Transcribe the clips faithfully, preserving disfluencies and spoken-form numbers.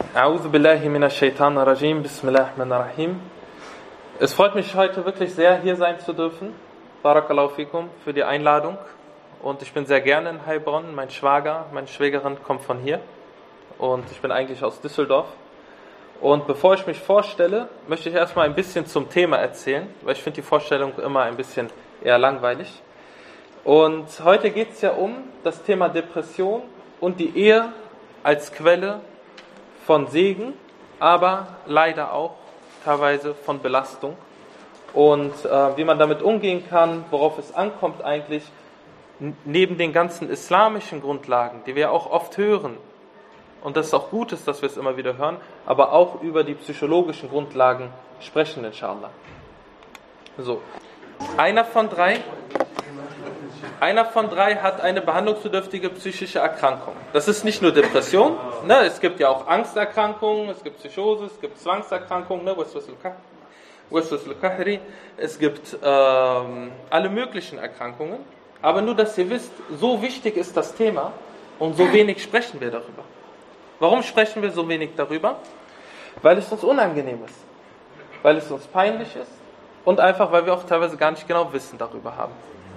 A'udhu billahi minash shaitanir rajim, bismillahirrahmanirrahim. Es freut mich heute wirklich sehr, hier sein zu dürfen. Barakallahu fikum für die Einladung. Und ich bin sehr gerne in Heilbronn. Mein Schwager, meine Schwägerin kommt von hier. Und ich bin eigentlich aus Düsseldorf. Und bevor ich mich vorstelle, möchte ich erstmal ein bisschen zum Thema erzählen, weil ich finde die Vorstellung immer ein bisschen eher langweilig. Und heute geht es ja um das Thema Depression und die Ehe als Quelle von Segen, aber leider auch teilweise von Belastung. Und äh, wie man damit umgehen kann, worauf es ankommt eigentlich, n- neben den ganzen islamischen Grundlagen, die wir auch oft hören, und das ist auch gut, dass wir es immer wieder hören, aber auch über die psychologischen Grundlagen sprechen, inshallah. So, einer von drei, einer von drei hat eine behandlungsbedürftige psychische Erkrankung. Das ist nicht nur Depression, ne? Es gibt ja auch Angsterkrankungen, es gibt Psychose, es gibt Zwangserkrankungen, ne? Waswasul Kahri, es gibt ähm, alle möglichen Erkrankungen. Aber nur, dass ihr wisst, so wichtig ist das Thema und so wenig sprechen wir darüber. Warum sprechen wir so wenig darüber? Weil es uns unangenehm ist, weil es uns peinlich ist und einfach, weil wir auch teilweise gar nicht genau Wissen darüber haben.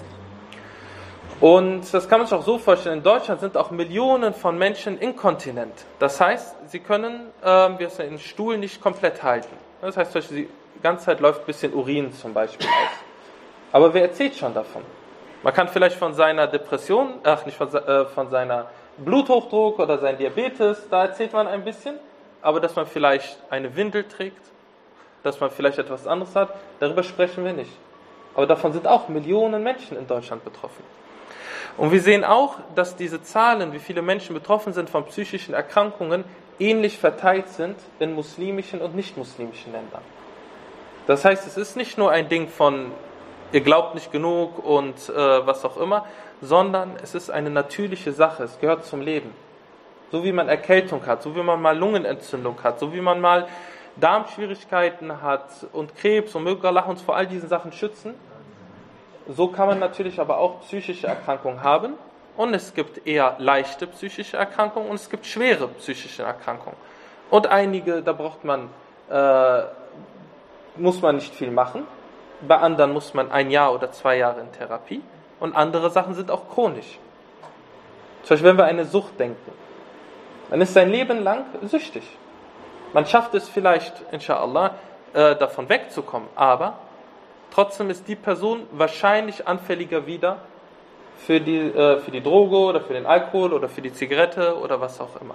Und das kann man sich auch so vorstellen, in Deutschland sind auch Millionen von Menschen inkontinent. Das heißt, sie können äh, den Stuhl nicht komplett halten. Das heißt, zum Beispiel, die ganze Zeit läuft ein bisschen Urin zum Beispiel aus. Aber wer erzählt schon davon? Man kann vielleicht von seiner Depression, ach nicht von, äh, von seiner Bluthochdruck oder sein Diabetes, da erzählt man ein bisschen, aber dass man vielleicht eine Windel trägt, dass man vielleicht etwas anderes hat, darüber sprechen wir nicht. Aber davon sind auch Millionen Menschen in Deutschland betroffen. Und wir sehen auch, dass diese Zahlen, wie viele Menschen betroffen sind von psychischen Erkrankungen, ähnlich verteilt sind in muslimischen und nicht-muslimischen Ländern. Das heißt, es ist nicht nur ein Ding von, ihr glaubt nicht genug und äh, was auch immer, sondern es ist eine natürliche Sache, es gehört zum Leben. So wie man Erkältung hat, so wie man mal Lungenentzündung hat, so wie man mal Darmschwierigkeiten hat und Krebs und möge Allah uns vor all diesen Sachen schützen, so kann man natürlich aber auch psychische Erkrankungen haben. Und es gibt eher leichte psychische Erkrankungen und es gibt schwere psychische Erkrankungen. Und einige, da braucht man, äh, muss man nicht viel machen. Bei anderen muss man ein Jahr oder zwei Jahre in Therapie. Und andere Sachen sind auch chronisch. Zum Beispiel, wenn wir an eine Sucht denken. Man ist sein Leben lang süchtig. Man schafft es vielleicht, inshallah, äh, davon wegzukommen. Aber trotzdem ist die Person wahrscheinlich anfälliger wieder für die, äh, für die Droge oder für den Alkohol oder für die Zigarette oder was auch immer.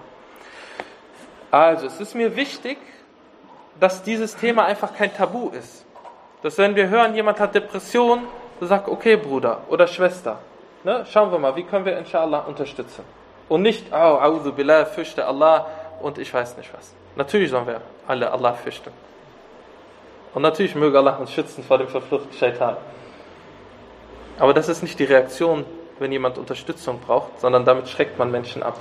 Also, es ist mir wichtig, dass dieses Thema einfach kein Tabu ist. Dass wenn wir hören, jemand hat Depression, du sagst, okay Bruder oder Schwester, ne, schauen wir mal, wie können wir inshallah unterstützen. Und nicht, oh, a'udhu billah, fürchte Allah und ich weiß nicht was. Natürlich sollen wir alle Allah fürchten. Und natürlich möge Allah uns schützen vor dem verfluchten Shaitan. Aber das ist nicht die Reaktion, wenn jemand Unterstützung braucht, sondern damit schreckt man Menschen ab.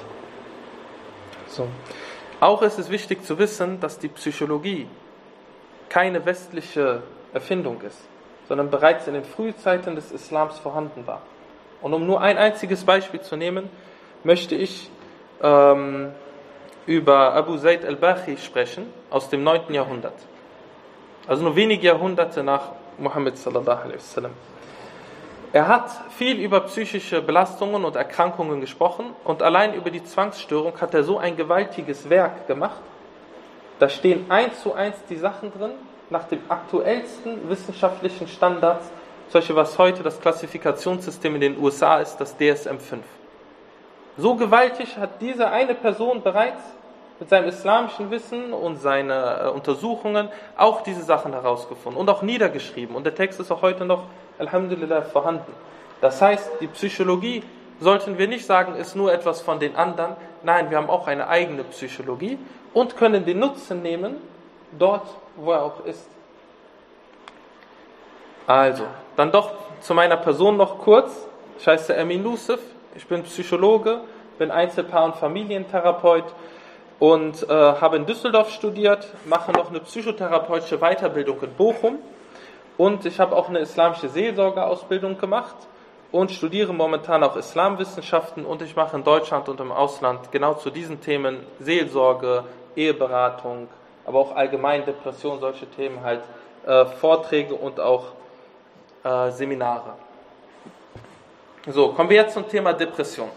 So. Auch ist es wichtig zu wissen, dass die Psychologie keine westliche Erfindung ist, sondern bereits in den Frühzeiten des Islams vorhanden war. Und um nur ein einziges Beispiel zu nehmen, möchte ich ähm, über Abu Zayd al-Bakhi sprechen, aus dem neunten Jahrhundert. Also nur wenige Jahrhunderte nach Muhammad sallallahu alaihi wasallam. Er hat viel über psychische Belastungen und Erkrankungen gesprochen und allein über die Zwangsstörung hat er so ein gewaltiges Werk gemacht. Da stehen eins zu eins die Sachen drin, nach dem aktuellsten wissenschaftlichen Standards, zum Beispiel was heute das Klassifikationssystem in den U S A ist, das D S M fünf. So gewaltig hat diese eine Person bereits mit seinem islamischen Wissen und seinen äh, Untersuchungen auch diese Sachen herausgefunden und auch niedergeschrieben. Und der Text ist auch heute noch, Alhamdulillah, vorhanden. Das heißt, die Psychologie, sollten wir nicht sagen, ist nur etwas von den anderen. Nein, wir haben auch eine eigene Psychologie und können den Nutzen nehmen, dort, wo er auch ist. Also, dann doch zu meiner Person noch kurz. Ich heiße Emin Lusif, ich bin Psychologe, bin Einzelpaar- und Familientherapeut und äh, habe in Düsseldorf studiert, mache noch eine psychotherapeutische Weiterbildung in Bochum und ich habe auch eine islamische Seelsorgeausbildung gemacht und studiere momentan auch Islamwissenschaften und ich mache in Deutschland und im Ausland genau zu diesen Themen Seelsorge, Eheberatung, aber auch allgemein Depression, solche Themen halt, äh, Vorträge und auch äh, Seminare. So, kommen wir jetzt zum Thema Depression.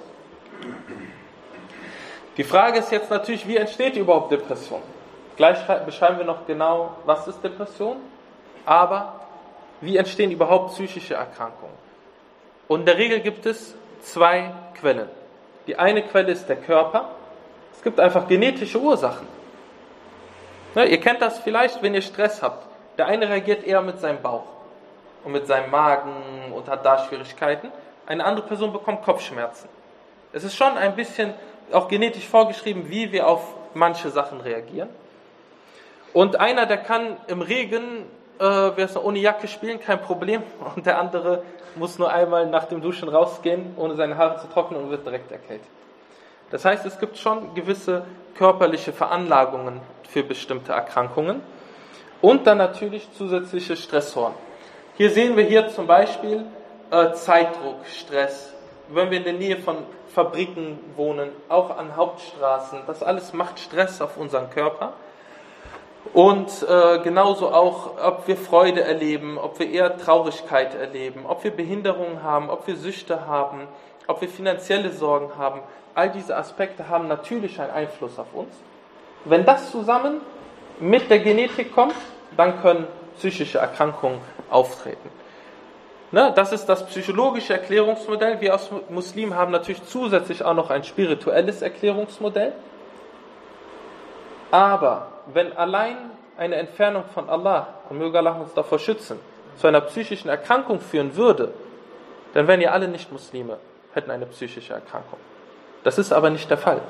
Die Frage ist jetzt natürlich, wie entsteht überhaupt Depression? Gleich beschreiben wir noch genau, was ist Depression, aber wie entstehen überhaupt psychische Erkrankungen? Und in der Regel gibt es zwei Quellen. Die eine Quelle ist der Körper. Es gibt einfach genetische Ursachen. Ja, ihr kennt das vielleicht, wenn ihr Stress habt. Der eine reagiert eher mit seinem Bauch und mit seinem Magen und hat da Schwierigkeiten. Eine andere Person bekommt Kopfschmerzen. Es ist schon ein bisschen auch genetisch vorgeschrieben, wie wir auf manche Sachen reagieren. Und einer, der kann im Regen äh, ohne Jacke spielen, kein Problem. Und der andere muss nur einmal nach dem Duschen rausgehen, ohne seine Haare zu trocknen und wird direkt erkältet. Das heißt, es gibt schon gewisse körperliche Veranlagungen für bestimmte Erkrankungen. Und dann natürlich zusätzliche Stressoren. Hier sehen wir hier zum Beispiel äh, Zeitdruck, Stress. Wenn wir in der Nähe von Fabriken wohnen, auch an Hauptstraßen, das alles macht Stress auf unseren Körper. Und äh, genauso auch, ob wir Freude erleben, ob wir eher Traurigkeit erleben, ob wir Behinderungen haben, ob wir Süchte haben, ob wir finanzielle Sorgen haben. All diese Aspekte haben natürlich einen Einfluss auf uns. Wenn das zusammen mit der Genetik kommt, dann können psychische Erkrankungen auftreten. Ne, das ist das psychologische Erklärungsmodell. Wir als Muslimen haben natürlich zusätzlich auch noch ein spirituelles Erklärungsmodell. Aber wenn allein eine Entfernung von Allah, und möge Allah uns davor schützen, zu einer psychischen Erkrankung führen würde, dann wären ja alle Nicht-Muslime, hätten eine psychische Erkrankung. Das ist aber nicht der Fall.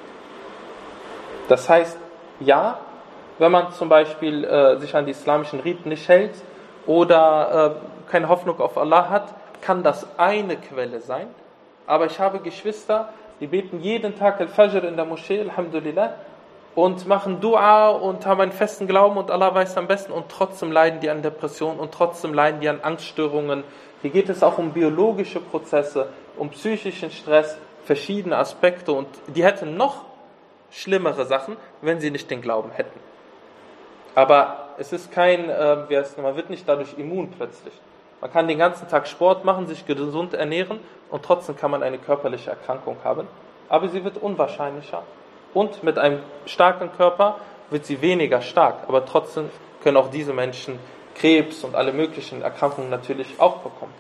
Das heißt, ja, wenn man zum Beispiel äh, sich an die islamischen Riten nicht hält oder äh, keine Hoffnung auf Allah hat, kann das eine Quelle sein. Aber ich habe Geschwister, die beten jeden Tag Al-Fajr in der Moschee, Alhamdulillah, und machen Dua und haben einen festen Glauben und Allah weiß am besten und trotzdem leiden die an Depressionen und trotzdem leiden die an Angststörungen. Hier geht es auch um biologische Prozesse, um psychischen Stress, verschiedene Aspekte und die hätten noch schlimmere Sachen, wenn sie nicht den Glauben hätten. Aber es ist kein, äh, man wird nicht dadurch immun plötzlich. Man kann den ganzen Tag Sport machen, sich gesund ernähren und trotzdem kann man eine körperliche Erkrankung haben. Aber sie wird unwahrscheinlicher. Und mit einem starken Körper wird sie weniger stark. Aber trotzdem können auch diese Menschen Krebs und alle möglichen Erkrankungen natürlich auch bekommen.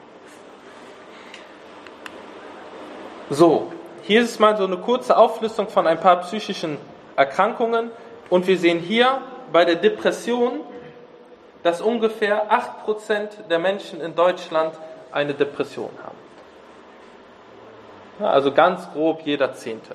So, hier ist mal so eine kurze Auflistung von ein paar psychischen Erkrankungen. Und wir sehen hier bei der Depression, dass ungefähr acht Prozent der Menschen in Deutschland eine Depression haben. Ja, also ganz grob jeder Zehnte.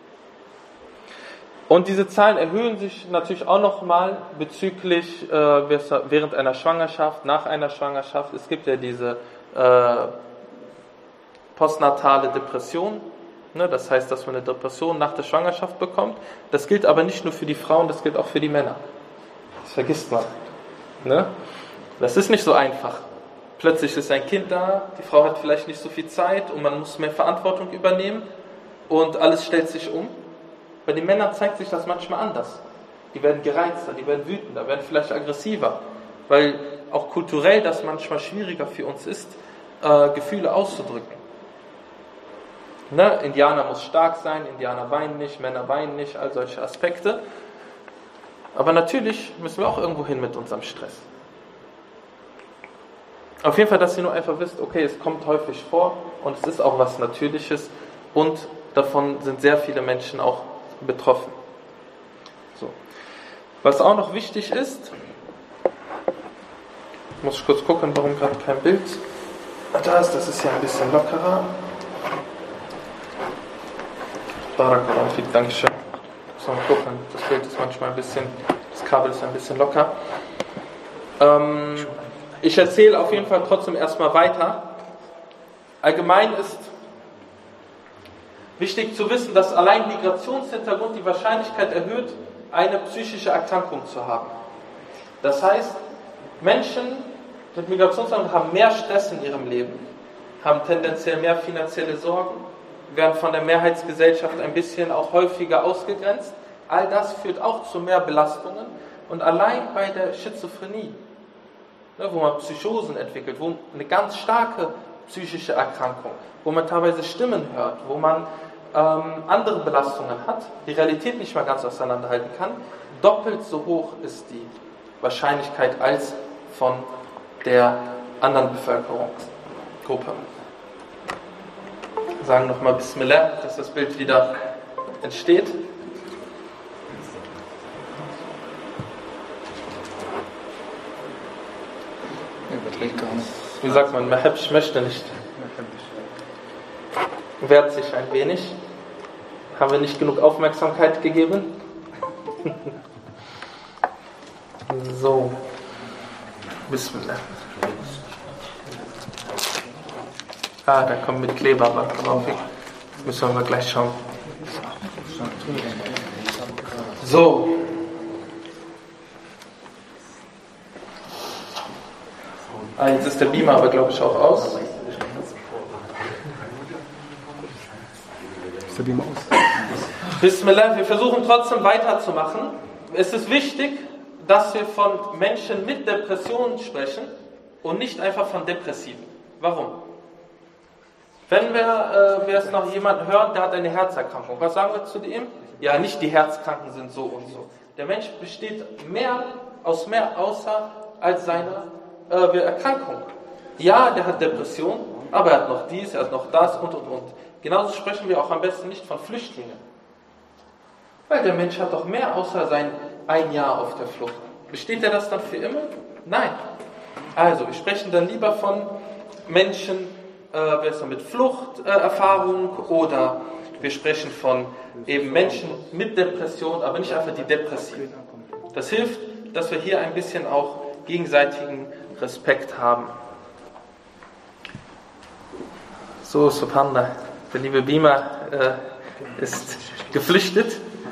Und diese Zahlen erhöhen sich natürlich auch nochmal bezüglich äh, während einer Schwangerschaft, nach einer Schwangerschaft. Es gibt ja diese äh, postnatale Depression. Ne? Das heißt, dass man eine Depression nach der Schwangerschaft bekommt. Das gilt aber nicht nur für die Frauen, das gilt auch für die Männer. Das vergisst man. Ne? Das ist nicht so einfach. Plötzlich ist ein Kind da, die Frau hat vielleicht nicht so viel Zeit und man muss mehr Verantwortung übernehmen und alles stellt sich um. Bei den Männern zeigt sich das manchmal anders. Die werden gereizter, die werden wütender, werden vielleicht aggressiver, weil auch kulturell das manchmal schwieriger für uns ist, äh, Gefühle auszudrücken. Ne? Indianer muss stark sein, Indianer weinen nicht, Männer weinen nicht, all solche Aspekte. Aber natürlich müssen wir auch irgendwo hin mit unserem Stress. Auf jeden Fall, dass ihr nur einfach wisst, okay, es kommt häufig vor und es ist auch was Natürliches und davon sind sehr viele Menschen auch betroffen. So. Was auch noch wichtig ist, muss ich kurz gucken, warum gerade kein Bild da ist, das ist ja ein bisschen lockerer. Barakallahu fik, Dankeschön. Muss mal gucken, das Bild ist manchmal ein bisschen, das Kabel ist ein bisschen locker. Ähm, ich erzähle auf jeden Fall trotzdem erstmal weiter. Allgemein ist wichtig zu wissen, dass allein Migrationshintergrund die Wahrscheinlichkeit erhöht, eine psychische Erkrankung zu haben. Das heißt, Menschen mit Migrationshintergrund haben mehr Stress in ihrem Leben, haben tendenziell mehr finanzielle Sorgen, werden von der Mehrheitsgesellschaft ein bisschen auch häufiger ausgegrenzt, All das führt auch zu mehr Belastungen. Und allein bei der Schizophrenie, ne, wo man Psychosen entwickelt, wo eine ganz starke psychische Erkrankung, wo man teilweise Stimmen hört, wo man ähm, andere Belastungen hat, die Realität nicht mal ganz auseinanderhalten kann, doppelt so hoch ist die Wahrscheinlichkeit als von der anderen Bevölkerungsgruppe. Wir sagen nochmal Bismillah, dass das Bild wieder entsteht. Wie sagt man, ich möchte nicht. Wehrt sich ein wenig. Haben wir nicht genug Aufmerksamkeit gegeben? So. Bismillah. Ah, da kommt mit Kleber aber drauf. Müssen wir mal gleich schauen. So. Ah, jetzt ist der Beamer aber, glaube ich, auch aus. Ist der Beamer aus? Bismillah, wir versuchen trotzdem weiterzumachen. Es ist wichtig, dass wir von Menschen mit Depressionen sprechen und nicht einfach von Depressiven. Warum? Wenn wir, äh, wir es noch jemanden hören, der hat eine Herzerkrankung, was sagen wir zu dem? Ja, nicht die Herzkranken sind so und so. Der Mensch besteht mehr aus mehr außer als seine äh, Erkrankung. Ja, der hat Depression, aber er hat noch dies, er hat noch das und und und. Genauso sprechen wir auch am besten nicht von Flüchtlingen. Weil der Mensch hat doch mehr außer sein ein Jahr auf der Flucht. Besteht er das dann für immer? Nein. Also, wir sprechen dann lieber von Menschen äh, mit Fluchterfahrung äh, oder wir sprechen von eben Menschen mit Depression, aber nicht einfach die Depressiven. Das hilft, dass wir hier ein bisschen auch gegenseitigen Respekt haben. So, Subhanallah, der liebe Beamer äh, ist geflüchtet.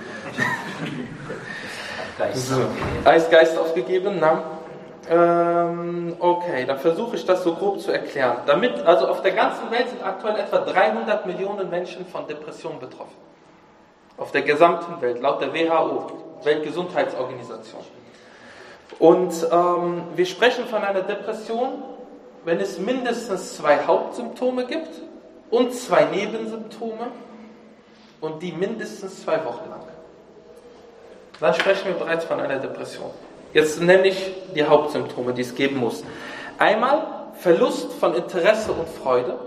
So, Eisgeist aufgegeben, na? Ähm, okay, dann versuche ich das so grob zu erklären. Damit, also auf der ganzen Welt sind aktuell etwa dreihundert Millionen Menschen von Depressionen betroffen. Auf der gesamten Welt, laut der W H O, Weltgesundheitsorganisation. Und ähm, wir sprechen von einer Depression, wenn es mindestens zwei Hauptsymptome gibt und zwei Nebensymptome und die mindestens zwei Wochen lang. Dann sprechen wir bereits von einer Depression. Jetzt nenne ich die Hauptsymptome, die es geben muss. Einmal Verlust von Interesse und Freude,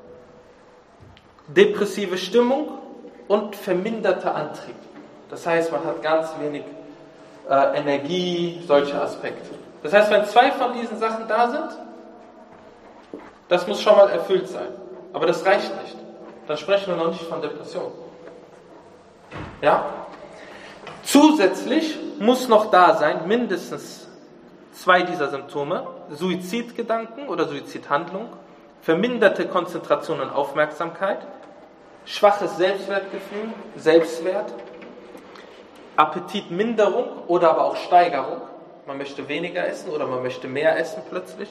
depressive Stimmung und verminderter Antrieb. Das heißt, man hat ganz wenig äh, Energie, solche Aspekte. Das heißt, wenn zwei von diesen Sachen da sind, das muss schon mal erfüllt sein. Aber das reicht nicht. Dann sprechen wir noch nicht von Depression. Ja? Zusätzlich muss noch da sein, mindestens zwei dieser Symptome: Suizidgedanken oder Suizidhandlung, verminderte Konzentration und Aufmerksamkeit, schwaches Selbstwertgefühl, Selbstwert, Appetitminderung oder aber auch Steigerung. Man möchte weniger essen oder man möchte mehr essen plötzlich.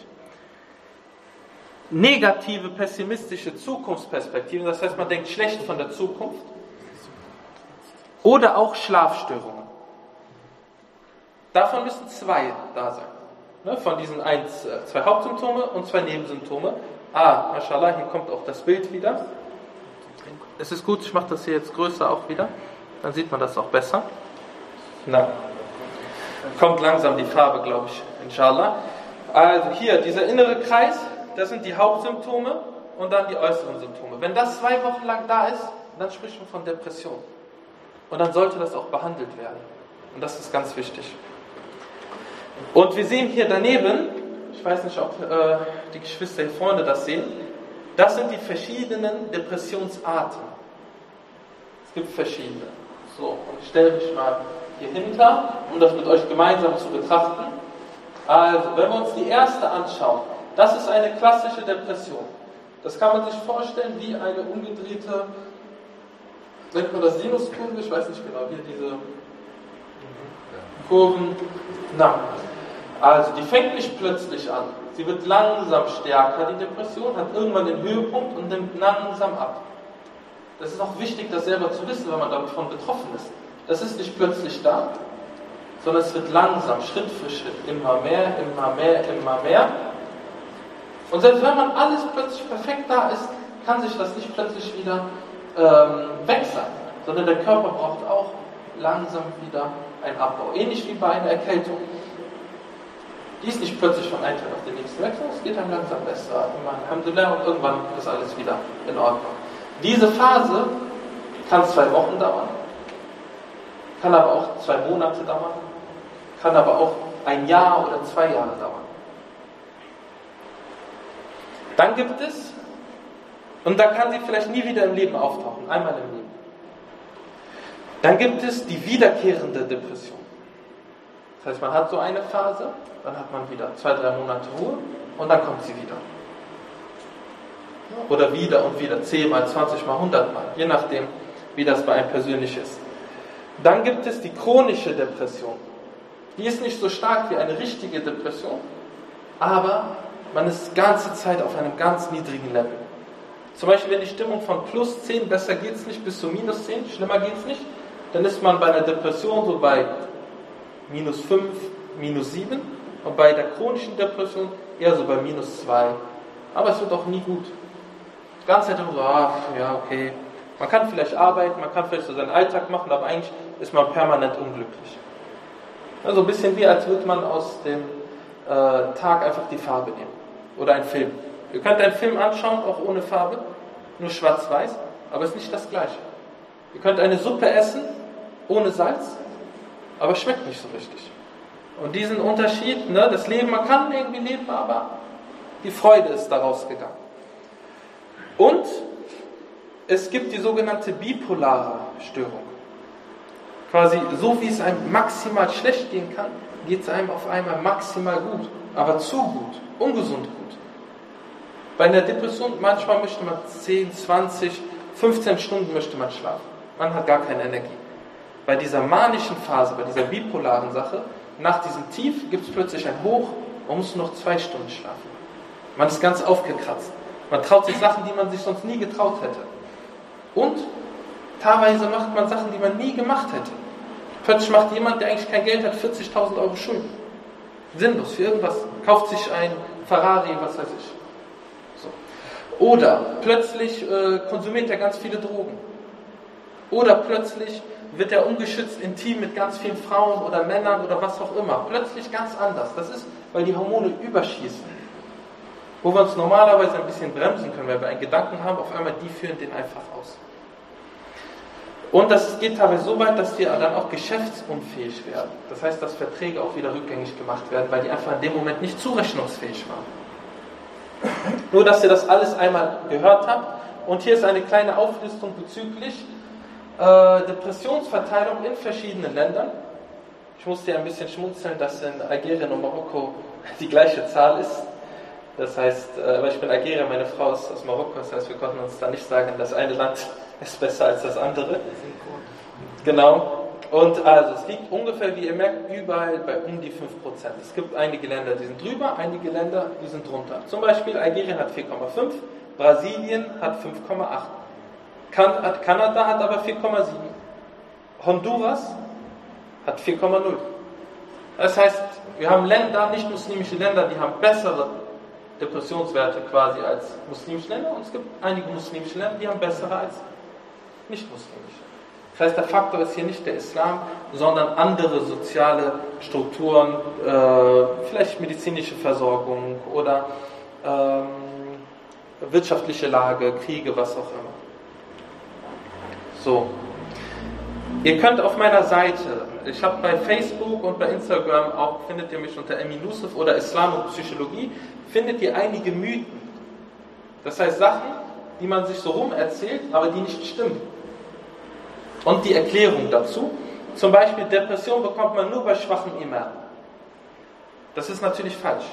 Negative, pessimistische Zukunftsperspektiven, das heißt, man denkt schlecht von der Zukunft. Oder auch Schlafstörungen. Davon müssen zwei da sein. Ne, von diesen eins, zwei Hauptsymptome und zwei Nebensymptome. Ah, mashallah, hier kommt auch das Bild wieder. Es ist gut, ich mache das hier jetzt größer auch wieder. Dann sieht man das auch besser. Na, kommt langsam die Farbe, glaube ich, inshallah. Also hier, dieser innere Kreis, das sind die Hauptsymptome und dann die äußeren Symptome. Wenn das zwei Wochen lang da ist, dann spricht man von Depression. Und dann sollte das auch behandelt werden. Und das ist ganz wichtig. Und wir sehen hier daneben, ich weiß nicht, ob äh, die Geschwister hier vorne das sehen, das sind die verschiedenen Depressionsarten. Es gibt verschiedene. So, und ich stelle mich mal hier hinter, um das mit euch gemeinsam zu betrachten. Also, wenn wir uns die erste anschauen, das ist eine klassische Depression. Das kann man sich vorstellen wie eine umgedrehte, nennt man das Sinuskurve, ich weiß nicht genau, hier diese Kurven. Na, also die fängt nicht plötzlich an. Sie wird langsam stärker, die Depression, hat irgendwann den Höhepunkt und nimmt langsam ab. Das ist auch wichtig, das selber zu wissen, wenn man davon betroffen ist. Das ist nicht plötzlich da, sondern es wird langsam, Schritt für Schritt, immer mehr, immer mehr, immer mehr. Und selbst wenn man alles plötzlich perfekt da ist, kann sich das nicht plötzlich wieder ähm, weg sein, sondern der Körper braucht auch langsam wieder einen Abbau. Ähnlich wie bei einer Erkältung. Die ist nicht plötzlich von einem Tag auf den nächsten weg, sondern es geht dann langsam besser. Immer Alhamdulillah, und irgendwann ist alles wieder in Ordnung. Diese Phase kann zwei Wochen dauern, kann aber auch zwei Monate dauern, kann aber auch ein Jahr oder zwei Jahre dauern. Dann gibt es, und da kann sie vielleicht nie wieder im Leben auftauchen, einmal im Leben. Dann gibt es die wiederkehrende Depression. Das heißt, man hat so eine Phase, dann hat man wieder zwei, drei Monate Ruhe und dann kommt sie wieder. Oder wieder und wieder, zehnmal, zwanzigmal, hundertmal, je nachdem, wie das bei einem persönlich ist. Dann gibt es die chronische Depression. Die ist nicht so stark wie eine richtige Depression, aber man ist die ganze Zeit auf einem ganz niedrigen Level. Zum Beispiel, wenn die Stimmung von plus zehn, besser geht es nicht, bis zu minus zehn, schlimmer geht es nicht, dann ist man bei einer Depression so bei minus fünf, minus sieben und bei der chronischen Depression eher so bei minus zwei. Aber es wird auch nie gut. Die ganze Zeit immer so, ach, ja, okay. Man kann vielleicht arbeiten, man kann vielleicht so seinen Alltag machen, aber eigentlich ist man permanent unglücklich. Also ein bisschen wie, als würde man aus dem äh, Tag einfach die Farbe nehmen. Oder einen Film. Ihr könnt einen Film anschauen, auch ohne Farbe, nur schwarz-weiß, aber es ist nicht das Gleiche. Ihr könnt eine Suppe essen, ohne Salz, aber schmeckt nicht so richtig. Und diesen Unterschied, ne, das Leben, man kann irgendwie leben, aber die Freude ist daraus gegangen. Und es gibt die sogenannte bipolare Störung. Quasi so wie es einem maximal schlecht gehen kann, geht es einem auf einmal maximal gut, aber zu gut, ungesund gut. Bei einer Depression manchmal möchte man zehn, zwanzig, fünfzehn Stunden möchte man schlafen. Man hat gar keine Energie. Bei dieser manischen Phase, bei dieser bipolaren Sache, nach diesem Tief gibt es plötzlich ein Hoch, man muss nur noch zwei Stunden schlafen. Man ist ganz aufgekratzt. Man traut sich Sachen, die man sich sonst nie getraut hätte. Und teilweise macht man Sachen, die man nie gemacht hätte. Plötzlich macht jemand, der eigentlich kein Geld hat, vierzigtausend Euro Schulden. Sinnlos für irgendwas. Kauft sich ein Ferrari, was weiß ich. So. Oder plötzlich äh, konsumiert er ganz viele Drogen. Oder plötzlich wird er ungeschützt intim mit ganz vielen Frauen oder Männern oder was auch immer. Plötzlich ganz anders. Das ist, weil die Hormone überschießen. Wo wir uns normalerweise ein bisschen bremsen können, weil wir einen Gedanken haben, auf einmal die führen den einfach aus. Und das geht teilweise so weit, dass wir dann auch geschäftsunfähig werden. Das heißt, dass Verträge auch wieder rückgängig gemacht werden, weil die einfach in dem Moment nicht zurechnungsfähig waren. Nur, dass ihr das alles einmal gehört habt. Und hier ist eine kleine Auflistung bezüglich äh, Depressionsverteilung in verschiedenen Ländern. Ich musste ja ein bisschen schmunzeln, dass in Algerien und Marokko die gleiche Zahl ist. Das heißt, äh, weil ich bin Algerier, meine Frau ist aus Marokko, das heißt, wir konnten uns da nicht sagen, das eine Land ist besser als das andere. Genau. Und also es liegt ungefähr, wie ihr merkt, überall bei um die fünf Prozent. Es gibt einige Länder, die sind drüber, einige Länder, die sind drunter. Zum Beispiel Algerien hat vier Komma fünf, Brasilien hat fünf Komma acht, kan- Kanada hat aber vier Komma sieben, Honduras hat vier Komma null. Das heißt, wir haben Länder, nicht muslimische Länder, die haben bessere Depressionswerte quasi als muslimische Länder, und es gibt einige muslimische Länder, die haben bessere als nicht-muslimische. Das heißt, der Faktor ist hier nicht der Islam, sondern andere soziale Strukturen, äh, vielleicht medizinische Versorgung oder ähm, wirtschaftliche Lage, Kriege, was auch immer. So. Ihr könnt auf meiner Seite, ich habe bei Facebook und bei Instagram auch, findet ihr mich unter Emin Nusuf oder Islam und Psychologie, findet ihr einige Mythen. Das heißt Sachen, die man sich so rum erzählt, aber die nicht stimmen. Und die Erklärung dazu. Zum Beispiel, Depression bekommt man nur bei schwachem Iman. Das ist natürlich falsch.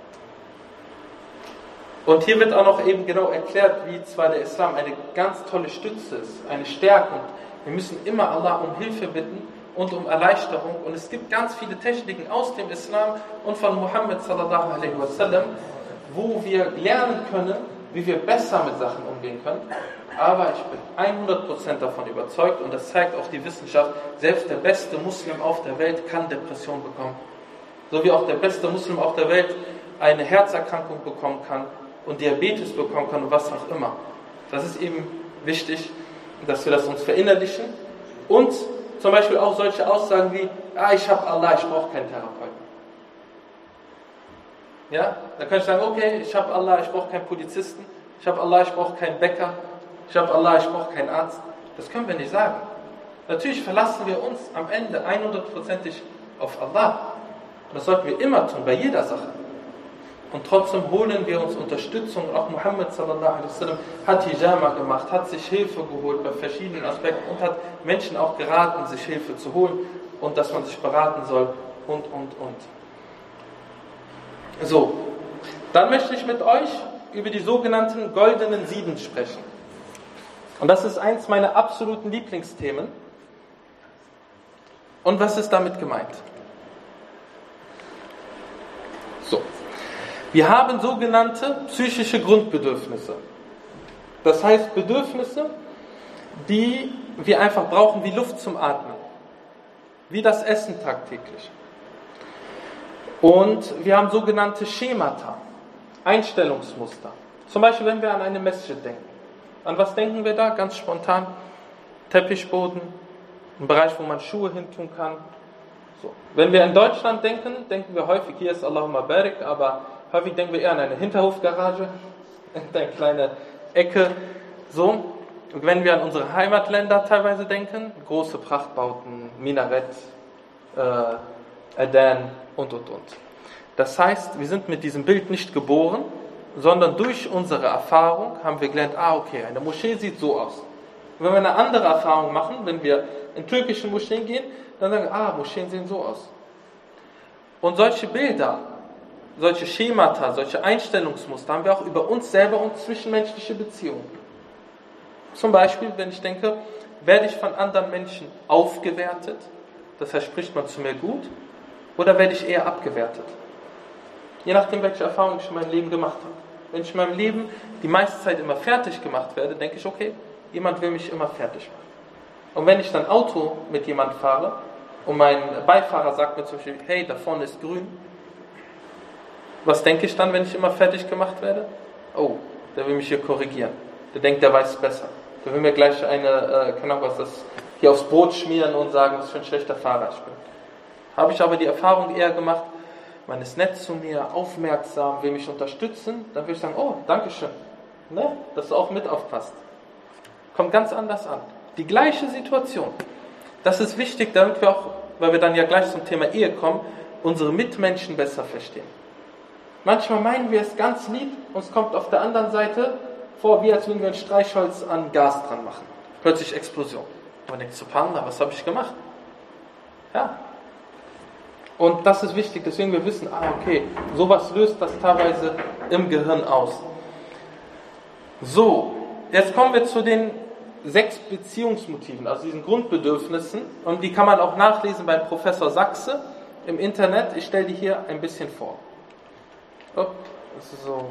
Und hier wird auch noch eben genau erklärt, wie zwar der Islam eine ganz tolle Stütze ist, eine Stärkung. Wir müssen immer Allah um Hilfe bitten und um Erleichterung. Und es gibt ganz viele Techniken aus dem Islam und von Muhammad sallallahu alaihi wasallam, wo wir lernen können, wie wir besser mit Sachen umgehen können. Aber ich bin hundert Prozent davon überzeugt, und das zeigt auch die Wissenschaft, selbst der beste Muslim auf der Welt kann Depression bekommen. So wie auch der beste Muslim auf der Welt eine Herzerkrankung bekommen kann und Diabetes bekommen kann und was auch immer. Das ist eben wichtig, dass wir das uns verinnerlichen. Und zum Beispiel auch solche Aussagen wie, ah, ich habe Allah, ich brauche keinen Therapeuten. Ja, da kann ich sagen, okay, ich habe Allah, ich brauche keinen Polizisten, ich habe Allah, ich brauche keinen Bäcker, ich habe Allah, ich brauche keinen Arzt. Das können wir nicht sagen. Natürlich verlassen wir uns am Ende hundertprozentig auf Allah. Und das sollten wir immer tun, bei jeder Sache. Und trotzdem holen wir uns Unterstützung. Auch Muhammad sallallahu alaihi wasallam hat Hijama gemacht, hat sich Hilfe geholt bei verschiedenen Aspekten und hat Menschen auch geraten, sich Hilfe zu holen und dass man sich beraten soll und, und, und. So, dann möchte ich mit euch über die sogenannten goldenen Sieben sprechen. Und das ist eins meiner absoluten Lieblingsthemen. Und was ist damit gemeint? So, wir haben sogenannte psychische Grundbedürfnisse. Das heißt Bedürfnisse, die wir einfach brauchen wie Luft zum Atmen. Wie das Essen tagtäglich. Und wir haben sogenannte Schemata, Einstellungsmuster. Zum Beispiel, wenn wir an eine Masjid denken. An was denken wir da? Ganz spontan. Teppichboden, ein Bereich, wo man Schuhe hintun kann. So. Wenn wir in Deutschland denken, denken wir häufig, hier ist Allahumma barik, aber häufig denken wir eher an eine Hinterhofgarage, in eine kleine Ecke. So. Und wenn wir an unsere Heimatländer teilweise denken, große Prachtbauten, Minarett, äh, Adan und, und, und. Das heißt, wir sind mit diesem Bild nicht geboren, sondern durch unsere Erfahrung haben wir gelernt, ah, okay, eine Moschee sieht so aus. Und wenn wir eine andere Erfahrung machen, wenn wir in türkischen Moscheen gehen, dann sagen wir, ah, Moscheen sehen so aus. Und solche Bilder, solche Schemata, solche Einstellungsmuster haben wir auch über uns selber und zwischenmenschliche Beziehungen. Zum Beispiel, wenn ich denke, werde ich von anderen Menschen aufgewertet, das heißt, spricht man zu mir gut, oder werde ich eher abgewertet? Je nachdem, welche Erfahrung ich in meinem Leben gemacht habe. Wenn ich in meinem Leben die meiste Zeit immer fertig gemacht werde, denke ich, okay, jemand will mich immer fertig machen. Und wenn ich dann Auto mit jemandem fahre und mein Beifahrer sagt mir zum Beispiel, hey, da vorne ist grün, was denke ich dann, wenn ich immer fertig gemacht werde? Oh, der will mich hier korrigieren. Der denkt, der weiß es besser. Der will mir gleich eine, äh, keine Ahnung was, das hier aufs Brot schmieren und sagen, was für ein schlechter Fahrer ich bin. Habe ich aber die Erfahrung eher gemacht, man ist nett zu mir, aufmerksam, will mich unterstützen, dann würde ich sagen, oh, Dankeschön, ne? Dass du auch mit aufpasst. Kommt ganz anders an. Die gleiche Situation. Das ist wichtig, damit wir auch, weil wir dann ja gleich zum Thema Ehe kommen, unsere Mitmenschen besser verstehen. Manchmal meinen wir es ganz lieb und es kommt auf der anderen Seite vor, wie als würden wir ein Streichholz an Gas dran machen. Plötzlich Explosion. Und man denkt, Subhanallah, was habe ich gemacht? Ja. Und das ist wichtig, deswegen wir wissen, ah, okay, sowas löst das teilweise im Gehirn aus. So, jetzt kommen wir zu den sechs Beziehungsmotiven, also diesen Grundbedürfnissen. Und die kann man auch nachlesen beim Professor Sachse im Internet. Ich stelle die hier ein bisschen vor. So.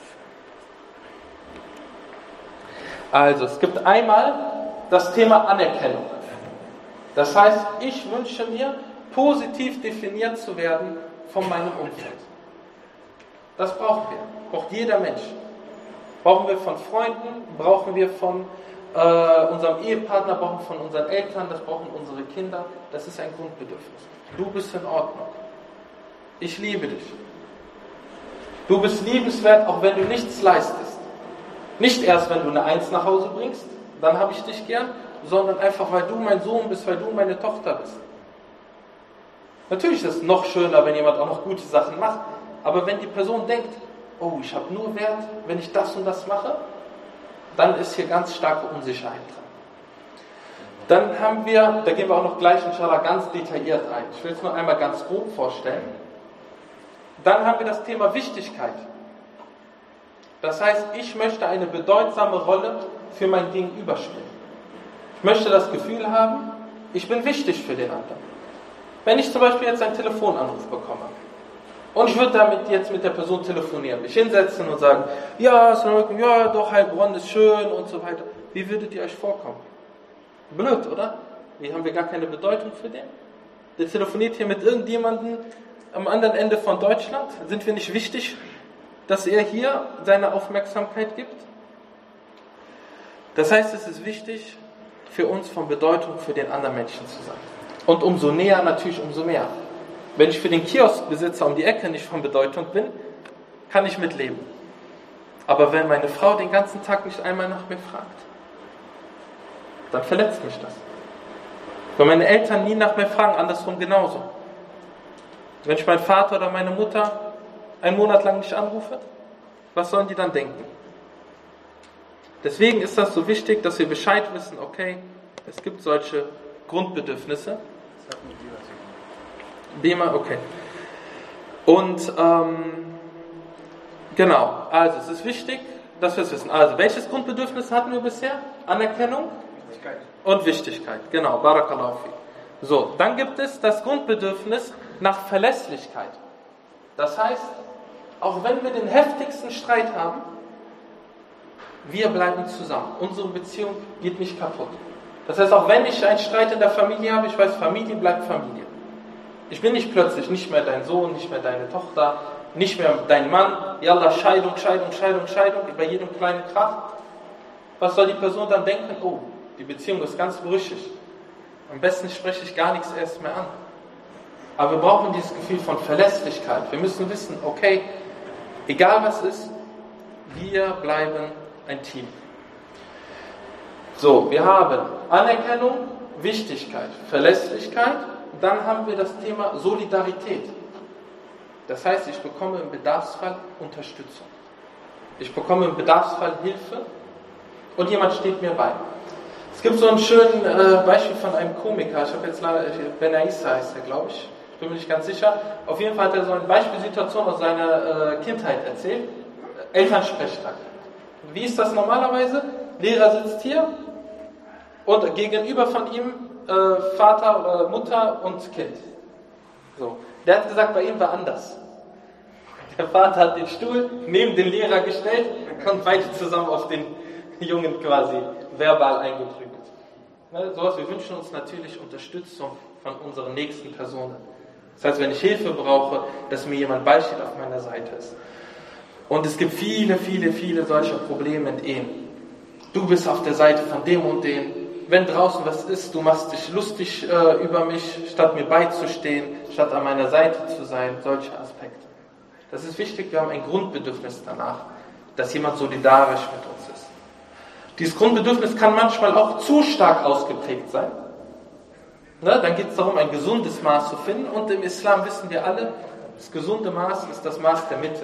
Also, es gibt einmal das Thema Anerkennung. Das heißt, ich wünsche mir, positiv definiert zu werden von meinem Umfeld. Das brauchen wir. Braucht jeder Mensch. Brauchen wir von Freunden, brauchen wir von äh, unserem Ehepartner, brauchen wir von unseren Eltern, das brauchen unsere Kinder. Das ist ein Grundbedürfnis. Du bist in Ordnung. Ich liebe dich. Du bist liebenswert, auch wenn du nichts leistest. Nicht erst, wenn du eine Eins nach Hause bringst, dann habe ich dich gern, sondern einfach, weil du mein Sohn bist, weil du meine Tochter bist. Natürlich ist es noch schöner, wenn jemand auch noch gute Sachen macht, aber wenn die Person denkt, oh, ich habe nur Wert, wenn ich das und das mache, dann ist hier ganz starke Unsicherheit drin. Dann haben wir, da gehen wir auch noch gleich inshallah ganz detailliert ein. Ich will es nur einmal ganz grob vorstellen. Dann haben wir das Thema Wichtigkeit. Das heißt, ich möchte eine bedeutsame Rolle für mein Gegenüber spielen. Ich möchte das Gefühl haben, ich bin wichtig für den anderen. Wenn ich zum Beispiel jetzt einen Telefonanruf bekomme Und ich würde damit jetzt mit der Person telefonieren, mich hinsetzen und sagen, ja, ja, doch, Heilbronn ist schön und so weiter. Wie würdet ihr euch vorkommen? Blöd, oder? Wie, haben wir gar keine Bedeutung für den? Der telefoniert hier mit irgendjemandem am anderen Ende von Deutschland. Sind wir nicht wichtig, dass er hier seine Aufmerksamkeit gibt? Das heißt, es ist wichtig für uns von Bedeutung für den anderen Menschen zu sein. Und umso näher natürlich umso mehr. Wenn ich für den Kioskbesitzer um die Ecke nicht von Bedeutung bin, kann ich mitleben. Aber wenn meine Frau den ganzen Tag nicht einmal nach mir fragt, dann verletzt mich das. Wenn meine Eltern nie nach mir fragen, andersrum genauso. Wenn ich meinen Vater oder meine Mutter einen Monat lang nicht anrufe, was sollen die dann denken? Deswegen ist das so wichtig, dass wir Bescheid wissen, okay, es gibt solche Grundbedürfnisse. Bema, okay. Und ähm, genau, also es ist wichtig, dass wir es wissen. Also, welches Grundbedürfnis hatten wir bisher? Anerkennung und Wichtigkeit. Genau, Barakallahu fi. So, dann gibt es das Grundbedürfnis nach Verlässlichkeit. Das heißt, auch wenn wir den heftigsten Streit haben, wir bleiben zusammen. Unsere Beziehung geht nicht kaputt. Das heißt, auch wenn ich einen Streit in der Familie habe, ich weiß, Familie bleibt Familie. Ich bin nicht plötzlich nicht mehr dein Sohn, nicht mehr deine Tochter, nicht mehr dein Mann. Yallah, Scheidung, Scheidung, Scheidung, Scheidung, bei jedem kleinen Krach. Was soll die Person dann denken? Oh, die Beziehung ist ganz brüchig. Am besten spreche ich gar nichts erst mehr an. Aber wir brauchen dieses Gefühl von Verlässlichkeit. Wir müssen wissen, okay, egal was ist, wir bleiben ein Team. So, wir haben Anerkennung, Wichtigkeit, Verlässlichkeit. Dann haben wir das Thema Solidarität. Das heißt, ich bekomme im Bedarfsfall Unterstützung. Ich bekomme im Bedarfsfall Hilfe und jemand steht mir bei. Es gibt so ein schönes äh, Beispiel von einem Komiker. Ich habe jetzt leider, Ben Aissa heißt er, glaube ich. Ich bin mir nicht ganz sicher. Auf jeden Fall hat er so eine Beispielsituation aus seiner äh, Kindheit erzählt. Elternsprechtag. Wie ist das normalerweise? Lehrer sitzt hier und gegenüber von ihm äh, Vater oder Mutter und Kind. So. Der hat gesagt, bei ihm war anders. Der Vater hat den Stuhl neben den Lehrer gestellt und beide zusammen auf den Jungen quasi verbal eingeprügelt. Ne, sowas, wir wünschen uns natürlich Unterstützung von unseren nächsten Personen. Das heißt, wenn ich Hilfe brauche, dass mir jemand beisteht, auf meiner Seite ist. Und es gibt viele, viele, viele solcher Probleme in Ehen. Du bist auf der Seite von dem und dem. Wenn draußen was ist, du machst dich lustig äh, über mich, statt mir beizustehen, statt an meiner Seite zu sein. Solche Aspekte. Das ist wichtig, wir haben ein Grundbedürfnis danach, dass jemand solidarisch mit uns ist. Dieses Grundbedürfnis kann manchmal auch zu stark ausgeprägt sein. Ne, dann geht es darum, ein gesundes Maß zu finden. Und im Islam wissen wir alle, das gesunde Maß ist das Maß der Mitte.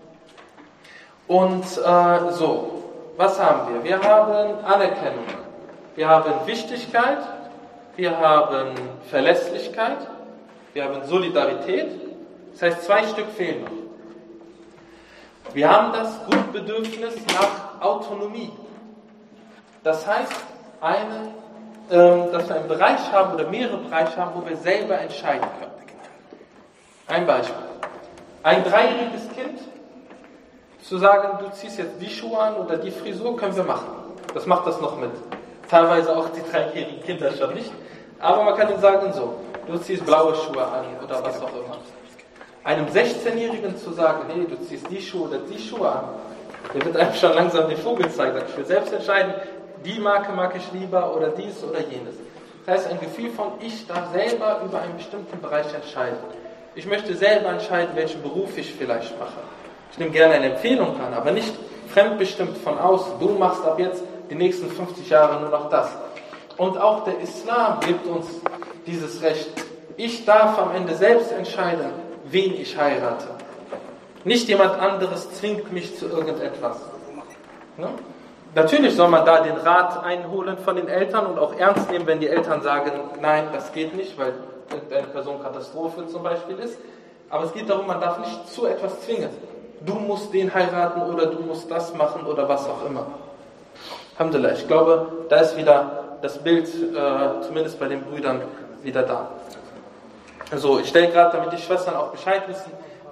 Und äh, so, was haben wir? Wir haben Anerkennung, wir haben Wichtigkeit, wir haben Verlässlichkeit, wir haben Solidarität. Das heißt, zwei Stück fehlen noch. Wir haben das Grundbedürfnis nach Autonomie. Das heißt, eine, ähm, dass wir einen Bereich haben oder mehrere Bereiche haben, wo wir selber entscheiden können. Ein Beispiel. Ein dreijähriges Kind, zu sagen, du ziehst jetzt die Schuhe an oder die Frisur, können wir machen. Das macht das noch mit. Teilweise auch die dreijährigen Kinder schon nicht. Aber man kann ihnen sagen, so, du ziehst blaue Schuhe an oder was auch immer. Einem sechzehnjährigen zu sagen, hey, du ziehst die Schuhe oder die Schuhe an, der wird einem schon langsam den Vogel zeigen. Ich will selbst entscheiden, die Marke mag ich lieber oder dies oder jenes. Das heißt, ein Gefühl von, ich darf selber über einen bestimmten Bereich entscheiden. Ich möchte selber entscheiden, welchen Beruf ich vielleicht mache. Ich nehme gerne eine Empfehlung an, aber nicht fremdbestimmt von außen. Du machst ab jetzt die nächsten fünfzig Jahre nur noch das. Und auch der Islam gibt uns dieses Recht. Ich darf am Ende selbst entscheiden, wen ich heirate. Nicht jemand anderes zwingt mich zu irgendetwas. Ne? Natürlich soll man da den Rat einholen von den Eltern und auch ernst nehmen, wenn die Eltern sagen, nein, das geht nicht, weil irgendeine Person Katastrophe zum Beispiel ist. Aber es geht darum, man darf nicht zu etwas zwingen. Du musst den heiraten oder du musst das machen oder was auch immer. Alhamdulillah, ich glaube, da ist wieder das Bild, äh, zumindest bei den Brüdern, wieder da. Also ich stelle gerade, damit die Schwestern auch Bescheid wissen,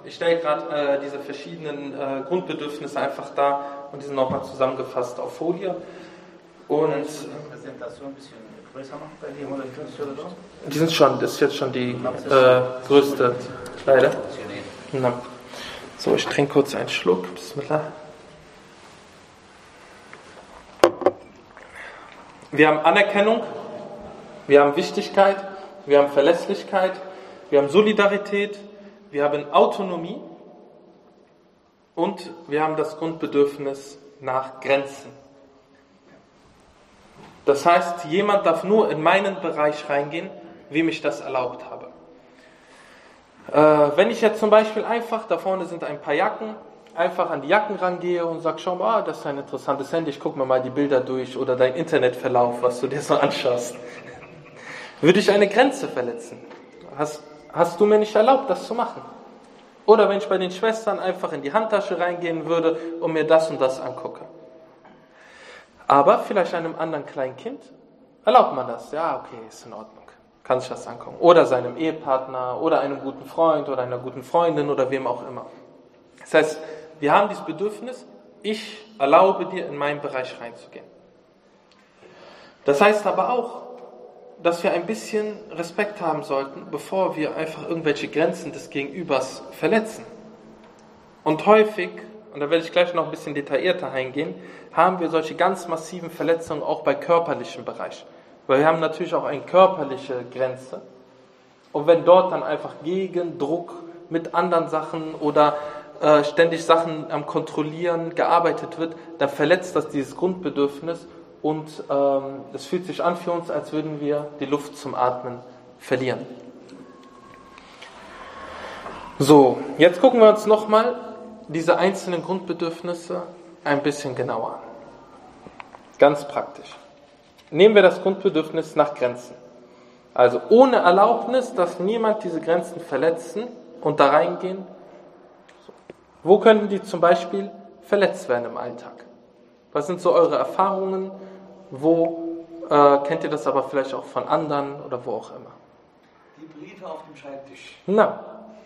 Ich stelle gerade äh, diese verschiedenen äh, Grundbedürfnisse einfach dar und die sind nochmal zusammengefasst auf Folie. Und die Präsentation ein bisschen größer machen bei dir oder so? Die sind schon, das ist jetzt schon die äh, größte, leider. Na. So, ich trinke kurz einen Schluck. Bismillah. Wir haben Anerkennung, wir haben Wichtigkeit, wir haben Verlässlichkeit, wir haben Solidarität, wir haben Autonomie und wir haben das Grundbedürfnis nach Grenzen. Das heißt, jemand darf nur in meinen Bereich reingehen, wem ich das erlaubt habe. Äh, wenn ich jetzt zum Beispiel einfach, da vorne sind ein paar Jacken, einfach an die Jacken rangehe und sage, schau mal, das ist ein interessantes Handy, ich gucke mir mal die Bilder durch oder dein Internetverlauf, was du dir so anschaust, würde ich eine Grenze verletzen. Hast, hast du mir nicht erlaubt, das zu machen? Oder wenn ich bei den Schwestern einfach in die Handtasche reingehen würde und mir das und das angucke. Aber vielleicht einem anderen kleinen Kind erlaubt man das. Ja, okay, ist in Ordnung. Kann sich das angucken. Oder seinem Ehepartner oder einem guten Freund oder einer guten Freundin oder wem auch immer. Das heißt, wir haben dieses Bedürfnis, ich erlaube dir, in meinen Bereich reinzugehen. Das heißt aber auch, dass wir ein bisschen Respekt haben sollten, bevor wir einfach irgendwelche Grenzen des Gegenübers verletzen. Und häufig, und da werde ich gleich noch ein bisschen detaillierter eingehen, haben wir solche ganz massiven Verletzungen auch bei körperlichem Bereich. Weil wir haben natürlich auch eine körperliche Grenze. Und wenn dort dann einfach gegen Druck mit anderen Sachen oder äh, ständig Sachen am Kontrollieren gearbeitet wird, dann verletzt das dieses Grundbedürfnis und ähm, es fühlt sich an für uns, als würden wir die Luft zum Atmen verlieren. So, jetzt gucken wir uns nochmal diese einzelnen Grundbedürfnisse ein bisschen genauer an. Ganz praktisch. Nehmen wir das Grundbedürfnis nach Grenzen. Also ohne Erlaubnis, dass niemand diese Grenzen verletzen und da reingehen. Wo können die zum Beispiel verletzt werden im Alltag? Was sind so eure Erfahrungen? Wo äh, kennt ihr das aber vielleicht auch von anderen oder wo auch immer? Die Briefe auf dem Schreibtisch. Na.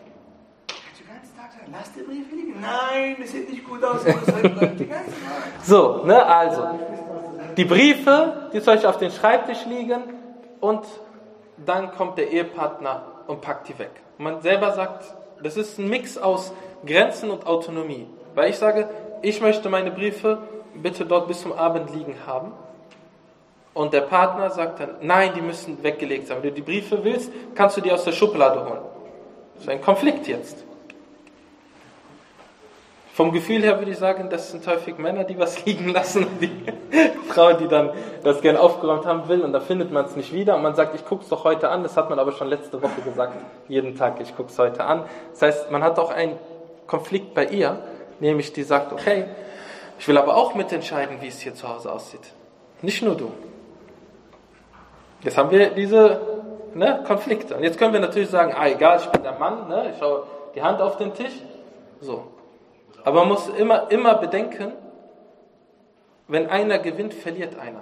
Lass die Briefe liegen. Nein, das sieht nicht gut aus. Die ganze Tag. So, ne, also. Die Briefe, die zu euch auf den Schreibtisch liegen und dann kommt der Ehepartner und packt die weg. Man selber sagt, das ist ein Mix aus Grenzen und Autonomie. Weil ich sage, ich möchte meine Briefe bitte dort bis zum Abend liegen haben. Und der Partner sagt dann, nein, die müssen weggelegt sein. Wenn du die Briefe willst, kannst du die aus der Schublade holen. Das ist ein Konflikt jetzt. Vom Gefühl her würde ich sagen, das sind häufig Männer, die was liegen lassen, die Frau, die dann das gerne aufgeräumt haben will und da findet man es nicht wieder und man sagt, ich gucke es doch heute an, das hat man aber schon letzte Woche gesagt, jeden Tag, ich gucke es heute an. Das heißt, man hat auch einen Konflikt bei ihr, nämlich die sagt, okay, ich will aber auch mitentscheiden, wie es hier zu Hause aussieht. Nicht nur du. Jetzt haben wir diese ne, Konflikte. Und jetzt können wir natürlich sagen, ah egal, ich bin der Mann, ne, ich schaue die Hand auf den Tisch, so. Aber man muss immer, immer bedenken, wenn einer gewinnt, verliert einer.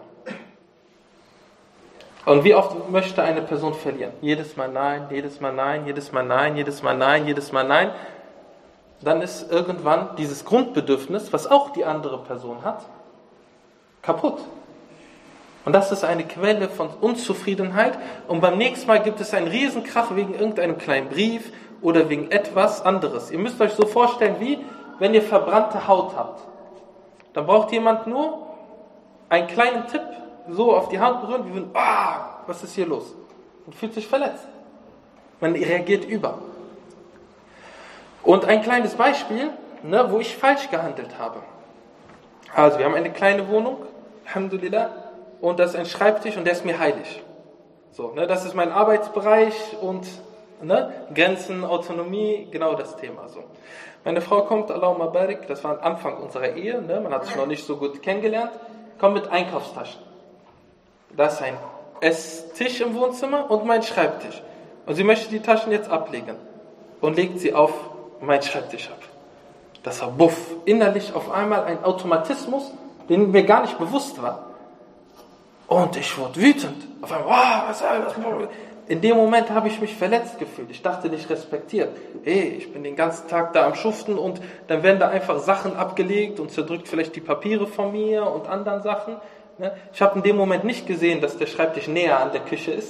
Und wie oft möchte eine Person verlieren? Jedes Mal nein, jedes Mal nein, jedes Mal nein, jedes Mal nein, jedes Mal nein. Dann ist irgendwann dieses Grundbedürfnis, was auch die andere Person hat, kaputt. Und das ist eine Quelle von Unzufriedenheit. Und beim nächsten Mal gibt es einen Riesenkrach wegen irgendeinem kleinen Brief oder wegen etwas anderes. Ihr müsst euch so vorstellen, wie wenn ihr verbrannte Haut habt. Dann braucht jemand nur einen kleinen Tipp, so auf die Hand berühren, wie wenn, ah, was ist hier los? Und fühlt sich verletzt. Man reagiert über. Und ein kleines Beispiel, ne, wo ich falsch gehandelt habe. Also, wir haben eine kleine Wohnung, Alhamdulillah, und das ist ein Schreibtisch und der ist mir heilig. So, ne, das ist mein Arbeitsbereich und ne, Grenzen, Autonomie, genau das Thema. So. Meine Frau kommt, Allahumma barik, das war am Anfang unserer Ehe, ne, man hat sich noch nicht so gut kennengelernt, kommt mit Einkaufstaschen. Da ist ein Esstisch im Wohnzimmer und mein Schreibtisch. Und sie möchte die Taschen jetzt ablegen und legt sie auf meinen Schreibtisch ab. Das war buff. Innerlich auf einmal ein Automatismus, den mir gar nicht bewusst war. Und ich wurde wütend. Auf einmal, wow, was soll das? In dem Moment habe ich mich verletzt gefühlt. Ich dachte nicht respektiert. Hey, ich bin den ganzen Tag da am Schuften und dann werden da einfach Sachen abgelegt und zerdrückt vielleicht die Papiere von mir und anderen Sachen. Ich habe in dem Moment nicht gesehen, dass der Schreibtisch näher an der Küche ist.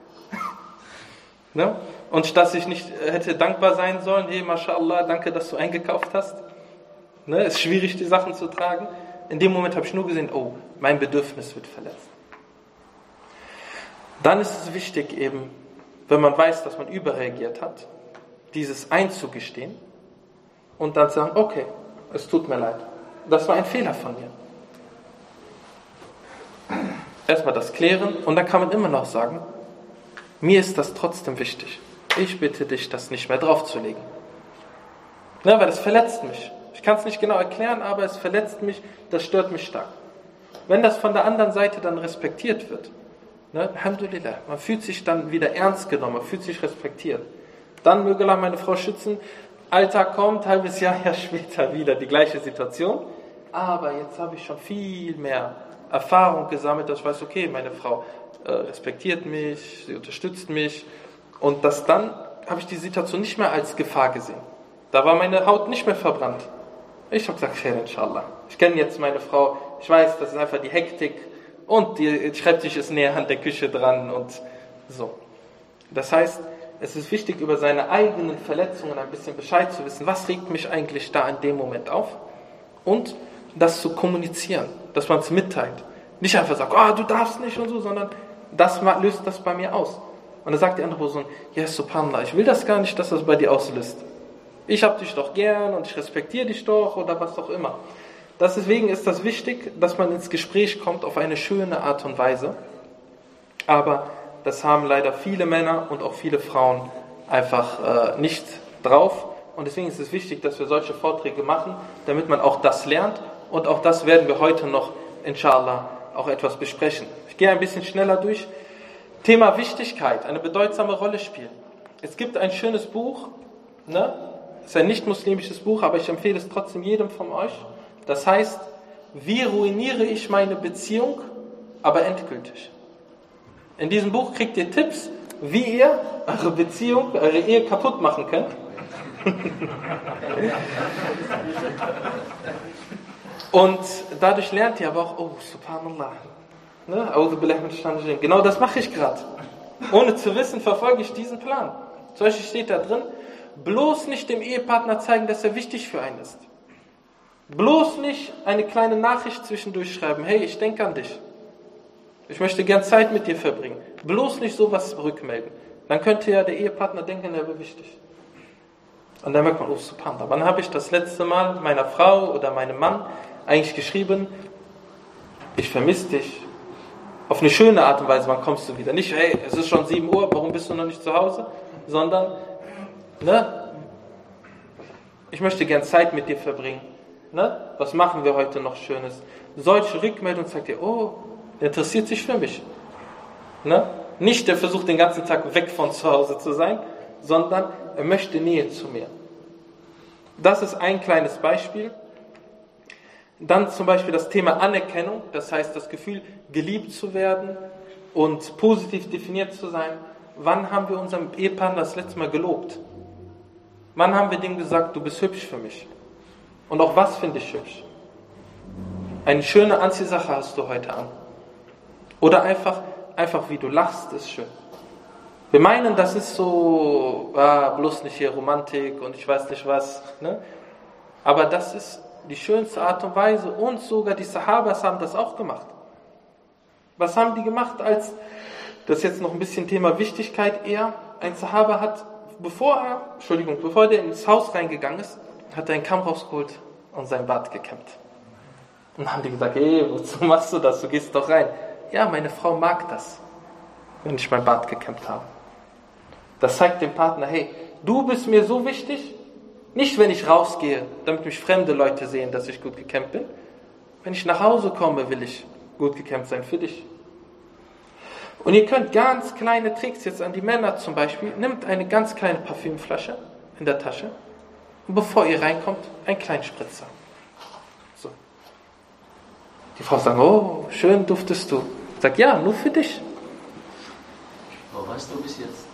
Und dass ich nicht hätte dankbar sein sollen. Hey, mashallah, danke, dass du eingekauft hast. Es ist schwierig, die Sachen zu tragen. In dem Moment habe ich nur gesehen, oh, mein Bedürfnis wird verletzt. Dann ist es wichtig eben, wenn man weiß, dass man überreagiert hat, dieses einzugestehen und dann zu sagen, okay, es tut mir leid. Das war ein Fehler von mir. Erstmal das klären und dann kann man immer noch sagen, mir ist das trotzdem wichtig. Ich bitte dich, das nicht mehr draufzulegen. Ja, weil das verletzt mich. Ich kann es nicht genau erklären, aber es verletzt mich, das stört mich stark. Wenn das von der anderen Seite dann respektiert wird, ne, Alhamdulillah, man fühlt sich dann wieder ernst genommen, man fühlt sich respektiert. Dann möge Allah meine Frau schützen, Alltag kommt, halbes Jahr, Jahr später wieder die gleiche Situation. Aber jetzt habe ich schon viel mehr Erfahrung gesammelt, dass ich weiß, okay, meine Frau äh, respektiert mich, sie unterstützt mich. Und das dann habe ich die Situation nicht mehr als Gefahr gesehen. Da war meine Haut nicht mehr verbrannt. Ich habe gesagt, Khair, inshallah. Ich kenne jetzt meine Frau, ich weiß, das ist einfach die Hektik und die Schreibtisch ist näher an der Küche dran und so. Das heißt, es ist wichtig, über seine eigenen Verletzungen ein bisschen Bescheid zu wissen. Was regt mich eigentlich da in dem Moment auf? Und das zu kommunizieren, dass man es mitteilt. Nicht einfach sagt, oh, du darfst nicht und so, sondern das löst das bei mir aus. Und dann sagt die andere Person, ja, subhanallah, ich will das gar nicht, dass das bei dir auslöst. Ich hab dich doch gern und ich respektiere dich doch oder was auch immer. Deswegen ist das wichtig, dass man ins Gespräch kommt auf eine schöne Art und Weise. Aber das haben leider viele Männer und auch viele Frauen einfach äh, nicht drauf. Und deswegen ist es wichtig, dass wir solche Vorträge machen, damit man auch das lernt. Und auch das werden wir heute noch, inshallah, auch etwas besprechen. Ich gehe ein bisschen schneller durch. Thema Wichtigkeit, eine bedeutsame Rolle spielen. Es gibt ein schönes Buch, ne? Es ist ein nicht-muslimisches Buch, aber ich empfehle es trotzdem jedem von euch. Das heißt, wie ruiniere ich meine Beziehung, aber endgültig. In diesem Buch kriegt ihr Tipps, wie ihr eure Beziehung, eure Ehe kaputt machen könnt. Und dadurch lernt ihr aber auch, oh, subhanallah. Ne? Genau das mache ich gerade. Ohne zu wissen, verfolge ich diesen Plan. Zum Beispiel steht da drin, bloß nicht dem Ehepartner zeigen, dass er wichtig für einen ist. Bloß nicht eine kleine Nachricht zwischendurch schreiben, hey, ich denke an dich. Ich möchte gern Zeit mit dir verbringen. Bloß nicht sowas rückmelden. Dann könnte ja der Ehepartner denken, er wäre wichtig. Und dann merkt man, oh, subhanallah, wann habe ich das letzte Mal meiner Frau oder meinem Mann eigentlich geschrieben, ich vermisse dich. Auf eine schöne Art und Weise, wann kommst du wieder? Nicht, hey, es ist schon sieben Uhr, warum bist du noch nicht zu Hause? Sondern, ne, ich möchte gern Zeit mit dir verbringen. Ne? Was machen wir heute noch Schönes? Solche Rückmeldungen sagt ihr, oh, der interessiert sich für mich. Ne? Nicht, der versucht den ganzen Tag weg von zu Hause zu sein, sondern er möchte Nähe zu mir. Das ist ein kleines Beispiel. Dann zum Beispiel das Thema Anerkennung, das heißt das Gefühl, geliebt zu werden und positiv definiert zu sein. Wann haben wir unserem Ehepartner das letzte Mal gelobt? Wann haben wir dem gesagt, du bist hübsch für mich? Und auch was finde ich hübsch? Eine schöne Anziehsache hast du heute an. Oder einfach, einfach wie du lachst, ist schön. Wir meinen, das ist so, ah, bloß nicht hier Romantik und ich weiß nicht was. Ne? Aber das ist die schönste Art und Weise und sogar die Sahabas haben das auch gemacht. Was haben die gemacht als, das ist jetzt noch ein bisschen Thema Wichtigkeit eher, ein Sahaba hat, bevor er, Entschuldigung, bevor der ins Haus reingegangen ist, hat er einen Kamm rausgeholt und sein Bart gekämmt. Und dann haben die gesagt, ey, wozu machst du das, du gehst doch rein. Ja, meine Frau mag das, wenn ich mein Bart gekämmt habe. Das zeigt dem Partner, hey, du bist mir so wichtig, nicht wenn ich rausgehe, damit mich fremde Leute sehen, dass ich gut gekämmt bin. Wenn ich nach Hause komme, will ich gut gekämmt sein für dich. Und ihr könnt ganz kleine Tricks jetzt an die Männer zum Beispiel, nehmt eine ganz kleine Parfümflasche in der Tasche und bevor ihr reinkommt, einen kleinen Spritzer. So. Die Frau sagt, oh, schön duftest du. Sagt, ja, nur für dich. Oh, weißt du, bis jetzt?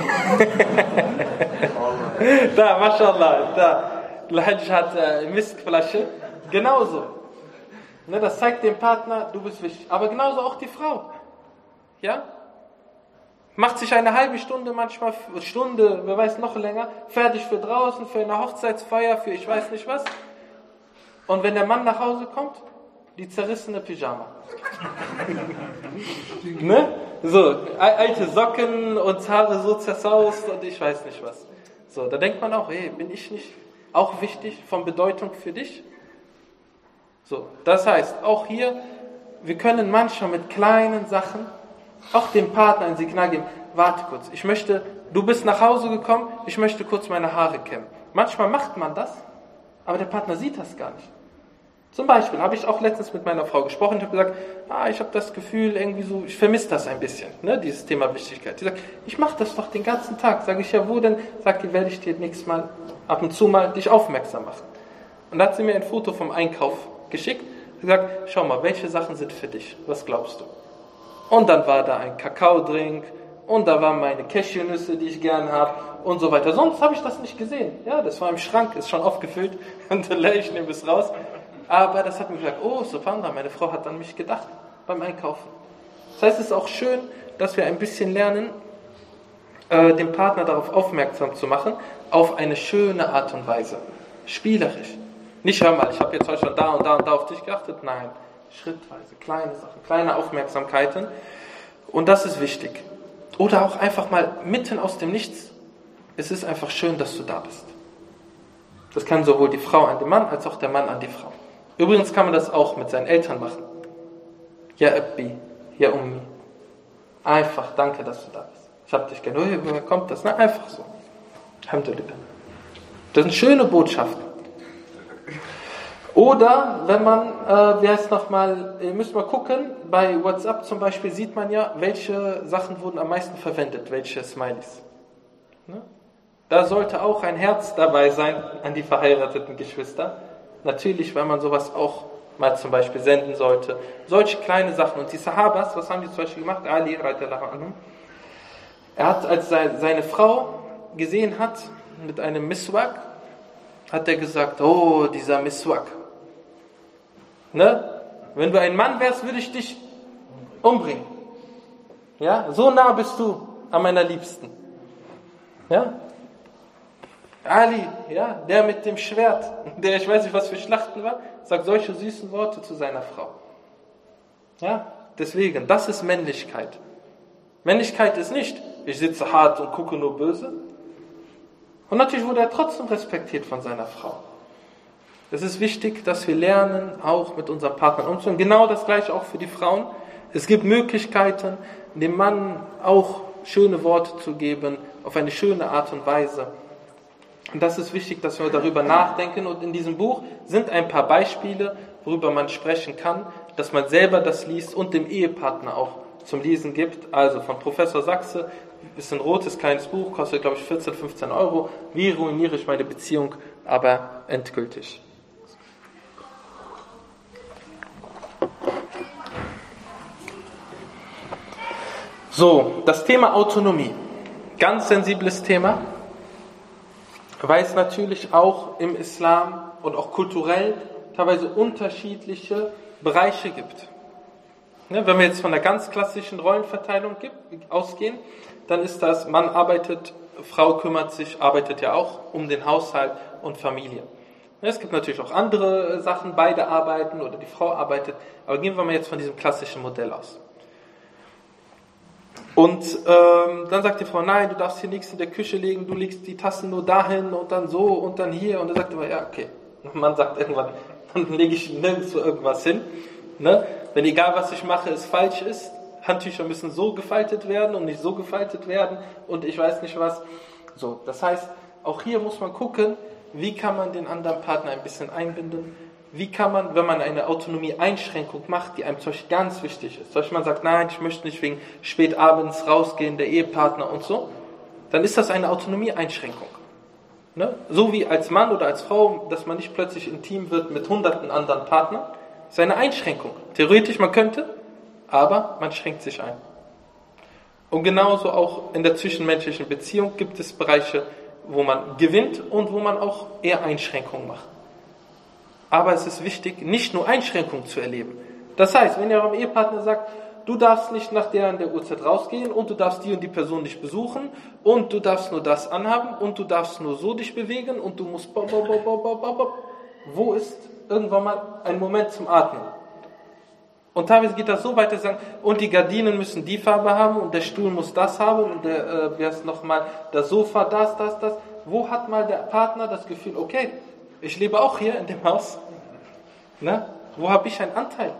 Da, mashallah, da. Al-Hajj hat äh, Miskflasche. Genauso. Ne, das zeigt dem Partner, du bist wichtig. Aber genauso auch die Frau. Ja? Macht sich eine halbe Stunde, manchmal Stunde, wer weiß noch länger, fertig für draußen, für eine Hochzeitsfeier, für ich weiß nicht was. Und wenn der Mann nach Hause kommt, die zerrissene Pyjama. Ne? So, alte Socken und Haare so zersaust und ich weiß nicht was. So, da denkt man auch, hey, bin ich nicht auch wichtig, von Bedeutung für dich? So, das heißt, auch hier, wir können manchmal mit kleinen Sachen auch dem Partner ein Signal geben. Warte kurz, ich möchte, du bist nach Hause gekommen, ich möchte kurz meine Haare kämmen. Manchmal macht man das, aber der Partner sieht das gar nicht. Zum Beispiel habe ich auch letztens mit meiner Frau gesprochen und habe gesagt, ah, ich habe das Gefühl, irgendwie so, ich vermisse das ein bisschen, ne, dieses Thema Wichtigkeit. Die sagt, ich mache das doch den ganzen Tag. Sage ich, ja, wo denn? Sagt die, werde ich dir nächstes Mal, ab und zu mal dich aufmerksam machen. Und da hat sie mir ein Foto vom Einkauf geschickt und gesagt, schau mal, welche Sachen sind für dich? Was glaubst du? Und dann war da ein Kakaodrink und da waren meine Cashewnüsse, die ich gern habe und so weiter. Sonst habe ich das nicht gesehen. Ja, das war im Schrank, ist schon aufgefüllt und ich nehme es raus. Aber das hat mir gesagt, oh, Subhanallah, meine Frau hat an mich gedacht beim Einkaufen. Das heißt, es ist auch schön, dass wir ein bisschen lernen, äh, den Partner darauf aufmerksam zu machen, auf eine schöne Art und Weise. Spielerisch. Nicht, hör mal, ich habe jetzt heute schon da und da und da auf dich geachtet. Nein, schrittweise, kleine Sachen, kleine Aufmerksamkeiten. Und das ist wichtig. Oder auch einfach mal mitten aus dem Nichts. Es ist einfach schön, dass du da bist. Das kann sowohl die Frau an den Mann, als auch der Mann an die Frau. Übrigens kann man das auch mit seinen Eltern machen. Ja, Abbi, ja, Ummi. Einfach, danke, dass du da bist. Ich hab dich gern. Woher kommt das? Na, einfach so. Alhamdulillah. Das sind schöne Botschaften. Oder, wenn man, äh, wie heißt nochmal, ihr müsst mal gucken, bei WhatsApp zum Beispiel sieht man ja, welche Sachen wurden am meisten verwendet, welche Smileys. Ne? Da sollte auch ein Herz dabei sein an die verheirateten Geschwister. Natürlich, weil man sowas auch mal zum Beispiel senden sollte. Solche kleine Sachen. Und die Sahabas, was haben die zum Beispiel gemacht? Ali, radiallahu anhu. Er hat, als seine Frau gesehen hat, mit einem Miswak, hat er gesagt, oh, dieser Miswak. Ne? Wenn du ein Mann wärst, würde ich dich umbringen. Ja? So nah bist du an meiner Liebsten. Ja? Ali, ja, der mit dem Schwert, der ich weiß nicht was für Schlachten war, sagt solche süßen Worte zu seiner Frau. Ja, deswegen, das ist Männlichkeit. Männlichkeit ist nicht, ich sitze hart und gucke nur böse. Und natürlich wurde er trotzdem respektiert von seiner Frau. Es ist wichtig, dass wir lernen, auch mit unseren Partnern umzugehen. Genau das gleiche auch für die Frauen. Es gibt Möglichkeiten, dem Mann auch schöne Worte zu geben, auf eine schöne Art und Weise. Und das ist wichtig, dass wir darüber nachdenken. Und in diesem Buch sind ein paar Beispiele, worüber man sprechen kann, dass man selber das liest und dem Ehepartner auch zum Lesen gibt. Also von Professor Sachse, ist ein rotes kleines Buch, kostet glaube ich vierzehn, fünfzehn Euro. Wie ruiniere ich meine Beziehung, aber endgültig. So, das Thema Autonomie. Ganz sensibles Thema. Weil es natürlich auch im Islam und auch kulturell teilweise unterschiedliche Bereiche gibt. Ne, wenn wir jetzt von der ganz klassischen Rollenverteilung gibt, ausgehen, dann ist das, Mann arbeitet, Frau kümmert sich, arbeitet ja auch um den Haushalt und Familie. Ne, es gibt natürlich auch andere Sachen, beide arbeiten oder die Frau arbeitet, aber gehen wir mal jetzt von diesem klassischen Modell aus. Und ähm, dann sagt die Frau, nein, du darfst hier nichts in der Küche legen, du legst die Tassen nur dahin und dann so und dann hier. Und er sagt immer, ja, okay. Und man sagt irgendwann, dann lege ich nirgendwo irgendwas hin. Ne? Wenn egal, was ich mache, es falsch ist, Handtücher müssen so gefaltet werden und nicht so gefaltet werden und ich weiß nicht was. So, das heißt, auch hier muss man gucken, wie kann man den anderen Partner ein bisschen einbinden. Wie kann man, wenn man eine Autonomie-Einschränkung macht, die einem zum Beispiel ganz wichtig ist, zum Beispiel man sagt, nein, ich möchte nicht wegen spät abends rausgehen, der Ehepartner und so, dann ist das eine Autonomie-Einschränkung. Ne? So wie als Mann oder als Frau, dass man nicht plötzlich intim wird mit hunderten anderen Partnern, ist eine Einschränkung. Theoretisch, man könnte, aber man schränkt sich ein. Und genauso auch in der zwischenmenschlichen Beziehung gibt es Bereiche, wo man gewinnt und wo man auch eher Einschränkungen macht. Aber es ist wichtig, nicht nur Einschränkungen zu erleben. Das heißt, wenn ihr eurem Ehepartner sagt, du darfst nicht nach der und der Uhrzeit rausgehen und du darfst die und die Person nicht besuchen und du darfst nur das anhaben und du darfst nur so dich bewegen und du musst... Bo, bo, bo, bo, bo, bo, bo. Wo ist irgendwann mal ein Moment zum Atmen? Und teilweise geht das so weit, dass sie sagen, und die Gardinen müssen die Farbe haben und der Stuhl muss das haben und der, äh, wie heißt nochmal, das Sofa, das, das, das. Wo hat mal der Partner das Gefühl, okay, ich lebe auch hier in dem Haus. Ne? Wo habe ich einen Anteil?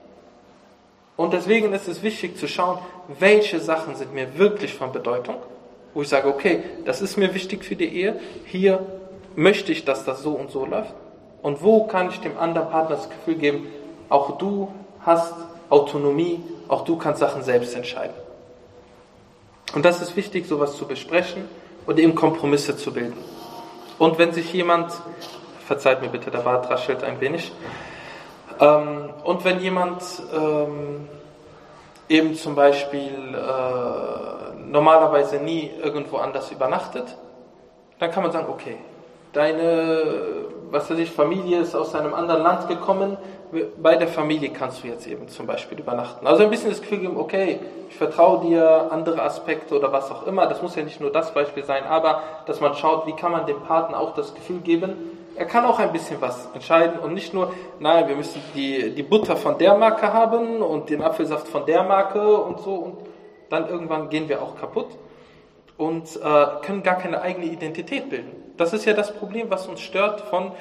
Und deswegen ist es wichtig zu schauen, welche Sachen sind mir wirklich von Bedeutung, wo ich sage, okay, das ist mir wichtig für die Ehe, hier möchte ich, dass das so und so läuft. Und wo kann ich dem anderen Partner das Gefühl geben, auch du hast Autonomie, auch du kannst Sachen selbst entscheiden. Und das ist wichtig, sowas zu besprechen und eben Kompromisse zu bilden. Und wenn sich jemand, verzeiht mir bitte, der Bart raschelt ein wenig, ähm, und wenn jemand ähm, eben zum Beispiel äh, normalerweise nie irgendwo anders übernachtet, dann kann man sagen, okay, deine, was weiß ich, Familie ist aus einem anderen Land gekommen, bei der Familie kannst du jetzt eben zum Beispiel übernachten. Also ein bisschen das Gefühl geben, okay, ich vertraue dir, andere Aspekte oder was auch immer, das muss ja nicht nur das Beispiel sein, aber dass man schaut, wie kann man dem Partner auch das Gefühl geben, er kann auch ein bisschen was entscheiden und nicht nur, nein, wir müssen die, die Butter von der Marke haben und den Apfelsaft von der Marke und so und dann irgendwann gehen wir auch kaputt und äh, können gar keine eigene Identität bilden. Das ist ja das Problem, was uns stört von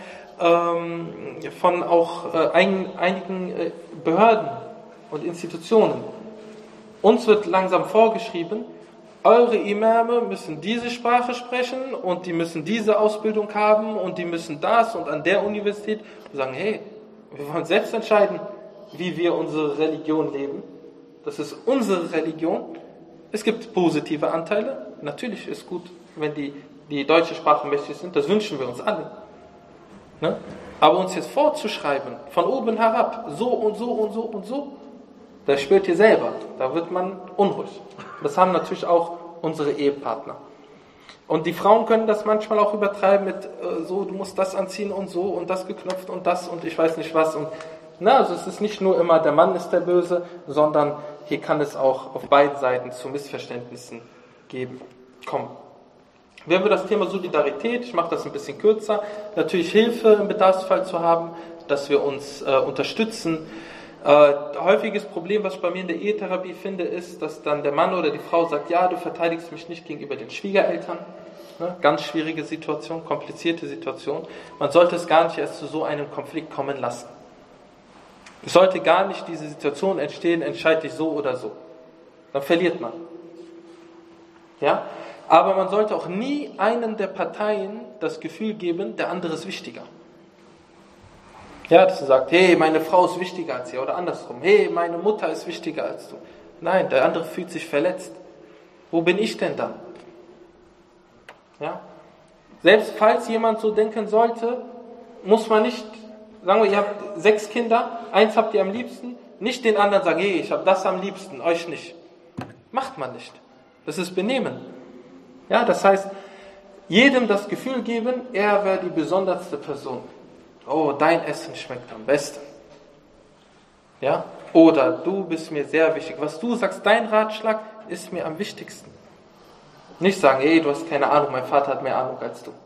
von auch äh, ein, einigen äh, Behörden und Institutionen. Uns wird langsam vorgeschrieben, eure Imame müssen diese Sprache sprechen und die müssen diese Ausbildung haben und die müssen das und an der Universität. Wir sagen, hey, wir wollen selbst entscheiden, wie wir unsere Religion leben. Das ist unsere Religion. Es gibt positive Anteile. Natürlich ist gut, wenn die, die deutsche Sprache mächtig sind. Das wünschen wir uns alle. Ne? Aber uns jetzt vorzuschreiben, von oben herab, so und so und so und so, das spürt ihr selber, da wird man unruhig. Das haben natürlich auch unsere Ehepartner. Und die Frauen können das manchmal auch übertreiben mit äh, so, du musst das anziehen und so und das geknöpft und das und ich weiß nicht was. Und, na, also es ist nicht nur immer der Mann ist der Böse, sondern hier kann es auch auf beiden Seiten zu Missverständnissen geben. Komm. Wir haben das Thema Solidarität, ich mache das ein bisschen kürzer, natürlich Hilfe im Bedarfsfall zu haben, dass wir uns äh, unterstützen. Äh, häufiges Problem, was ich bei mir in der Ehetherapie finde, ist, dass dann der Mann oder die Frau sagt, ja, du verteidigst mich nicht gegenüber den Schwiegereltern. Ne? Ganz schwierige Situation, komplizierte Situation. Man sollte es gar nicht erst zu so einem Konflikt kommen lassen. Es sollte gar nicht diese Situation entstehen, entscheide ich so oder so. Dann verliert man. Ja? Aber man sollte auch nie einen der Parteien das Gefühl geben, der andere ist wichtiger. Ja, dass du sagst, hey, meine Frau ist wichtiger als ihr oder andersrum. Hey, meine Mutter ist wichtiger als du. Nein, der andere fühlt sich verletzt. Wo bin ich denn dann? Ja? Selbst falls jemand so denken sollte, muss man nicht, sagen wir, ihr habt sechs Kinder, eins habt ihr am liebsten, nicht den anderen sagen, hey, ich habe das am liebsten, euch nicht. Macht man nicht. Das ist Benehmen. Ja, das heißt, jedem das Gefühl geben, er wäre die besonderste Person. Oh, dein Essen schmeckt am besten. Ja? Oder du bist mir sehr wichtig. Was du sagst, dein Ratschlag ist mir am wichtigsten. Nicht sagen, ey, du hast keine Ahnung, mein Vater hat mehr Ahnung als du.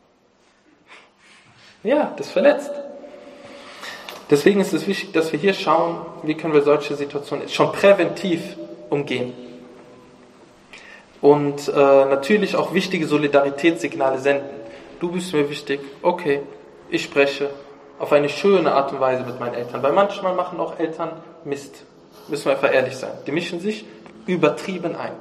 Ja, das verletzt. Deswegen ist es wichtig, dass wir hier schauen, wie können wir solche Situationen schon präventiv umgehen. Und äh, natürlich auch wichtige Solidaritätssignale senden. Du bist mir wichtig, okay, ich spreche auf eine schöne Art und Weise mit meinen Eltern. Weil manchmal machen auch Eltern Mist, müssen wir einfach ehrlich sein. Die mischen sich übertrieben ein.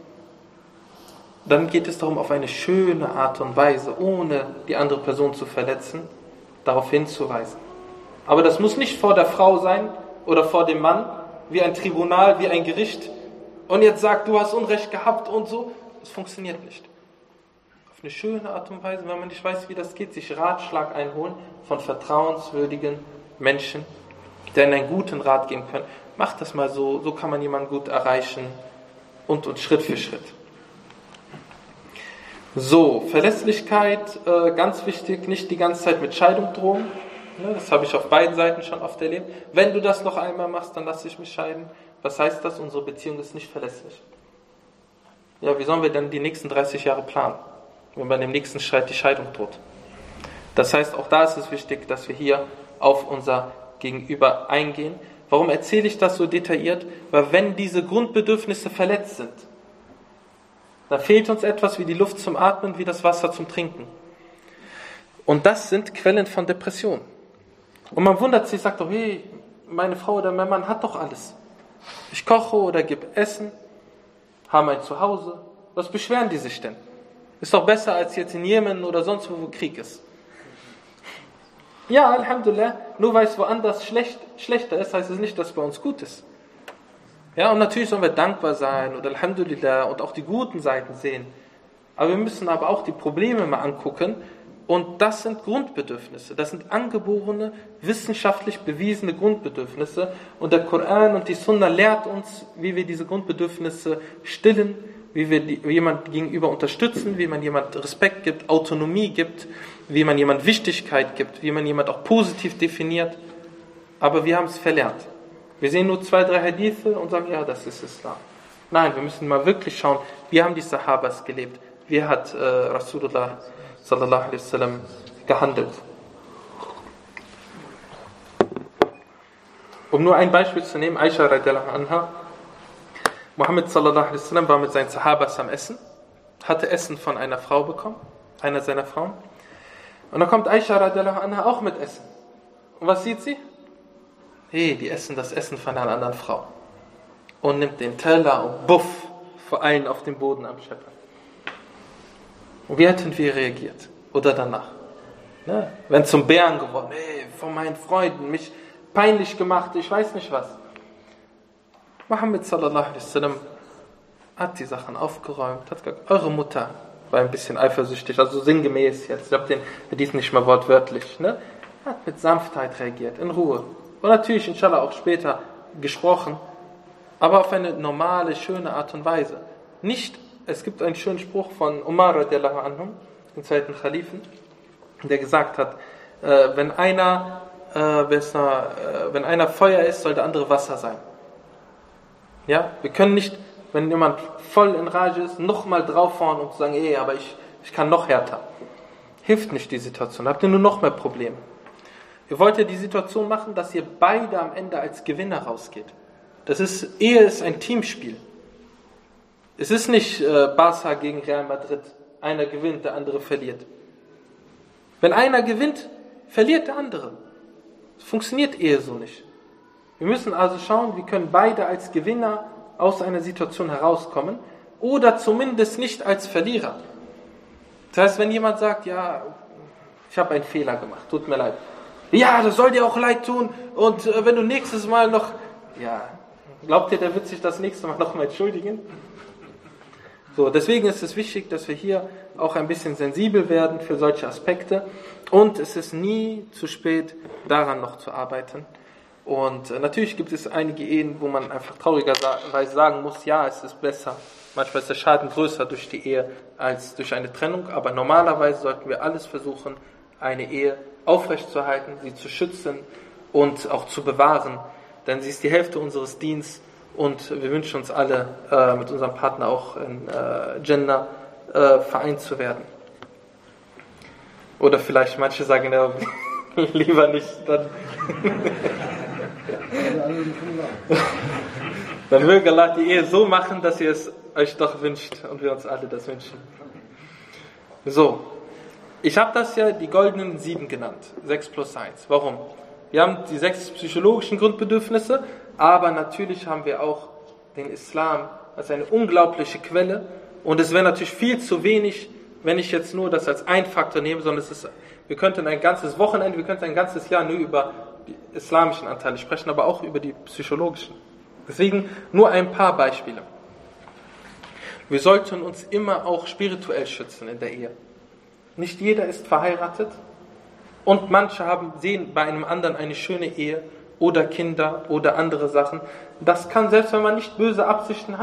Dann geht es darum, auf eine schöne Art und Weise, ohne die andere Person zu verletzen, darauf hinzuweisen. Aber das muss nicht vor der Frau sein oder vor dem Mann, wie ein Tribunal, wie ein Gericht. Und jetzt sagt, du hast Unrecht gehabt und so. Das funktioniert nicht. Auf eine schöne Art und Weise, wenn man nicht weiß, wie das geht, sich Ratschlag einholen von vertrauenswürdigen Menschen, die einen einen guten Rat geben können. Macht das mal so, so kann man jemanden gut erreichen. und, und Schritt für Schritt. So, Verlässlichkeit, äh, ganz wichtig, nicht die ganze Zeit mit Scheidung drohen. Ja, das habe ich auf beiden Seiten schon oft erlebt. Wenn du das noch einmal machst, dann lasse ich mich scheiden. Was heißt das? Unsere Beziehung ist nicht verlässlich. Ja, wie sollen wir denn die nächsten dreißig Jahre planen, wenn bei dem nächsten Streit die Scheidung droht? Das heißt, auch da ist es wichtig, dass wir hier auf unser Gegenüber eingehen. Warum erzähle ich das so detailliert? Weil wenn diese Grundbedürfnisse verletzt sind, dann fehlt uns etwas wie die Luft zum Atmen, wie das Wasser zum Trinken. Und das sind Quellen von Depression. Und man wundert sich, sagt doch, hey, meine Frau oder mein Mann hat doch alles. Ich koche oder gebe Essen, haben ein Zuhause. Was beschweren die sich denn? Ist doch besser als jetzt in Jemen oder sonst wo, wo Krieg ist. Ja, Alhamdulillah, nur weil es woanders schlecht, schlechter ist, heißt es nicht, dass es bei uns gut ist. Ja, und natürlich sollen wir dankbar sein und Alhamdulillah und auch die guten Seiten sehen. Aber wir müssen aber auch die Probleme mal angucken. Und das sind Grundbedürfnisse. Das sind angeborene, wissenschaftlich bewiesene Grundbedürfnisse. Und der Koran und die Sunna lehrt uns, wie wir diese Grundbedürfnisse stillen, wie wir die, wie jemand gegenüber unterstützen, wie man jemand Respekt gibt, Autonomie gibt, wie man jemand Wichtigkeit gibt, wie man jemand auch positiv definiert. Aber wir haben es verlernt. Wir sehen nur zwei, drei Hadithe und sagen, ja, das ist Islam. Nein, wir müssen mal wirklich schauen, wie haben die Sahabas gelebt, wie hat äh, Rasulullah sallallahu alaihi wasallam gehandelt. Um nur ein Beispiel zu nehmen, Aisha radiallahu anha, Muhammad sallallahu alaihi wasallam war mit seinen Sahabas am Essen, hatte Essen von einer Frau bekommen, einer seiner Frauen. Und dann kommt Aisha radiallahu anha auch mit Essen. Und was sieht sie? Hey, die essen das Essen von einer anderen Frau. Und nimmt den Teller und buff, vor allen auf den Boden am Scheppern. Und wie hätten wir reagiert? Oder danach? Ne? Wenn zum Bären geworden, hey, von meinen Freunden, mich peinlich gemacht, ich weiß nicht was. Muhammad sallallahu alaihi wasallam hat die Sachen aufgeräumt, hat gesagt, eure Mutter war ein bisschen eifersüchtig, also sinngemäß jetzt, ich habe den Hadith nicht mal wortwörtlich, ne? Hat mit Sanftheit reagiert, in Ruhe. Und natürlich, inshallah, auch später gesprochen, aber auf eine normale, schöne Art und Weise. Nicht, es gibt einen schönen Spruch von Umar radiallahu anhu, dem zweiten Khalifen, der gesagt hat, äh, wenn einer äh, besser, äh, wenn einer Feuer ist, soll der andere Wasser sein. Ja, wir können nicht, wenn jemand voll in Rage ist, nochmal draufhauen und sagen, ey, aber ich, ich kann noch härter. Hilft nicht die Situation, habt ihr nur noch mehr Probleme. Ihr wollt ja die Situation machen, dass ihr beide am Ende als Gewinner rausgeht. Das ist, Ehe ist ein Teamspiel. Es ist nicht äh, Barca gegen Real Madrid. Einer gewinnt, der andere verliert. Wenn einer gewinnt, verliert der andere. Es funktioniert Ehe so nicht. Wir müssen also schauen, wie können beide als Gewinner aus einer Situation herauskommen oder zumindest nicht als Verlierer. Das heißt, wenn jemand sagt, ja, ich habe einen Fehler gemacht, tut mir leid. Ja, das soll dir auch leid tun und äh, wenn du nächstes Mal noch... Ja, glaubt ihr, der wird sich das nächste Mal noch mal entschuldigen? So, deswegen ist es wichtig, dass wir hier auch ein bisschen sensibel werden für solche Aspekte und es ist nie zu spät, daran noch zu arbeiten. Und äh, natürlich gibt es einige Ehen, wo man einfach traurigerweise sagen muss, ja, es ist besser. Manchmal ist der Schaden größer durch die Ehe als durch eine Trennung, aber normalerweise sollten wir alles versuchen, eine Ehe aufrechtzuerhalten, sie zu schützen und auch zu bewahren, denn sie ist die Hälfte unseres Dienstes und wir wünschen uns alle, äh, mit unserem Partner auch in äh, Jannah äh, vereint zu werden. Oder vielleicht manche sagen ja, lieber nicht, dann dann möge Allah die Ehe so machen, dass ihr es euch doch wünscht und wir uns alle das wünschen. So, ich habe das ja die goldenen sieben genannt, sechs plus eins. Warum? Wir haben die sechs psychologischen Grundbedürfnisse, aber natürlich haben wir auch den Islam als eine unglaubliche Quelle und es wäre natürlich viel zu wenig, wenn ich jetzt nur das als ein Faktor nehme, sondern es ist, wir könnten ein ganzes Wochenende, wir könnten ein ganzes Jahr nur über die islamischen Anteile sprechen, aber auch über die psychologischen. Deswegen nur ein paar Beispiele. Wir sollten uns immer auch spirituell schützen in der Ehe. Nicht jeder ist verheiratet und manche haben, sehen bei einem anderen eine schöne Ehe oder Kinder oder andere Sachen. Das kann, selbst wenn man nicht böse Absichten hat,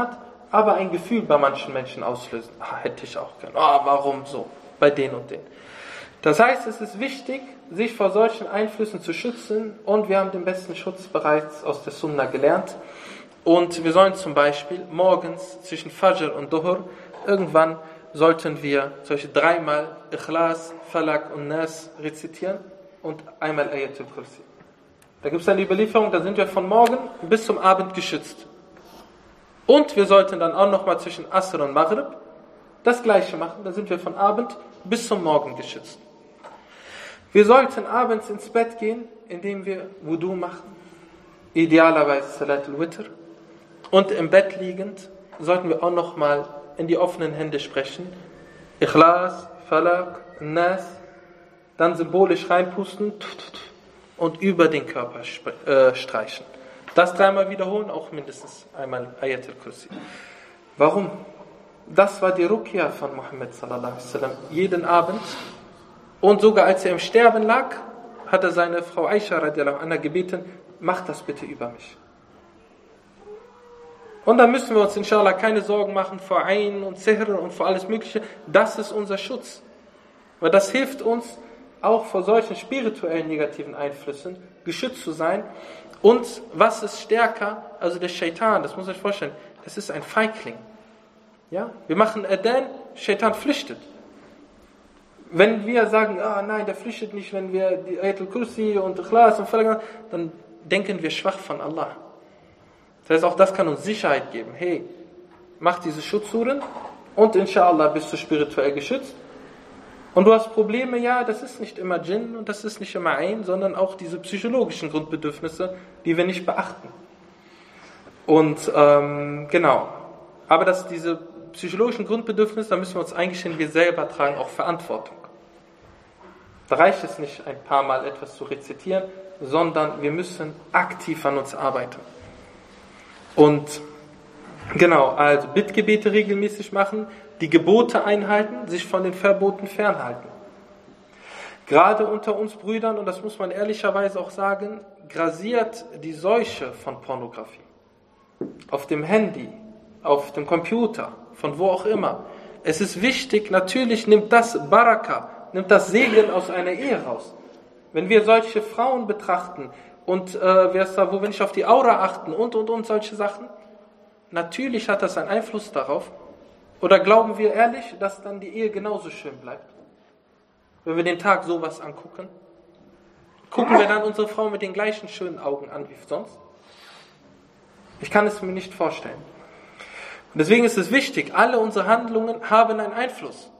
aber ein Gefühl bei manchen Menschen auslösen. Ah, hätte ich auch gern. Ah, warum so? Bei den und den. Das heißt, es ist wichtig, sich vor solchen Einflüssen zu schützen, und wir haben den besten Schutz bereits aus der Sunna gelernt. Und wir sollen zum Beispiel morgens zwischen Fajr und Duhur, irgendwann sollten wir solche dreimal Ikhlas, Falak und Nas rezitieren und einmal Ayatul Kursi. Da gibt es eine Überlieferung, da sind wir von morgen bis zum Abend geschützt. Und wir sollten dann auch nochmal zwischen Asr und Maghrib das Gleiche machen, da sind wir von Abend bis zum Morgen geschützt. Wir sollten abends ins Bett gehen, indem wir Wudu machen, idealerweise Salatul Witr. Und im Bett liegend sollten wir auch nochmal in die offenen Hände sprechen. Ikhlas, Falak, Nas, dann symbolisch reinpusten und über den Körper streichen. Das dreimal wiederholen, auch mindestens einmal Ayatul Kursi. Warum? Das war die Ruqya von Muhammad sallallahu alaihi wasallam. Jeden Abend. Und sogar als er im Sterben lag, hat er seine Frau Aisha radiallahu anha gebeten, mach das bitte über mich. Und dann müssen wir uns inshallah keine Sorgen machen vor Ain und Sihr und vor alles Mögliche. Das ist unser Schutz. Weil das hilft uns, auch vor solchen spirituellen negativen Einflüssen geschützt zu sein. Und was ist stärker? Also der Shaitan, das muss ich euch vorstellen, das ist ein Feigling. Ja? Wir machen Adhan, Shaitan flüchtet. Wenn wir sagen, ah nein, der flüchtet nicht, wenn wir die Ayatul Kursi und Ikhlas und Falak, dann denken wir schwach von Allah. Das heißt, auch das kann uns Sicherheit geben. Hey, mach diese Schutzsuren und inshallah bist du spirituell geschützt. Und du hast Probleme, ja, das ist nicht immer Djinn und das ist nicht immer Ain, sondern auch diese psychologischen Grundbedürfnisse, die wir nicht beachten. Und ähm, genau, aber dass diese psychologischen Grundbedürfnisse, da müssen wir uns eingestehen, wir selber tragen auch Verantwortung. Da reicht es nicht, ein paar Mal etwas zu rezitieren, sondern wir müssen aktiv an uns arbeiten. Und genau, also Bittgebete regelmäßig machen, die Gebote einhalten, sich von den Verboten fernhalten. Gerade unter uns Brüdern, und das muss man ehrlicherweise auch sagen, grasiert die Seuche von Pornografie. Auf dem Handy, auf dem Computer, von wo auch immer. Es ist wichtig, natürlich nimmt das Baraka, nimmt das Segen aus einer Ehe raus. Wenn wir solche Frauen betrachten und äh, wer ist da, wo wir nicht auf die Aura achten und und und solche Sachen, natürlich hat das einen Einfluss darauf. Oder glauben wir ehrlich, dass dann die Ehe genauso schön bleibt? Wenn wir den Tag sowas angucken, gucken wir dann unsere Frau mit den gleichen schönen Augen an wie sonst? Ich kann es mir nicht vorstellen. Und deswegen ist es wichtig, alle unsere Handlungen haben einen Einfluss.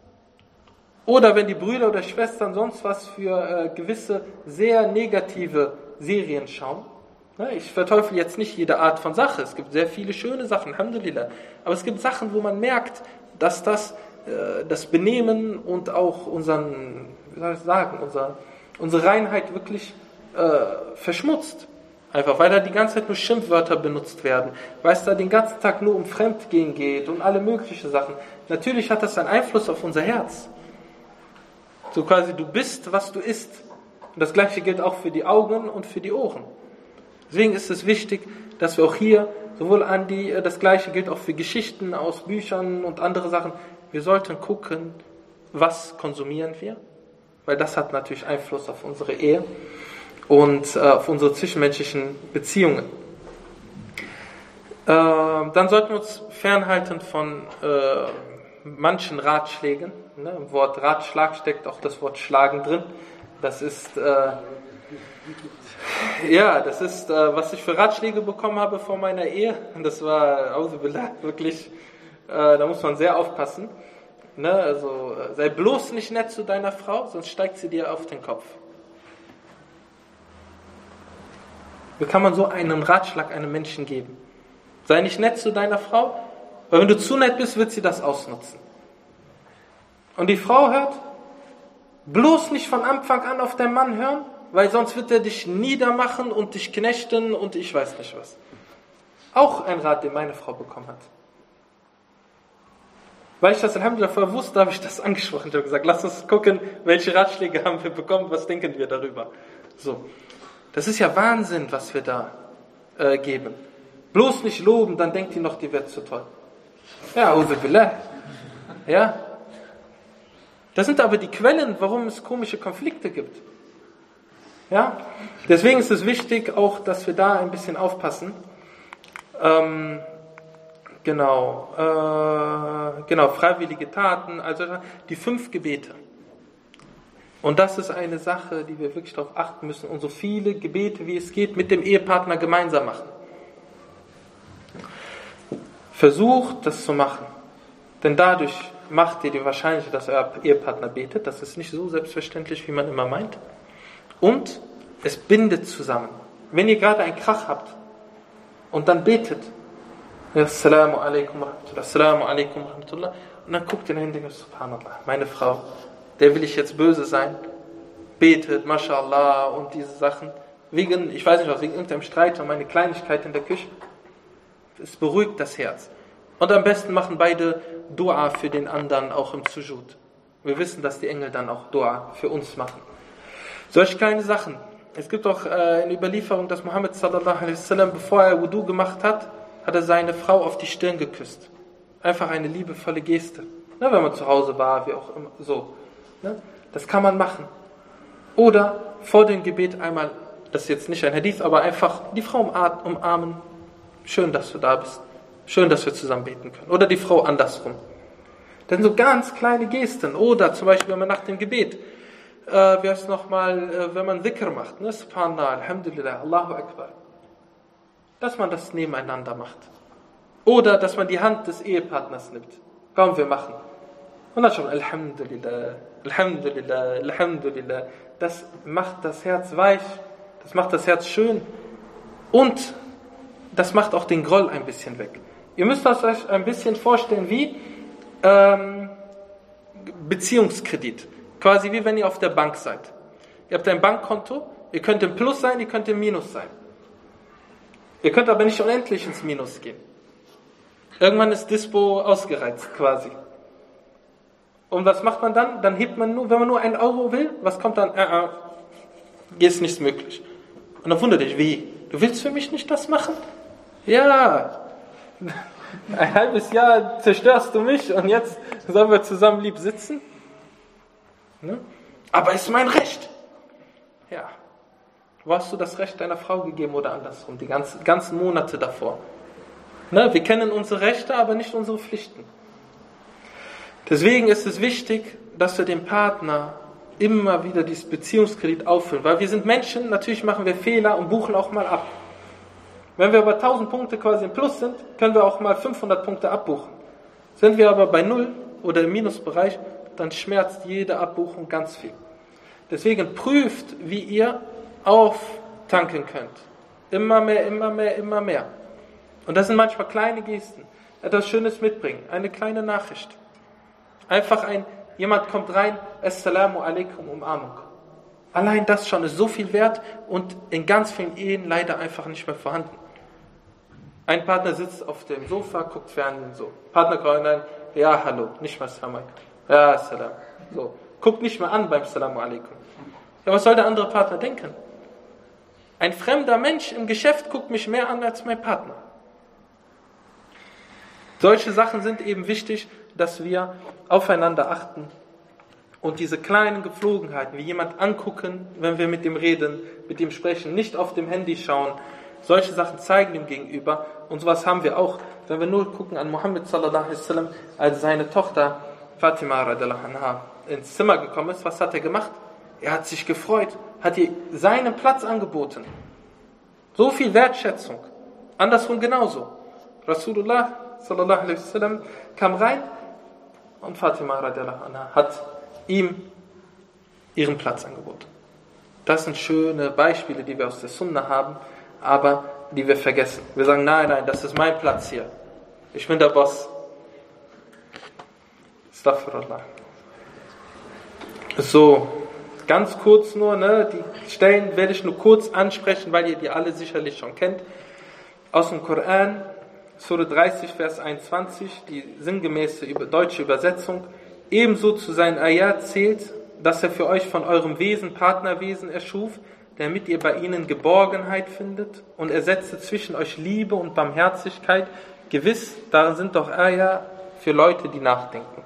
Oder wenn die Brüder oder Schwestern sonst was für äh, gewisse sehr negative Serien schauen. Ja, ich verteufel jetzt nicht jede Art von Sache. Es gibt sehr viele schöne Sachen, Alhamdulillah. Aber es gibt Sachen, wo man merkt, dass das, äh, das Benehmen und auch unseren, wie soll ich sagen, unser, unsere Reinheit wirklich äh, verschmutzt. Einfach, weil da die ganze Zeit nur Schimpfwörter benutzt werden, weil es da den ganzen Tag nur um Fremdgehen geht und alle möglichen Sachen. Natürlich hat das einen Einfluss auf unser Herz. So quasi, du bist, was du isst. Und das Gleiche gilt auch für die Augen und für die Ohren. Deswegen ist es wichtig, dass wir auch hier, sowohl an die, das Gleiche gilt auch für Geschichten aus Büchern und andere Sachen, wir sollten gucken, was konsumieren wir, weil das hat natürlich Einfluss auf unsere Ehe und äh, auf unsere zwischenmenschlichen Beziehungen. Äh, dann sollten wir uns fernhalten von äh, manchen Ratschlägen. Ne? Im Wort Ratschlag steckt auch das Wort Schlagen drin. Das ist, äh, ja, das ist, äh, was ich für Ratschläge bekommen habe vor meiner Ehe. Das war, Auzubillah, wirklich, äh, da muss man sehr aufpassen. Ne? Also, sei bloß nicht nett zu deiner Frau, sonst steigt sie dir auf den Kopf. Wie kann man so einen Ratschlag einem Menschen geben? Sei nicht nett zu deiner Frau, weil wenn du zu nett bist, wird sie das ausnutzen. Und die Frau hört, bloß nicht von Anfang an auf deinen Mann hören, weil sonst wird er dich niedermachen und dich knechten und ich weiß nicht was. Auch ein Rat, den meine Frau bekommen hat. Weil ich das Alhamdulillah vorher wusste, habe ich das angesprochen. Ich habe gesagt, lass uns gucken, welche Ratschläge haben wir bekommen, was denken wir darüber. So. Das ist ja Wahnsinn, was wir da äh, geben. Bloß nicht loben, dann denkt die noch, die wird zu toll. Ja, A'udhu billah. Ja. Das sind aber die Quellen, warum es komische Konflikte gibt. Ja. Deswegen ist es wichtig auch, dass wir da ein bisschen aufpassen. Ähm, genau. Äh, genau, freiwillige Taten, also die fünf Gebete. Und das ist eine Sache, die wir wirklich darauf achten müssen und so viele Gebete, wie es geht, mit dem Ehepartner gemeinsam machen. Versucht, das zu machen. Denn dadurch macht ihr die Wahrscheinlichkeit, dass euer Ehepartner betet. Das ist nicht so selbstverständlich, wie man immer meint. Und es bindet zusammen. Wenn ihr gerade einen Krach habt und dann betet, Assalamu alaikum wa rahmatullah, Assalamu alaikum wa rahmatullah, und dann guckt ihr hin und denkt, Subhanallah, meine Frau, der will ich jetzt böse sein, betet, Mashallah und diese Sachen, wegen, ich weiß nicht was, wegen irgendeinem Streit um eine Kleinigkeit in der Küche. Es beruhigt das Herz. Und am besten machen beide Dua für den anderen, auch im Sujud. Wir wissen, dass die Engel dann auch Dua für uns machen. Solche kleine Sachen. Es gibt auch äh, eine Überlieferung, dass Muhammad sallallahu alaihi wasallam, bevor er Wudu gemacht hat, hat er seine Frau auf die Stirn geküsst. Einfach eine liebevolle Geste. Na, wenn man zu Hause war, wie auch immer, so. Ne? Das kann man machen. Oder vor dem Gebet einmal, das ist jetzt nicht ein Hadith, aber einfach die Frau umarmen. Schön, dass du da bist. Schön, dass wir zusammen beten können. Oder die Frau andersrum. Das sind so ganz kleine Gesten. Oder zum Beispiel, wenn man nach dem Gebet, äh, wie heißt es nochmal, äh, wenn man Dhikr macht, ne? Subhanallah, Alhamdulillah, Allahu Akbar. Dass man das nebeneinander macht. Oder, dass man die Hand des Ehepartners nimmt. Komm, wir machen. Und dann schon, Alhamdulillah, Alhamdulillah, Alhamdulillah. Das macht das Herz weich. Das macht das Herz schön. Und das macht auch den Groll ein bisschen weg. Ihr müsst euch ein bisschen vorstellen wie ähm, Beziehungskredit. Quasi wie wenn ihr auf der Bank seid. Ihr habt ein Bankkonto, ihr könnt im Plus sein, ihr könnt im Minus sein. Ihr könnt aber nicht unendlich ins Minus gehen. Irgendwann ist Dispo ausgereizt quasi. Und was macht man dann? Dann hebt man nur, wenn man nur einen Euro will, was kommt dann? Äh, äh, hier ist nichts möglich. Und dann wundert dich, wie? Du willst für mich nicht das machen? Ja, ein halbes Jahr zerstörst du mich und jetzt sollen wir zusammen lieb sitzen? Ne? Aber ist mein Recht. Ja. Wo hast du das Recht deiner Frau gegeben oder andersrum, die ganzen, ganzen Monate davor? Ne? Wir kennen unsere Rechte, aber nicht unsere Pflichten. Deswegen ist es wichtig, dass wir dem Partner immer wieder dieses Beziehungskredit auffüllen, weil wir sind Menschen, natürlich machen wir Fehler und buchen auch mal ab. Wenn wir aber tausend Punkte quasi im Plus sind, können wir auch mal fünfhundert Punkte abbuchen. Sind wir aber bei Null oder im Minusbereich, dann schmerzt jede Abbuchung ganz viel. Deswegen prüft, wie ihr auftanken könnt. Immer mehr, immer mehr, immer mehr. Und das sind manchmal kleine Gesten. Etwas Schönes mitbringen, eine kleine Nachricht. Einfach ein, jemand kommt rein, Assalamu alaikum, Umarmung. Allein das schon ist so viel wert und in ganz vielen Ehen leider einfach nicht mehr vorhanden. Ein Partner sitzt auf dem Sofa, guckt Fernsehen so. Partner kommt rein, ja, hallo, nicht mal Assalamu alaikum. Ja, Assalam. So. Guckt nicht mehr an beim Assalamu alaikum. Ja, was soll der andere Partner denken? Ein fremder Mensch im Geschäft guckt mich mehr an als mein Partner. Solche Sachen sind eben wichtig, dass wir aufeinander achten und diese kleinen Gepflogenheiten, wie jemand angucken, wenn wir mit ihm reden, mit ihm sprechen, nicht auf dem Handy schauen, solche Sachen zeigen dem Gegenüber. Und sowas haben wir auch, wenn wir nur gucken an Muhammad sallallahu alaihi wasallam, als seine Tochter Fatima radiallahu anha ins Zimmer gekommen ist, was hat er gemacht? Er hat sich gefreut, hat ihr seinen Platz angeboten. So viel Wertschätzung. Andersrum genauso. Rasulullah sallallahu alaihi wasallam kam rein und Fatima radiallahu anha hat ihm ihren Platz angeboten. Das sind schöne Beispiele, die wir aus der Sunna haben, aber die wir vergessen. Wir sagen, nein, nein, das ist mein Platz hier. Ich bin der Boss. Astaghfirullah. So, ganz kurz nur, ne, die Stellen werde ich nur kurz ansprechen, weil ihr die alle sicherlich schon kennt. Aus dem Koran, Surah dreißig, Vers einundzwanzig, die sinngemäße deutsche Übersetzung. Ebenso zu seinen Ayat zählt, dass er für euch von eurem Wesen Partnerwesen erschuf, damit ihr bei ihnen Geborgenheit findet, und er setzte zwischen euch Liebe und Barmherzigkeit, Gewiss, darin sind doch Ayah für Leute, die nachdenken.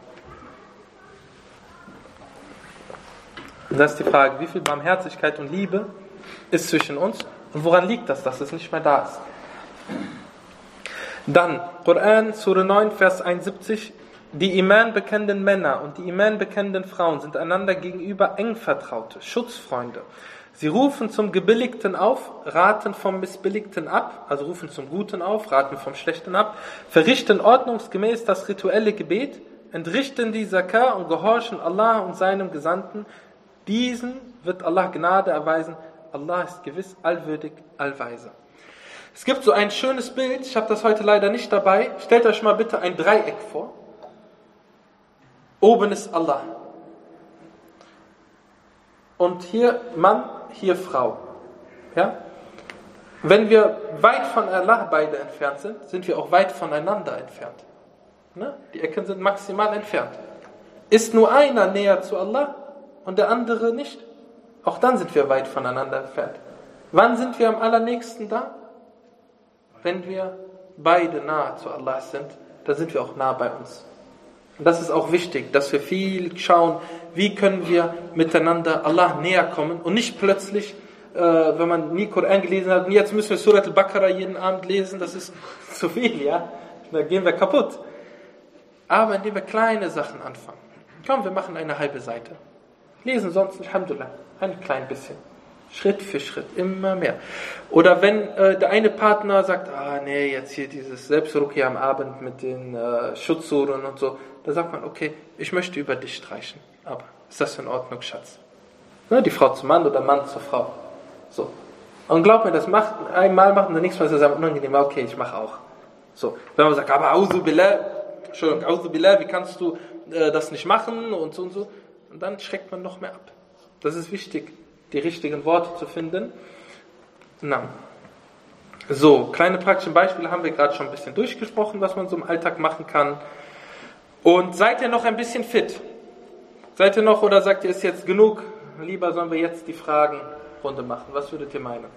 Und das ist die Frage, wie viel Barmherzigkeit und Liebe ist zwischen uns und woran liegt das, dass es nicht mehr da ist? Dann, Koran, Surah neun, Vers einundsiebzig, die Iman bekennenden Männer und die Iman bekennenden Frauen sind einander gegenüber eng Vertraute, Schutzfreunde. Sie rufen zum Gebilligten auf, raten vom Missbilligten ab, also rufen zum Guten auf, raten vom Schlechten ab, verrichten ordnungsgemäß das rituelle Gebet, entrichten die Zakah und gehorchen Allah und seinem Gesandten. Diesen wird Allah Gnade erweisen. Allah ist gewiss allwürdig, allweise. Es gibt so ein schönes Bild, ich habe das heute leider nicht dabei. Stellt euch mal bitte ein Dreieck vor. Oben ist Allah. Und hier Mann, hier Frau. Ja? Wenn wir weit von Allah beide entfernt sind, sind wir auch weit voneinander entfernt. Ne? Die Ecken sind maximal entfernt. Ist nur einer näher zu Allah und der andere nicht, auch dann sind wir weit voneinander entfernt. Wann sind wir am allernächsten da? Wenn wir beide nahe zu Allah sind, dann sind wir auch nah bei uns. Und das ist auch wichtig, dass wir viel schauen, wie können wir miteinander Allah näher kommen und nicht plötzlich, äh, wenn man nie Koran gelesen hat, und jetzt müssen wir Surat al-Baqarah jeden Abend lesen, das ist zu viel, ja? Da gehen wir kaputt. Aber indem wir kleine Sachen anfangen. Komm, wir machen eine halbe Seite. Lesen sonst, Alhamdulillah, ein klein bisschen. Schritt für Schritt, immer mehr. Oder wenn äh, der eine Partner sagt, ah nee, jetzt hier dieses Selbstrukia am Abend mit den äh, Schutzsuren und so, da sagt man, okay, ich möchte über dich streichen. Aber ist das in Ordnung, Schatz? Ne, die Frau zum Mann oder Mann zur Frau. So. Und glaub mir, das macht einmal machen, dann nichts mehr, so sagen, unangenehm, okay, ich mache auch. So. Wenn man sagt, aber Auzu Billah, Entschuldigung, Auzu Billah, wie kannst du äh, das nicht machen und so und so. Und dann schreckt man noch mehr ab. Das ist wichtig, die richtigen Worte zu finden. Na. So, kleine praktische Beispiele haben wir gerade schon ein bisschen durchgesprochen, was man so im Alltag machen kann. Und seid ihr noch ein bisschen fit? Seid ihr noch oder sagt ihr, ist jetzt genug? Lieber sollen wir jetzt die Fragenrunde machen. Was würdet ihr meinen?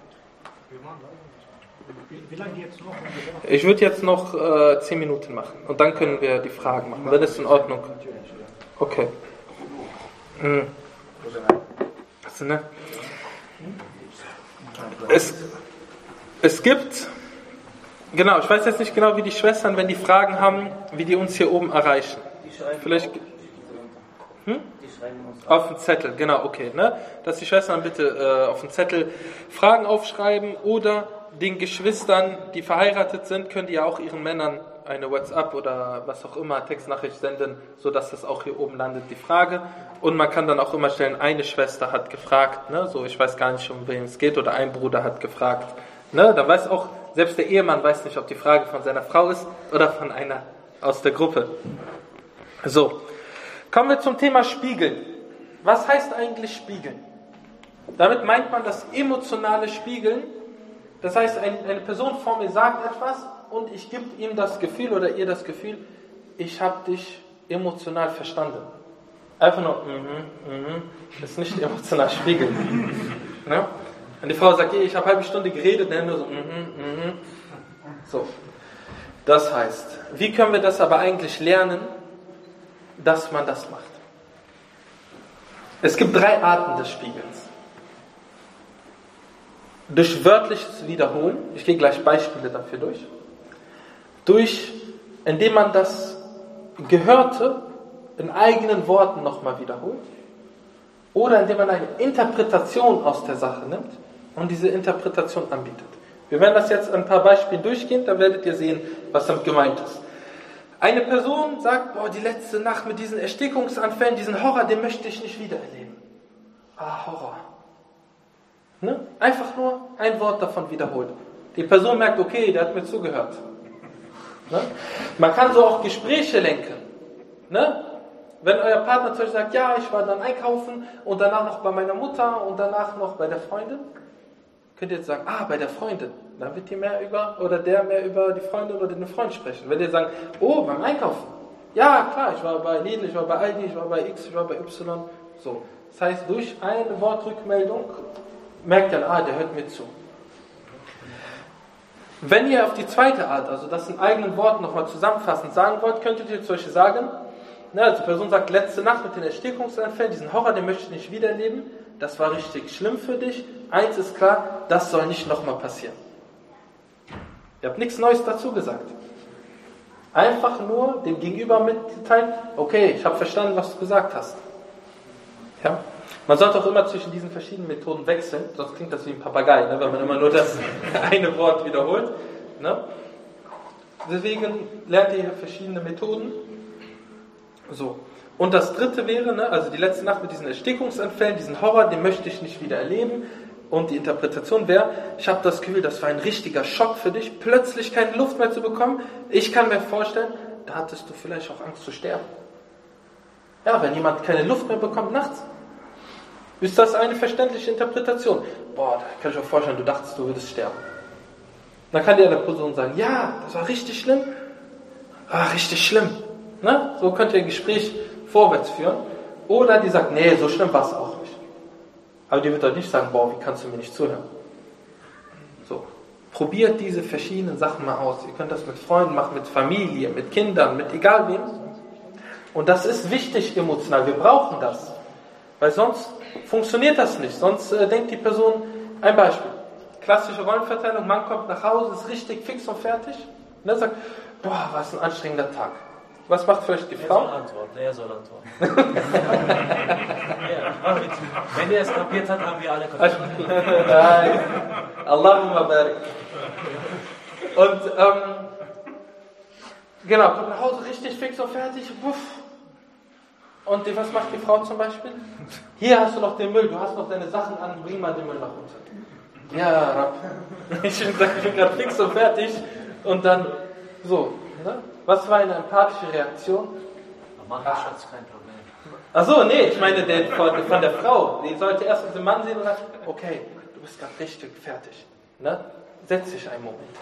Wie lange jetzt noch? Ich würde jetzt noch äh, zehn Minuten machen und dann können wir die Fragen machen, wenn es in Ordnung ist. Okay. Mhm. Also, ne? Es, es gibt, genau, ich weiß jetzt nicht genau, wie die Schwestern, wenn die Fragen haben, wie die uns hier oben erreichen. Vielleicht hm? Auf den Zettel, genau, okay. Ne? Dass die Schwestern bitte äh, auf den Zettel Fragen aufschreiben oder den Geschwistern, die verheiratet sind, können die ja auch ihren Männern eine WhatsApp oder was auch immer, Textnachricht senden, sodass das auch hier oben landet, die Frage. Und man kann dann auch immer stellen, eine Schwester hat gefragt, ne? So, ich weiß gar nicht, um wen es geht, oder ein Bruder hat gefragt. Ne? Dann weiß auch, selbst der Ehemann weiß nicht, ob die Frage von seiner Frau ist oder von einer aus der Gruppe. So, kommen wir zum Thema Spiegeln. Was heißt eigentlich Spiegeln? Damit meint man das emotionale Spiegeln. Das heißt, eine Person vor mir sagt etwas und ich gebe ihm das Gefühl oder ihr das Gefühl, ich habe dich emotional verstanden. Einfach nur, mhm, mhm, ist nicht emotional spiegeln. Ne? Und die Frau sagt, ich habe eine halbe Stunde geredet, dann nur so, mhm, mhm. So. Das heißt, wie können wir das aber eigentlich lernen, dass man das macht? Es gibt drei Arten des Spiegelns. Durch wörtliches Wiederholen, ich gehe gleich Beispiele dafür durch, durch, indem man das Gehörte in eigenen Worten nochmal wiederholt, oder indem man eine Interpretation aus der Sache nimmt und diese Interpretation anbietet. Wir werden das jetzt an ein paar Beispielen durchgehen, dann werdet ihr sehen, was damit gemeint ist. Eine Person sagt, boah, die letzte Nacht mit diesen Erstickungsanfällen, diesen Horror, den möchte ich nicht wieder erleben. Ah, Horror. Ne? Einfach nur ein Wort davon wiederholt. Die Person merkt, okay, der hat mir zugehört. Ne? Man kann so auch Gespräche lenken. Ne? Wenn euer Partner zum Beispiel sagt, ja, ich war dann einkaufen und danach noch bei meiner Mutter und danach noch bei der Freundin, könnt ihr jetzt sagen, ah, bei der Freundin. Dann wird ihr mehr über, oder der mehr über die Freundin oder den Freund sprechen. Wenn ihr sagt, oh, beim Einkaufen. Ja, klar, ich war bei Lidl, ich war bei Aldi, ich war bei X, ich war bei Y. So. Das heißt, durch eine Wortrückmeldung merkt dann, ah, der hört mir zu. Wenn ihr auf die zweite Art, also das in eigenen Worten nochmal zusammenfassend sagen wollt, könntet ihr zum Beispiel sagen, ne, also die Person sagt, letzte Nacht mit den Erstickungsanfällen, diesen Horror, den möchte ich nicht wiedererleben, das war richtig schlimm für dich. Eins ist klar, das soll nicht nochmal passieren. Ihr habt nichts Neues dazu gesagt. Einfach nur dem Gegenüber mitteilen, okay, ich habe verstanden, was du gesagt hast. Ja? Man sollte auch immer zwischen diesen verschiedenen Methoden wechseln, sonst klingt das wie ein Papagei, ne, wenn man immer nur das eine Wort wiederholt. Ne? Deswegen lernt ihr hier verschiedene Methoden. So. Und das dritte wäre, ne, also die letzte Nacht mit diesen Erstickungsanfällen, diesen Horror, den möchte ich nicht wieder erleben. Und die Interpretation wäre, ich habe das Gefühl, das war ein richtiger Schock für dich, plötzlich keine Luft mehr zu bekommen. Ich kann mir vorstellen, da hattest du vielleicht auch Angst zu sterben. Ja, wenn jemand keine Luft mehr bekommt nachts, ist das eine verständliche Interpretation. Boah, da kann ich mir vorstellen, du dachtest, du würdest sterben. Dann kann die andere Person sagen, ja, das war richtig schlimm. Ah, richtig schlimm. Ne? So könnt ihr ein Gespräch vorwärts führen. Oder die sagt, nee, so schlimm war es auch nicht. Aber die wird euch nicht sagen, boah, wie kannst du mir nicht zuhören? So. Probiert diese verschiedenen Sachen mal aus. Ihr könnt das mit Freunden machen, mit Familie, mit Kindern, mit egal wem. Und das ist wichtig emotional. Wir brauchen das. Weil sonst funktioniert das nicht. Sonst äh, denkt die Person, ein Beispiel. Klassische Rollenverteilung, Mann kommt nach Hause, ist richtig fix und fertig. Und dann sagt, boah, was ein anstrengender Tag. Was macht vielleicht die Frau? Er soll antworten, er soll antworten. Ja, wenn er es kapiert hat, haben wir alle kapiert. Nein. Allahumma barik. Und, ähm, genau, kommt nach Hause richtig fix und fertig. Wuff. Und die, was macht die Frau zum Beispiel? Hier hast du noch den Müll, du hast noch deine Sachen an, bring mal den Müll nach unten. Ja, Rabb. Ich bin, ich bin gerade fix und fertig. Und dann, so, ne? Was war eine empathische Reaktion? Mann, Schatz, kein Problem. Achso, nee, ich meine den, von, von der Frau. Die sollte erst diesen Mann sehen und sagen, okay, du bist gerade richtig fertig. Ne? Setz dich einen Moment.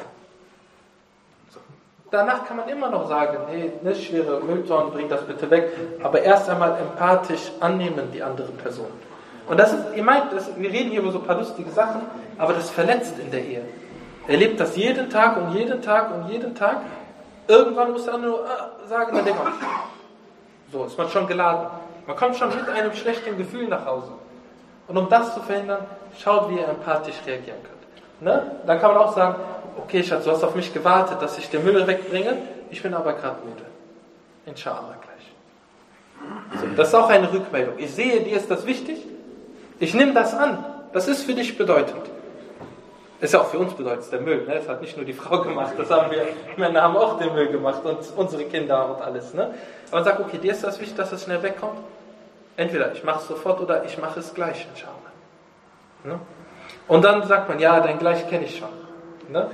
So. Danach kann man immer noch sagen, hey, ne, schwere Mülltonnen, bring das bitte weg. Aber erst einmal empathisch annehmen die andere Person. Und das ist, ihr meint, das, wir reden hier über so ein paar lustige Sachen, aber das verletzt in der Ehe. Er lebt das jeden Tag und jeden Tag und jeden Tag. Irgendwann muss er nur äh, sagen, na denk mal. So, ist man schon geladen. Man kommt schon mit einem schlechten Gefühl nach Hause. Und um das zu verhindern, schaut, wie ihr empathisch reagieren könnt. Ne? Dann kann man auch sagen, okay Schatz, du hast auf mich gewartet, dass ich den Müll wegbringe, ich bin aber gerade müde. Inshallah gleich. So, das ist auch eine Rückmeldung. Ich sehe, dir ist das wichtig, ich nehme das an. Das ist für dich bedeutend. Ist ja auch für uns bedeutend, der Müll. Ne? Das hat nicht nur die Frau gemacht, das haben wir, Männer haben auch den Müll gemacht und unsere Kinder und alles. Ne? Aber man sagt, okay, dir ist das wichtig, dass es schnell wegkommt. Entweder ich mache es sofort oder ich mache es gleich, inshallah. Ne? Und dann sagt man, ja, dein Gleich kenne ich schon. Ne?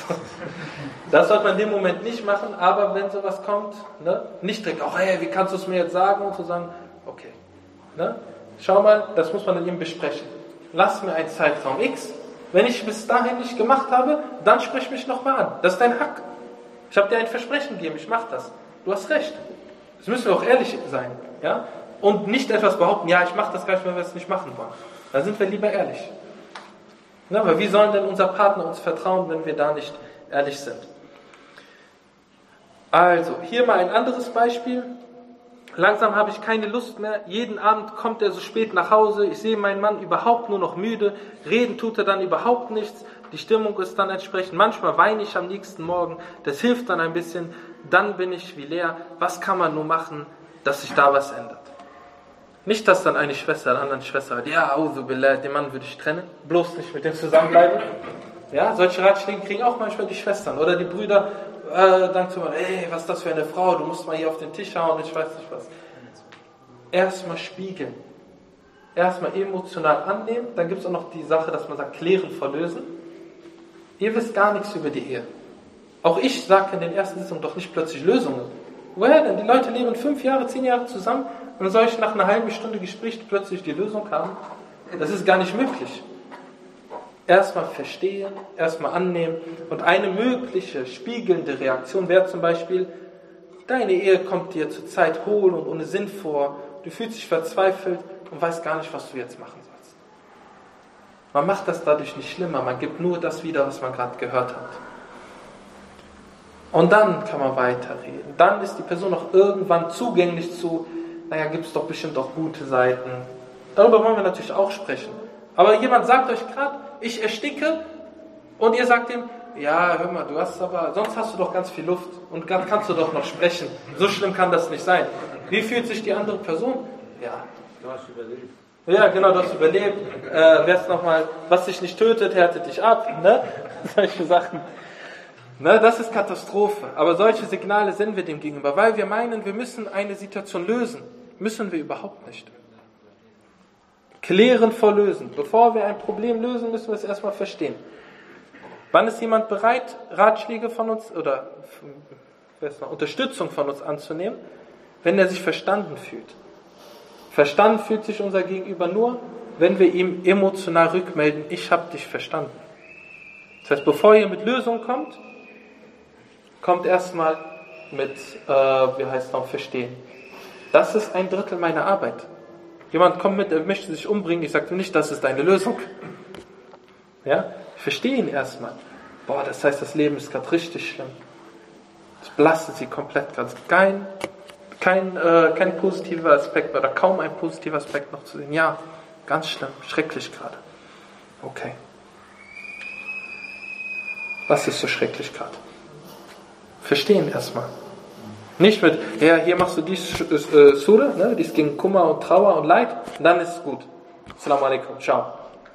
Das sollte man in dem Moment nicht machen, aber wenn sowas kommt, ne? Nicht direkt, oh, hey, wie kannst du es mir jetzt sagen? Und zu sagen, okay, ne? Schau mal, das muss man dann eben besprechen. Lass mir einen Zeitraum X. Wenn ich bis dahin nicht gemacht habe, dann sprich mich nochmal an. Das ist dein Hack. Ich habe dir ein Versprechen gegeben, ich mache das. Du hast recht. Das müssen wir auch ehrlich sein. Ja? Und nicht etwas behaupten, ja, ich mache das gleich, wenn wir es nicht machen wollen. Dann sind wir lieber ehrlich. Na, aber wie sollen denn unser Partner uns vertrauen, wenn wir da nicht ehrlich sind? Also, hier mal ein anderes Beispiel. Langsam habe ich keine Lust mehr. Jeden Abend kommt er so spät nach Hause. Ich sehe meinen Mann überhaupt nur noch müde. Reden tut er dann überhaupt nichts. Die Stimmung ist dann entsprechend. Manchmal weine ich am nächsten Morgen. Das hilft dann ein bisschen. Dann bin ich wie leer. Was kann man nur machen, dass sich da was ändert? Nicht, dass dann eine Schwester einer anderen Schwester sagt, ja, Auzu billah, den Mann würde ich trennen. Bloß nicht mit dem zusammenbleiben. Ja, solche Ratschläge kriegen auch manchmal die Schwestern oder die Brüder. Äh, dann zu sagen, ey, was ist das für eine Frau, du musst mal hier auf den Tisch hauen, ich weiß nicht was. Erstmal spiegeln. Erstmal emotional annehmen. Dann gibt es auch noch die Sache, dass man sagt, klären vor lösen. Ihr wisst gar nichts über die Ehe. Auch ich sage in den ersten Sitzungen doch nicht plötzlich Lösungen. Woher denn? Die Leute leben fünf Jahre, zehn Jahre zusammen und dann soll ich nach einer halben Stunde Gespräch plötzlich die Lösung haben? Das ist gar nicht möglich. Erstmal verstehen, erstmal annehmen. Und eine mögliche spiegelnde Reaktion wäre zum Beispiel, deine Ehe kommt dir zur Zeit hohl und ohne Sinn vor, du fühlst dich verzweifelt und weißt gar nicht, was du jetzt machen sollst. Man macht das dadurch nicht schlimmer, man gibt nur das wieder, was man gerade gehört hat. Und dann kann man weiterreden. Dann ist die Person auch irgendwann zugänglich zu, naja, gibt es doch bestimmt auch gute Seiten. Darüber wollen wir natürlich auch sprechen. Aber jemand sagt euch gerade, ich ersticke, und ihr sagt ihm, ja, hör mal, du hast aber, sonst hast du doch ganz viel Luft und dann kannst du doch noch sprechen. So schlimm kann das nicht sein. Wie fühlt sich die andere Person? Ja. Du hast überlebt. Ja, genau, du hast überlebt. Äh, wer ist nochmal, was dich nicht tötet, härtet dich ab. Ne? Solche Sachen. Ne, das ist Katastrophe. Aber solche Signale senden wir dem gegenüber, weil wir meinen, wir müssen eine Situation lösen. Müssen wir überhaupt nicht. Klären vor lösen. Bevor wir ein Problem lösen, müssen wir es erstmal verstehen. Wann ist jemand bereit, Ratschläge von uns oder noch, Unterstützung von uns anzunehmen? Wenn er sich verstanden fühlt. Verstanden fühlt sich unser Gegenüber nur, wenn wir ihm emotional rückmelden, ich habe dich verstanden. Das heißt, bevor ihr mit Lösungen kommt, kommt erstmal mit, äh, wie heißt es noch, Verstehen. Das ist ein Drittel meiner Arbeit. Jemand kommt mit, er möchte sich umbringen, ich sage nicht, das ist deine Lösung. Ja? Ich verstehe ihn erstmal. Boah, das heißt, das Leben ist gerade richtig schlimm. Das belastet sie komplett gerade. Kein, kein, äh, kein positiver Aspekt oder kaum ein positiver Aspekt noch zu sehen. Ja, ganz schlimm, schrecklich gerade. Okay. Was ist so schrecklich gerade? Verstehen erstmal. Nicht mit, ja, hier machst du die äh, Surah, ne, die ist gegen Kummer und Trauer und Leid, und dann ist es gut. Assalamu alaikum, ciao.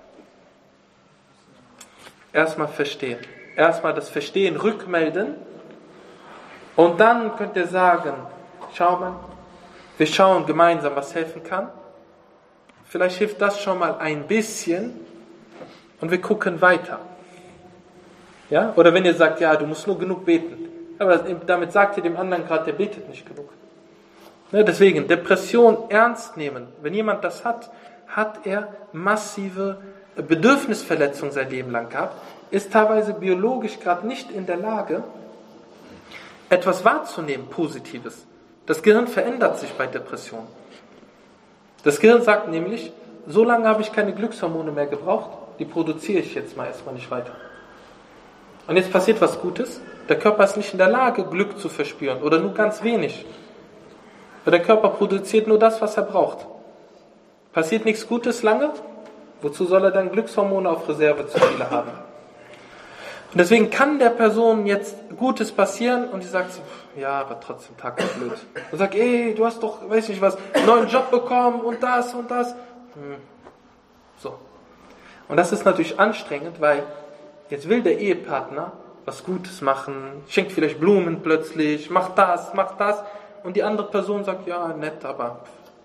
Erstmal verstehen. Erstmal das Verstehen rückmelden. Und dann könnt ihr sagen, schau mal, wir schauen gemeinsam, was helfen kann. Vielleicht hilft das schon mal ein bisschen und wir gucken weiter. Ja? Oder wenn ihr sagt, ja, du musst nur genug beten. Aber damit sagt ihr dem anderen gerade, der betet nicht genug. Ne, deswegen, Depression ernst nehmen. Wenn jemand das hat, hat er massive Bedürfnisverletzungen sein Leben lang gehabt, ist teilweise biologisch gerade nicht in der Lage, etwas wahrzunehmen, Positives. Das Gehirn verändert sich bei Depressionen. Das Gehirn sagt nämlich, so lange habe ich keine Glückshormone mehr gebraucht, die produziere ich jetzt mal erstmal nicht weiter. Und jetzt passiert was Gutes, der Körper ist nicht in der Lage, Glück zu verspüren oder nur ganz wenig. Weil der Körper produziert nur das, was er braucht. Passiert nichts Gutes lange, wozu soll er dann Glückshormone auf Reserve zu viele haben? Und deswegen kann der Person jetzt Gutes passieren und die sagt so, ja, aber trotzdem Tag ist blöd. Und sagt, ey, du hast doch, weiß nicht was, einen neuen Job bekommen und das und das. Hm. So. Und das ist natürlich anstrengend, weil jetzt will der Ehepartner was Gutes machen, schenkt vielleicht Blumen plötzlich, macht das, macht das. Und die andere Person sagt, ja, nett, aber...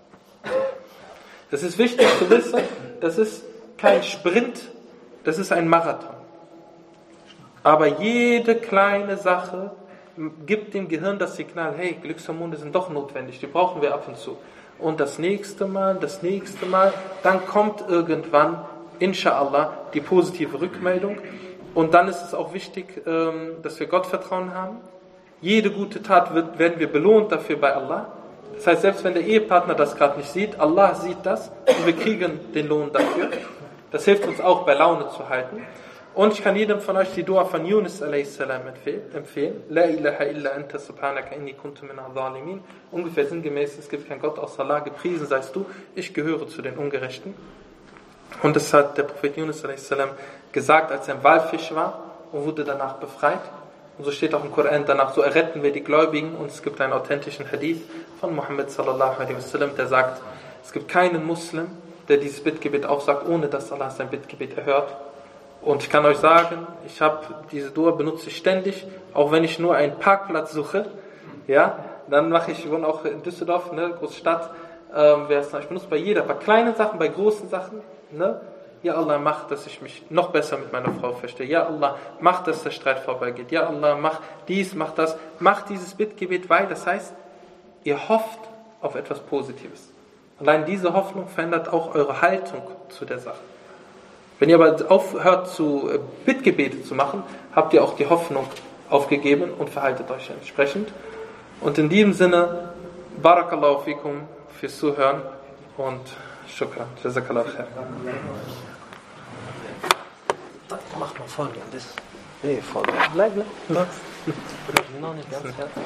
Das ist wichtig zu wissen, das ist kein Sprint, das ist ein Marathon. Aber jede kleine Sache gibt dem Gehirn das Signal, hey, Glückshormone sind doch notwendig, die brauchen wir ab und zu. Und das nächste Mal, das nächste Mal, dann kommt irgendwann, inshallah, die positive Rückmeldung. Und dann ist es auch wichtig, dass wir Gottvertrauen haben. Jede gute Tat wird, werden wir belohnt dafür bei Allah. Das heißt, selbst wenn der Ehepartner das gerade nicht sieht, Allah sieht das und wir kriegen den Lohn dafür. Das hilft uns auch, bei Laune zu halten. Und ich kann jedem von euch die Dua von Yunus a s empfehlen. La ilaha illa anta subhanaka inni kuntu min adh-dhalimin. Ungefähr sinngemäß, es gibt keinen Gott außer Allah, gepriesen seist du, ich gehöre zu den Ungerechten. Und das hat der Prophet Yunus a s gesagt, als er im Walfisch war und wurde danach befreit. Und so steht auch im Koran danach, so erretten wir die Gläubigen. Und es gibt einen authentischen Hadith von Muhammad sallallahu alaihi wasallam, der sagt, es gibt keinen Muslim, der dieses Bittgebet aufsagt, ohne dass Allah sein Bittgebet erhört. Und ich kann euch sagen, ich habe diese Dua benutze ich ständig, auch wenn ich nur einen Parkplatz suche. Ja, dann mache ich, ich wohne auch in Düsseldorf, ne, Großstadt. Ähm, ich benutze bei jeder, bei kleinen Sachen, bei großen Sachen, ne. Ja Allah, mach, dass ich mich noch besser mit meiner Frau verstehe. Ja Allah, mach, dass der Streit vorbeigeht. Ja Allah, mach dies, mach das. Mach dieses Bittgebet, weil das heißt, ihr hofft auf etwas Positives. Allein diese Hoffnung verändert auch eure Haltung zu der Sache. Wenn ihr aber aufhört, zu Bittgebete zu machen, habt ihr auch die Hoffnung aufgegeben und verhaltet euch entsprechend. Und in diesem Sinne, Barakallahu fikum fürs Zuhören und Shukran. Jazakallahu khair. Mach mal Folgendes. Nee, voll. Bleib, bleib. Noch nicht ganz fertig.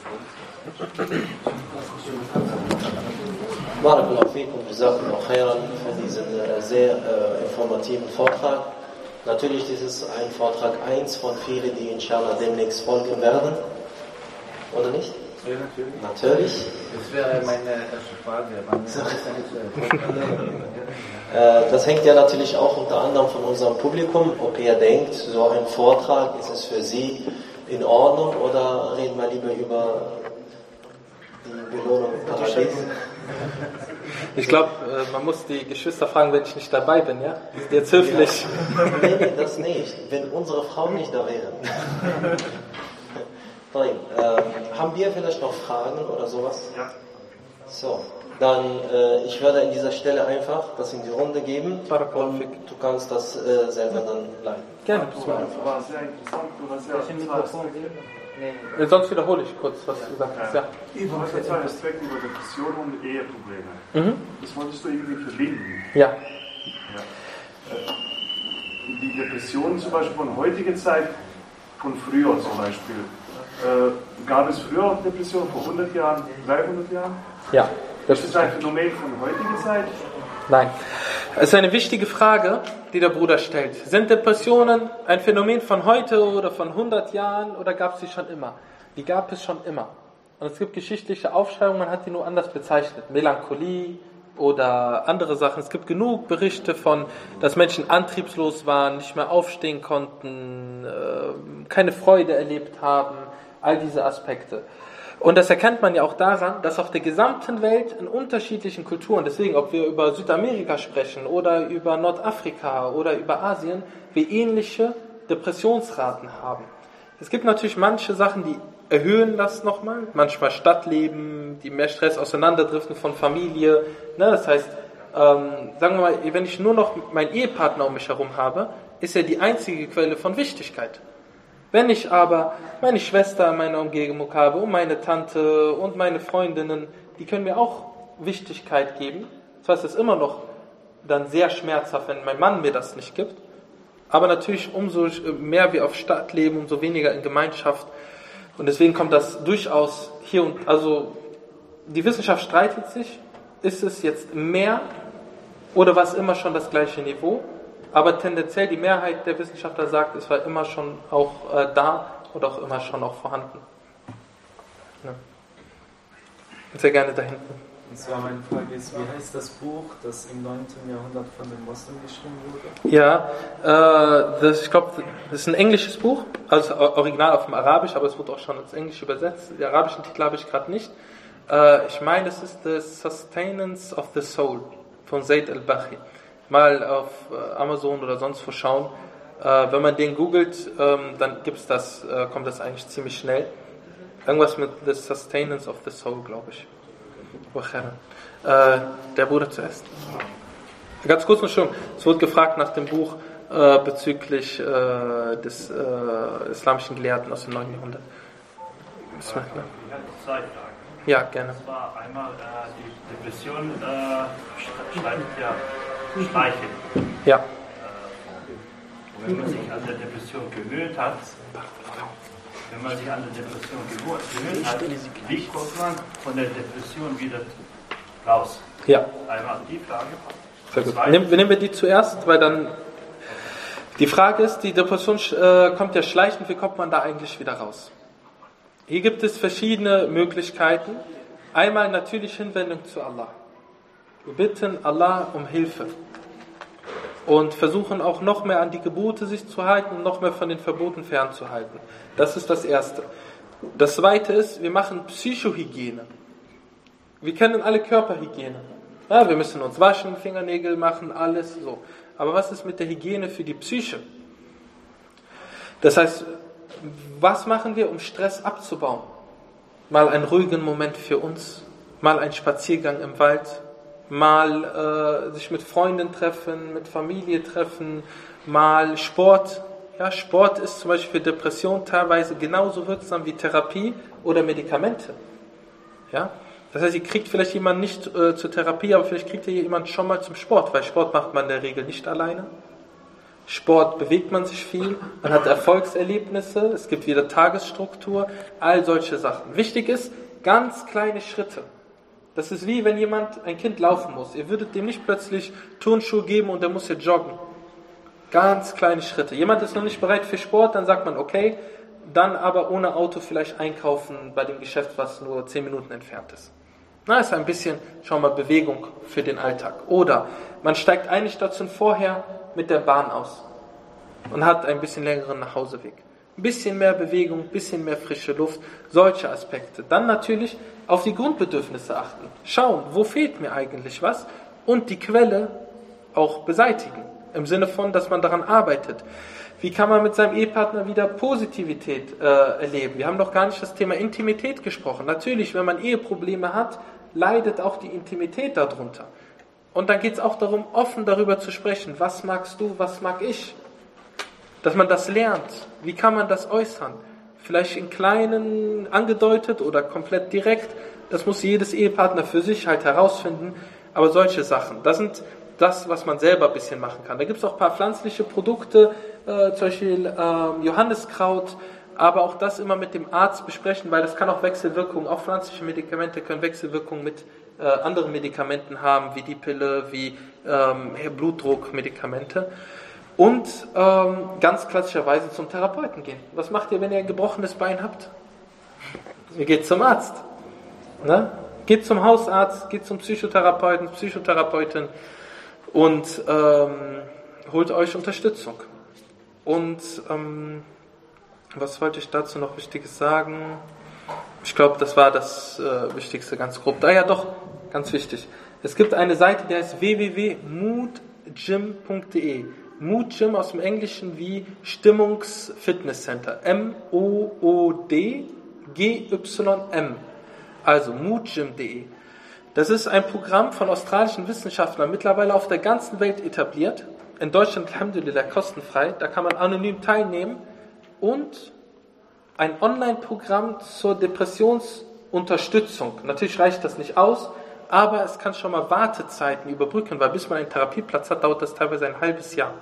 Barakallahu fikum, jazakumullahu khairan für diesen äh, sehr äh, informativen Vortrag. Natürlich ist es ein Vortrag eins von vielen, die inshallah demnächst folgen werden. Oder nicht? Ja, natürlich. Natürlich. Das wäre meine erste Frage. Wann ist äh, das hängt ja natürlich auch unter anderem von unserem Publikum, ob ihr denkt, so ein Vortrag, ist es für Sie in Ordnung oder reden wir lieber über die Belohnung im Paradies? Ich glaube, man muss die Geschwister fragen, wenn ich nicht dabei bin, ja? Die sind jetzt höflich. Ja. Nee, nee, das nicht. Wenn unsere Frauen nicht da wären. Nein, äh, haben wir vielleicht noch Fragen oder sowas? Ja. So, dann äh, ich würde an dieser Stelle einfach das in die Runde geben und du kannst das äh, selber dann leiten. Gerne. Das war, war sehr interessant, du hast ja zwei Aspekte. Nee. Sonst wiederhole ich kurz, was du gesagt hast. Ja. Du hast ja zwei Aspekte über Depression und Eheprobleme. Mhm. Das wolltest du irgendwie verbinden. Ja. Ja. Die Depression zum Beispiel von heutiger Zeit, von früher zum Beispiel. Äh, gab es früher auch Depressionen, vor hundert Jahren, dreihundert Jahren? Ja. Das ist das ein Phänomen von heutiger Zeit? Nein. Es ist eine wichtige Frage, die der Bruder stellt. Sind Depressionen ein Phänomen von heute oder von hundert Jahren oder gab es sie schon immer? Die gab es schon immer. Und es gibt geschichtliche Aufschreibungen, man hat die nur anders bezeichnet. Melancholie oder andere Sachen. Es gibt genug Berichte von, dass Menschen antriebslos waren, nicht mehr aufstehen konnten, keine Freude erlebt haben. All diese Aspekte. Und das erkennt man ja auch daran, dass auf der gesamten Welt in unterschiedlichen Kulturen, deswegen ob wir über Südamerika sprechen oder über Nordafrika oder über Asien, wir ähnliche Depressionsraten haben. Es gibt natürlich manche Sachen, die erhöhen das nochmal, manchmal Stadtleben, die mehr Stress, Auseinanderdriften von Familie. Ne, das heißt, ähm, sagen wir mal, wenn ich nur noch meinen Ehepartner um mich herum habe, ist er die einzige Quelle von Wichtigkeit. Wenn ich aber meine Schwester in meiner Umgebung habe und meine Tante und meine Freundinnen, die können mir auch Wichtigkeit geben. Das heißt, es ist immer noch dann sehr schmerzhaft, wenn mein Mann mir das nicht gibt. Aber natürlich umso mehr wir auf Stadt leben, umso weniger in Gemeinschaft. Und deswegen kommt das durchaus hier und, also die Wissenschaft streitet sich, ist es jetzt mehr oder war es immer schon das gleiche Niveau? Aber tendenziell die Mehrheit der Wissenschaftler sagt, es war immer schon auch äh, da und auch immer schon auch vorhanden. Ja. Sehr gerne da hinten. Und zwar meine Frage ist, wie heißt das Buch, das im neunten Jahrhundert von den Moslems geschrieben wurde? Ja, äh, das, ich glaube, das ist ein englisches Buch, also original auf dem Arabisch, aber es wurde auch schon ins Englische übersetzt. Die arabischen Titel habe ich gerade nicht. Äh, ich meine, es ist The Sustenance of the Soul von Zaid al-Bakhi. Mal auf Amazon oder sonst wo schauen. Äh, wenn man den googelt, ähm, dann gibt's das, äh, kommt das eigentlich ziemlich schnell. Irgendwas mit The Sustenance of the Soul, glaube ich. Äh, der Bruder zuerst. Ganz kurz noch schon, es wurde gefragt nach dem Buch äh, bezüglich äh, des äh, islamischen Gelehrten aus dem neunten Jahrhundert. Ich habe zwei Fragen. Ja, gerne. Das war einmal äh, die Depression, äh, schreibt ja Schleichen. Ja. Äh, wenn man sich an der Depression gewöhnt hat, wenn man sich an der Depression gewöhnt hat, wie kommt man von der Depression wieder raus? Ja. Einmal die Frage. Sehr gut. Nehmen, nehmen wir die zuerst, weil dann die Frage ist, die Depression äh, kommt ja schleichend, wie kommt man da eigentlich wieder raus? Hier gibt es verschiedene Möglichkeiten. Einmal natürlich Hinwendung zu Allah. Wir bitten Allah um Hilfe und versuchen auch noch mehr an die Gebote sich zu halten und noch mehr von den Verboten fernzuhalten. Das ist das Erste. Das Zweite ist, wir machen Psychohygiene. Wir kennen alle Körperhygiene. Ja, wir müssen uns waschen, Fingernägel machen, alles so. Aber was ist mit der Hygiene für die Psyche? Das heißt, was machen wir, um Stress abzubauen? Mal einen ruhigen Moment für uns, mal einen Spaziergang im Wald, mal äh, sich mit Freunden treffen, mit Familie treffen, mal Sport. Ja, Sport ist zum Beispiel für Depression teilweise genauso wirksam wie Therapie oder Medikamente. Ja, das heißt, ihr kriegt vielleicht jemanden nicht äh, zur Therapie, aber vielleicht kriegt ihr jemanden schon mal zum Sport, weil Sport macht man in der Regel nicht alleine. Sport bewegt man sich viel, man hat Erfolgserlebnisse, es gibt wieder Tagesstruktur, all solche Sachen. Wichtig ist, ganz kleine Schritte. Das ist wie wenn jemand, ein Kind laufen muss. Ihr würdet dem nicht plötzlich Turnschuhe geben und der muss jetzt joggen. Ganz kleine Schritte. Jemand ist noch nicht bereit für Sport, dann sagt man okay, dann aber ohne Auto vielleicht einkaufen bei dem Geschäft, was nur zehn Minuten entfernt ist. Na, ist ein bisschen, schon mal, Bewegung für den Alltag. Oder man steigt eine Station vorher mit der Bahn aus und hat ein bisschen längeren Nachhauseweg. Ein bisschen mehr Bewegung, ein bisschen mehr frische Luft, solche Aspekte. Dann natürlich auf die Grundbedürfnisse achten. Schauen, wo fehlt mir eigentlich was und die Quelle auch beseitigen. Im Sinne von, dass man daran arbeitet. Wie kann man mit seinem Ehepartner wieder Positivität äh, erleben? Wir haben noch gar nicht das Thema Intimität gesprochen. Natürlich, wenn man Eheprobleme hat, leidet auch die Intimität darunter. Und dann geht es auch darum, offen darüber zu sprechen. Was magst du, was mag ich? Dass man das lernt. Wie kann man das äußern? Vielleicht in kleinen angedeutet oder komplett direkt. Das muss jedes Ehepartner für sich halt herausfinden. Aber solche Sachen, das sind das, was man selber ein bisschen machen kann. Da gibt es auch ein paar pflanzliche Produkte, äh, zum Beispiel äh, Johanniskraut, aber auch das immer mit dem Arzt besprechen, weil das kann auch Wechselwirkungen, auch pflanzliche Medikamente können Wechselwirkungen mit äh, anderen Medikamenten haben, wie die Pille, wie ähm, Blutdruckmedikamente. Und ähm, ganz klassischerweise zum Therapeuten gehen. Was macht ihr, wenn ihr ein gebrochenes Bein habt? Ihr geht zum Arzt. Ne? Geht zum Hausarzt, geht zum Psychotherapeuten, Psychotherapeutin und ähm, holt euch Unterstützung. Und ähm, was wollte ich dazu noch Wichtiges sagen? Ich glaube, das war das äh, Wichtigste, ganz grob. Ah ja, doch, ganz wichtig. Es gibt eine Seite, die heißt w w w punkt mood gym punkt d e. Mood Gym aus dem Englischen wie Stimmungs-Fitnesscenter. M O O D G Y M. Also mood gym punkt d e. Das ist ein Programm von australischen Wissenschaftlern, mittlerweile auf der ganzen Welt etabliert. In Deutschland, alhamdulillah, kostenfrei. Da kann man anonym teilnehmen. Und ein Online-Programm zur Depressionsunterstützung. Natürlich reicht das nicht aus, aber es kann schon mal Wartezeiten überbrücken, weil bis man einen Therapieplatz hat, dauert das teilweise ein halbes Jahr.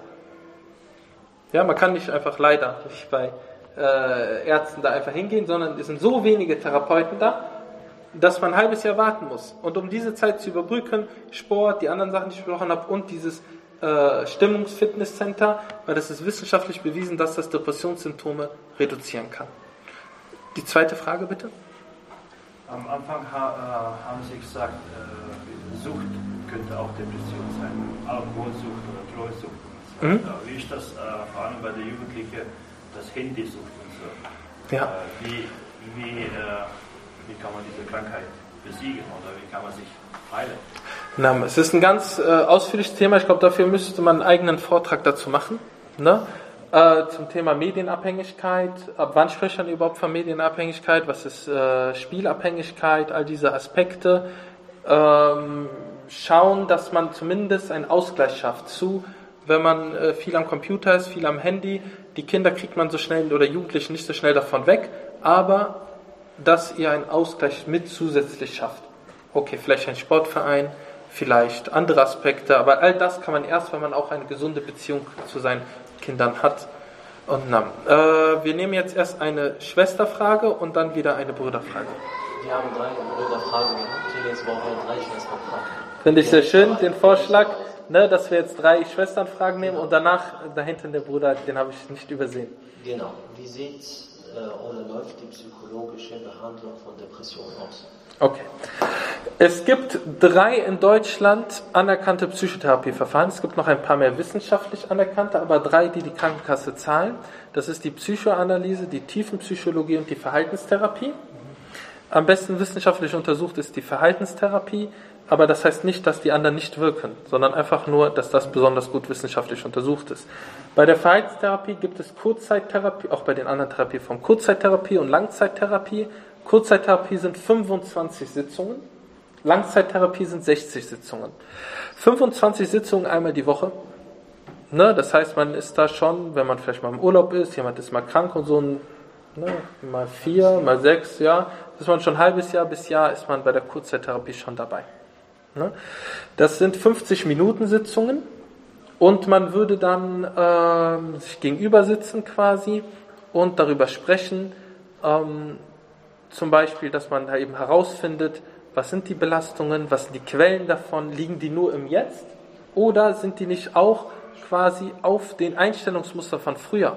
Ja, man kann nicht einfach leider nicht bei äh, Ärzten da einfach hingehen, sondern es sind so wenige Therapeuten da, dass man ein halbes Jahr warten muss. Und um diese Zeit zu überbrücken, Sport, die anderen Sachen, die ich besprochen habe, und dieses äh, Stimmungs-Fitnesscenter, weil das ist wissenschaftlich bewiesen, dass das Depressionssymptome reduzieren kann. Die zweite Frage bitte. Am Anfang ha, äh, haben Sie gesagt, äh, Sucht könnte auch Depression sein, Alkoholsucht oder Drogensucht. Und so. Mhm. Wie ist das äh, vor allem bei der Jugendlichen, das Handysucht und so? Ja. Äh, wie, wie, äh, wie kann man diese Krankheit besiegen oder wie kann man sich heilen? Na, es ist ein ganz äh, ausführliches Thema. Ich glaube, dafür müsste man einen eigenen Vortrag dazu machen. Ne? Äh, zum Thema Medienabhängigkeit. Ab wann spricht man überhaupt von Medienabhängigkeit? Was ist äh, Spielabhängigkeit? All diese Aspekte. Ähm, schauen, dass man zumindest einen Ausgleich schafft zu, wenn man äh, viel am Computer ist, viel am Handy. Die Kinder kriegt man so schnell oder Jugendlichen nicht so schnell davon weg, aber dass ihr einen Ausgleich mit zusätzlich schafft. Okay, vielleicht ein Sportverein, vielleicht andere Aspekte, aber all das kann man erst, wenn man auch eine gesunde Beziehung zu seinen Kindern hat. Und na, äh, wir nehmen jetzt erst eine Schwesterfrage und dann wieder eine Bruderfrage. Wir haben drei Brüderfragen gehabt, jetzt brauchen wir drei Schwesterfragen. Finde ich sehr schön, den Vorschlag, ne, dass wir jetzt drei Schwesternfragen nehmen und danach dahinter der Bruder, den habe ich nicht übersehen. Genau. Wie sieht äh, oder läuft die psychologische Behandlung von Depressionen aus? Okay. Es gibt drei in Deutschland anerkannte Psychotherapieverfahren. Es gibt noch ein paar mehr wissenschaftlich anerkannte, aber drei, die die Krankenkasse zahlen. Das ist die Psychoanalyse, die Tiefenpsychologie und die Verhaltenstherapie. Am besten wissenschaftlich untersucht ist die Verhaltenstherapie, aber das heißt nicht, dass die anderen nicht wirken, sondern einfach nur, dass das besonders gut wissenschaftlich untersucht ist. Bei der Verhaltenstherapie gibt es Kurzzeittherapie, auch bei den anderen Therapieformen, Kurzzeittherapie und Langzeittherapie. Kurzzeittherapie sind fünfundzwanzig Sitzungen, Langzeittherapie sind sechzig Sitzungen. fünfundzwanzig Sitzungen einmal die Woche. Ne, das heißt, man ist da schon, wenn man vielleicht mal im Urlaub ist, jemand ist mal krank und so, ein, ne, mal vier, mal sechs, ja, ist man schon ein halbes Jahr bis Jahr, ist man bei der Kurzzeittherapie schon dabei. Ne? Das sind fünfzig Minuten Sitzungen Und man würde dann äh, sich gegenüber sitzen quasi und darüber sprechen, ähm, zum Beispiel, dass man da eben herausfindet, was sind die Belastungen, was sind die Quellen davon, liegen die nur im Jetzt oder sind die nicht auch quasi auf den Einstellungsmuster von früher?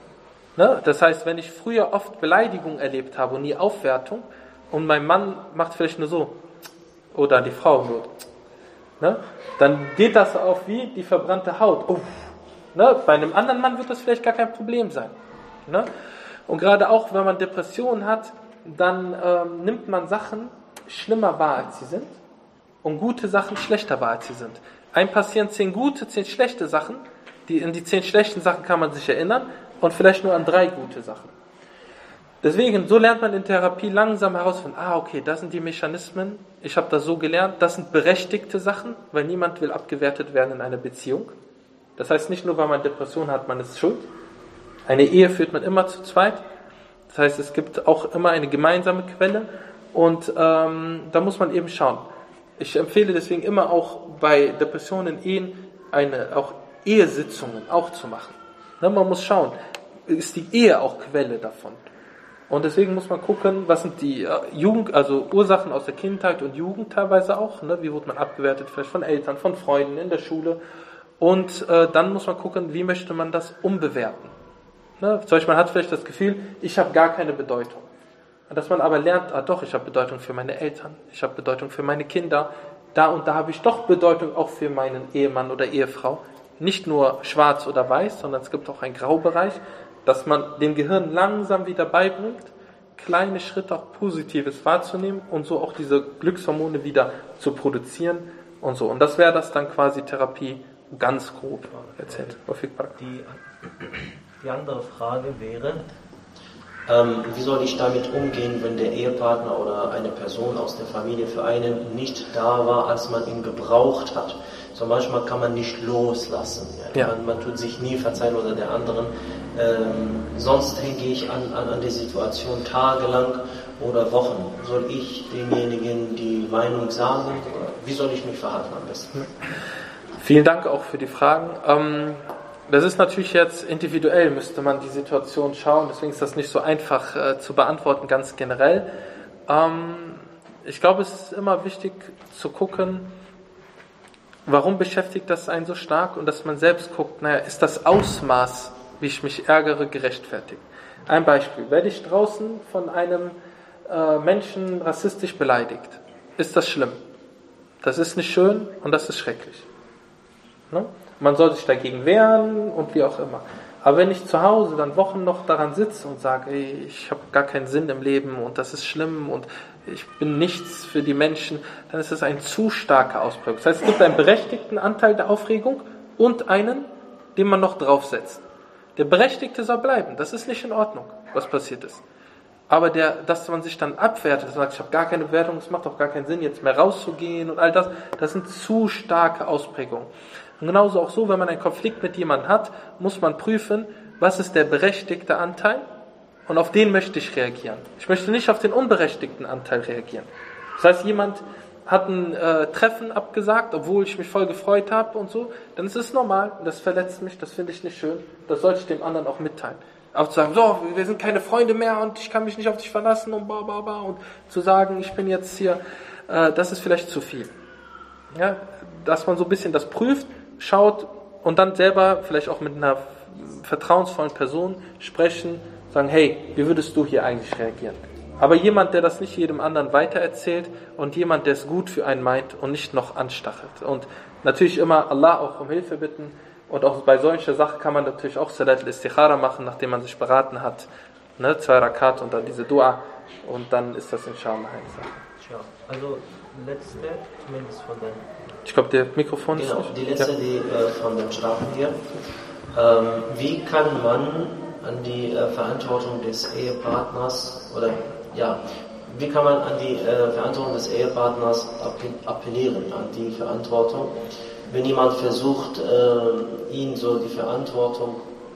Ne? Das heißt, wenn ich früher oft Beleidigung erlebt habe und nie Aufwertung und mein Mann macht vielleicht nur so oder die Frau nur, ne? Dann geht das auf wie die verbrannte Haut. Uff. Ne? Bei einem anderen Mann wird das vielleicht gar kein Problem sein. Ne? Und gerade auch, wenn man Depressionen hat, dann ähm, nimmt man Sachen schlimmer wahr, als sie sind und gute Sachen schlechter wahr, als sie sind. Ein passieren zehn gute, zehn schlechte Sachen, die, in die zehn schlechten Sachen kann man sich erinnern und vielleicht nur an drei gute Sachen. Deswegen, so lernt man in Therapie langsam herausfinden, ah, okay, das sind die Mechanismen, ich habe das so gelernt, das sind berechtigte Sachen, weil niemand will abgewertet werden in einer Beziehung. Das heißt, nicht nur, weil man Depression hat, man ist schuld. Eine Ehe führt man immer zu zweit. Das heißt, es gibt auch immer eine gemeinsame Quelle und ähm, da muss man eben schauen. Ich empfehle deswegen immer auch bei Depressionen in Ehen eine, auch Ehesitzungen auch zu machen. Ne, man muss schauen, ist die Ehe auch Quelle davon? Und deswegen muss man gucken, was sind die äh, Jugend, also Ursachen aus der Kindheit und Jugend teilweise auch. Ne, wie wurde man abgewertet, vielleicht von Eltern, von Freunden in der Schule. Und äh, dann muss man gucken, wie möchte man das umbewerten. Ne? Zum Beispiel, man hat vielleicht das Gefühl, ich habe gar keine Bedeutung. Dass man aber lernt, ah doch, ich habe Bedeutung für meine Eltern, ich habe Bedeutung für meine Kinder, da und da habe ich doch Bedeutung auch für meinen Ehemann oder Ehefrau. Nicht nur schwarz oder weiß, sondern es gibt auch einen Graubereich, dass man dem Gehirn langsam wieder beibringt, kleine Schritte auch Positives wahrzunehmen und so auch diese Glückshormone wieder zu produzieren und so. Und das wäre das dann quasi Therapie ganz grob erzählt. Die Die andere Frage wäre, ähm, wie soll ich damit umgehen, wenn der Ehepartner oder eine Person aus der Familie für einen nicht da war, als man ihn gebraucht hat? So manchmal kann man nicht loslassen. Ja? Ja. Man, man tut sich nie verzeihen oder der anderen. Ähm, sonst hänge ich an, an, an die Situation tagelang oder Wochen. Soll ich demjenigen die Meinung sagen? Oder wie soll ich mich verhalten am besten? Vielen Dank auch für die Fragen. Ähm, Das ist natürlich jetzt individuell, müsste man die Situation schauen, deswegen ist das nicht so einfach äh, zu beantworten, ganz generell. Ähm, ich glaube, es ist immer wichtig zu gucken, warum beschäftigt das einen so stark und dass man selbst guckt, naja, ist das Ausmaß, wie ich mich ärgere, gerechtfertigt? Ein Beispiel, werde ich draußen von einem äh, Menschen rassistisch beleidigt, ist das schlimm? Das ist nicht schön und das ist schrecklich. Ne? Man soll sich dagegen wehren und wie auch immer. Aber wenn ich zu Hause dann Wochen noch daran sitze und sage, ey, ich habe gar keinen Sinn im Leben und das ist schlimm und ich bin nichts für die Menschen, dann ist das ein zu starker Ausprägung. Das heißt, es gibt einen berechtigten Anteil der Aufregung und einen, den man noch draufsetzt. Der Berechtigte soll bleiben. Das ist nicht in Ordnung, was passiert ist. Aber der, dass man sich dann abwertet, dass man sagt, ich habe gar keine Bewertung, es macht auch gar keinen Sinn, jetzt mehr rauszugehen und all das, das sind zu starke Ausprägungen. Und genauso auch so, wenn man einen Konflikt mit jemandem hat, muss man prüfen, was ist der berechtigte Anteil und auf den möchte ich reagieren. Ich möchte nicht auf den unberechtigten Anteil reagieren. Das heißt, jemand hat ein äh, Treffen abgesagt, obwohl ich mich voll gefreut habe und so, dann ist es normal, das verletzt mich, das finde ich nicht schön, das sollte ich dem anderen auch mitteilen. Auch zu sagen, so, wir sind keine Freunde mehr und ich kann mich nicht auf dich verlassen und bla bla bla und zu sagen, ich bin jetzt hier, äh, das ist vielleicht zu viel. Ja, dass man so ein bisschen das prüft, schaut und dann selber vielleicht auch mit einer vertrauensvollen Person sprechen, sagen, hey, wie würdest du hier eigentlich reagieren? Aber jemand, der das nicht jedem anderen weitererzählt und jemand, der es gut für einen meint und nicht noch anstachelt. Und natürlich immer Allah auch um Hilfe bitten und auch bei solcher Sache kann man natürlich auch Salat al-Istikhara machen, nachdem man sich beraten hat, ne, zwei Rakat und dann diese Dua und dann ist das inshallah eine Sache. Tja, also letzte, zumindest von den... Ich glaube, der Mikrofon ist Genau, nicht. die letzte, Ja. die äh, von dem Strafen hier. Ähm, wie kann man an die äh, Verantwortung des Ehepartners oder ja, wie kann man an die äh, Verantwortung des Ehepartners appellieren, an die Verantwortung, wenn jemand versucht, äh, ihm so die Verantwortung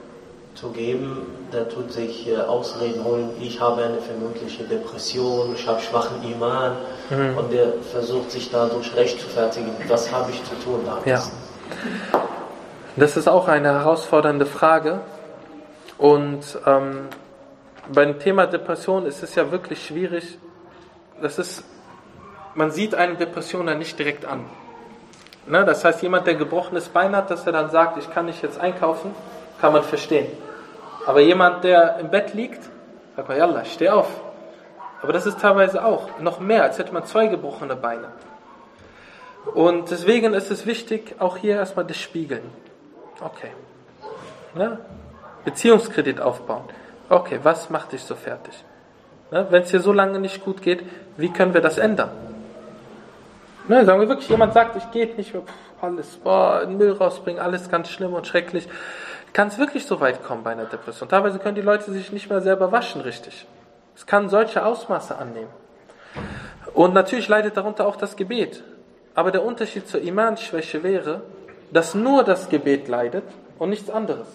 zu geben, der tut sich äh, Ausreden holen, ich habe eine vermutliche Depression, ich habe schwachen Iman mhm. und der versucht sich dadurch rechtfertigen, was habe ich zu tun da. Ja. Das ist auch eine herausfordernde Frage. Und ähm, beim Thema Depression ist es ja wirklich schwierig. Das ist, man sieht eine Depression dann nicht direkt an. Ne? Das heißt, jemand, der gebrochenes Bein hat, dass er dann sagt, ich kann nicht jetzt einkaufen, kann man verstehen. Aber jemand, der im Bett liegt, sagt man, Yallah, steh auf. Aber das ist teilweise auch noch mehr, als hätte man zwei gebrochene Beine. Und deswegen ist es wichtig, auch hier erstmal das Spiegeln. Okay. Ne? Beziehungskredit aufbauen. Okay, was macht dich so fertig? Ne? Wenn es dir so lange nicht gut geht, wie können wir das ändern? Ne? Sagen wir wirklich, jemand sagt, ich geht nicht mehr, pff, alles, boah, den Müll rausbringen, alles ganz schlimm und schrecklich. Kann es wirklich so weit kommen bei einer Depression? Teilweise können die Leute sich nicht mehr selber waschen richtig. Es kann solche Ausmaße annehmen. Und natürlich leidet darunter auch das Gebet. Aber der Unterschied zur Imanschwäche wäre, dass nur das Gebet leidet und nichts anderes.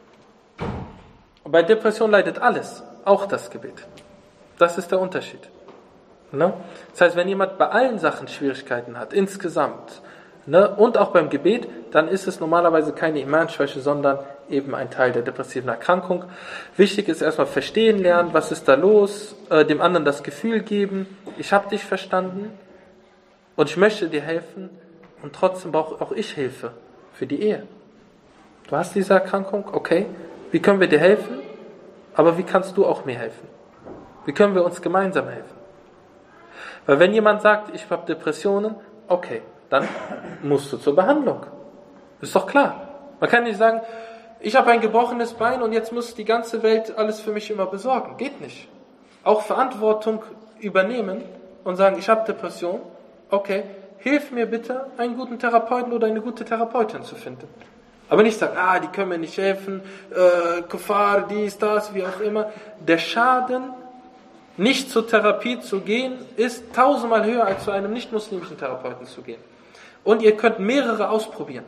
Bei Depression leidet alles, auch das Gebet. Das ist der Unterschied. Ne? Das heißt, wenn jemand bei allen Sachen Schwierigkeiten hat, insgesamt, ne, und auch beim Gebet, dann ist es normalerweise keine Imanschwäche, sondern eben ein Teil der depressiven Erkrankung. Wichtig ist erstmal verstehen lernen, was ist da los, äh, dem anderen das Gefühl geben, ich habe dich verstanden und ich möchte dir helfen und trotzdem brauche auch ich Hilfe für die Ehe. Du hast diese Erkrankung, okay, wie können wir dir helfen, aber wie kannst du auch mir helfen? Wie können wir uns gemeinsam helfen? Weil wenn jemand sagt, ich habe Depressionen, okay, dann musst du zur Behandlung. Ist doch klar. Man kann nicht sagen, ich habe ein gebrochenes Bein und jetzt muss die ganze Welt alles für mich immer besorgen. Geht nicht. Auch Verantwortung übernehmen und sagen, ich habe Depression, okay, hilf mir bitte, einen guten Therapeuten oder eine gute Therapeutin zu finden. Aber nicht sagen, ah, die können mir nicht helfen, äh, Kuffar, dies, das, wie auch immer. Der Schaden, nicht zur Therapie zu gehen, ist tausendmal höher, als zu einem nicht-muslimischen Therapeuten zu gehen. Und ihr könnt mehrere ausprobieren.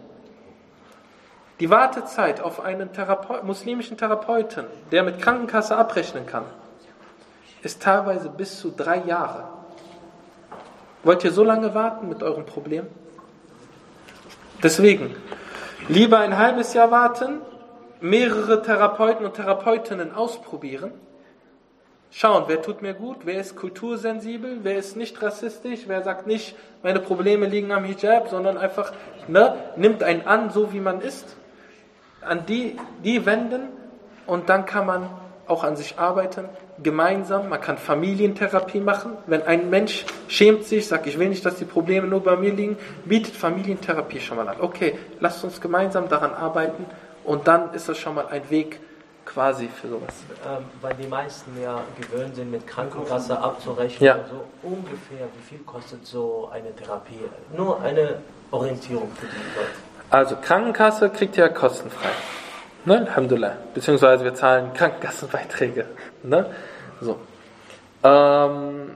Die Wartezeit auf einen Therape- muslimischen Therapeuten, der mit Krankenkasse abrechnen kann, ist teilweise bis zu drei Jahre. Wollt ihr so lange warten mit eurem Problem? Deswegen, lieber ein halbes Jahr warten, mehrere Therapeuten und Therapeutinnen ausprobieren, schauen, wer tut mir gut, wer ist kultursensibel, wer ist nicht rassistisch, wer sagt nicht, meine Probleme liegen am Hijab, sondern einfach, ne, nimmt einen an, so wie man ist, an die, die wenden und dann kann man auch an sich arbeiten, gemeinsam, man kann Familientherapie machen. Wenn ein Mensch schämt sich, sagt, ich will nicht, dass die Probleme nur bei mir liegen, bietet Familientherapie schon mal an. Okay, lasst uns gemeinsam daran arbeiten und dann ist das schon mal ein Weg quasi für sowas. Ähm, weil die meisten ja gewöhnt sind, mit Krankenkasse abzurechnen. Ja. So ungefähr, wie viel kostet so eine Therapie? Nur eine Orientierung für die Leute. Also Krankenkasse kriegt ihr ja kostenfrei. Ne? Alhamdulillah. Beziehungsweise wir zahlen Krankenkassenbeiträge. Ne? So. Ähm,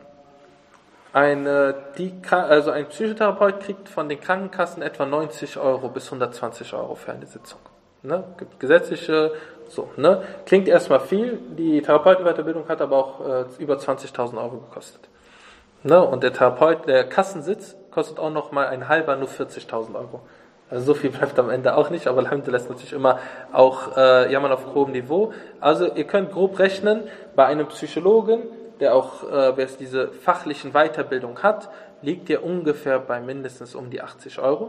eine, die, also ein Psychotherapeut kriegt von den Krankenkassen etwa neunzig Euro bis hundertzwanzig Euro für eine Sitzung. Ne? Gibt gesetzliche, so, ne? Klingt erstmal viel, die Therapeutenweiterbildung hat aber auch äh, über zwanzigtausend Euro gekostet. Ne? Und der Therapeut, der Kassensitz kostet auch noch mal ein halber nur vierzigtausend Euro. Also so viel bleibt am Ende auch nicht, aber Alhamdulillah ist natürlich immer auch äh, jammern auf hohem Niveau. Also ihr könnt grob rechnen, bei einem Psychologen, der auch äh, wer diese fachlichen Weiterbildung hat, liegt ihr ungefähr bei mindestens um die achtzig Euro.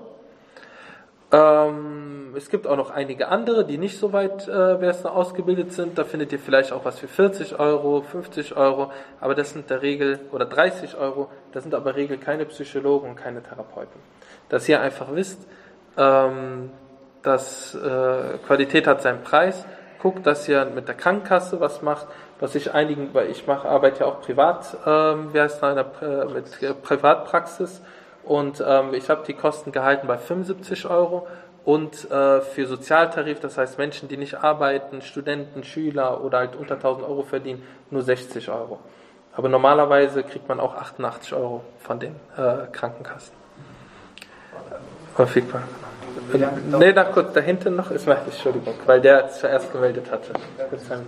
Ähm, es gibt auch noch einige andere, die nicht so weit äh, wer es noch ausgebildet sind. Da findet ihr vielleicht auch was für vierzig Euro, fünfzig Euro, aber das sind der Regel, oder dreißig Euro, das sind aber in der Regel keine Psychologen und keine Therapeuten. Dass ihr einfach wisst, ähm, dass äh, Qualität hat seinen Preis. Guckt, dass ihr mit der Krankenkasse was macht, was ich einigen, weil ich mache, arbeite ja auch privat, ähm, wie heißt das, äh, mit äh, Privatpraxis. Und ähm, ich habe die Kosten gehalten bei fünfundsiebzig Euro und äh, für Sozialtarif, das heißt Menschen, die nicht arbeiten, Studenten, Schüler oder halt unter tausend Euro verdienen, nur sechzig Euro. Aber normalerweise kriegt man auch achtundachtzig Euro von den äh, Krankenkassen. Verfügbar. Ne, da kurz dahinter noch ist mein, Entschuldigung, weil der zuerst gemeldet hatte. Gibt es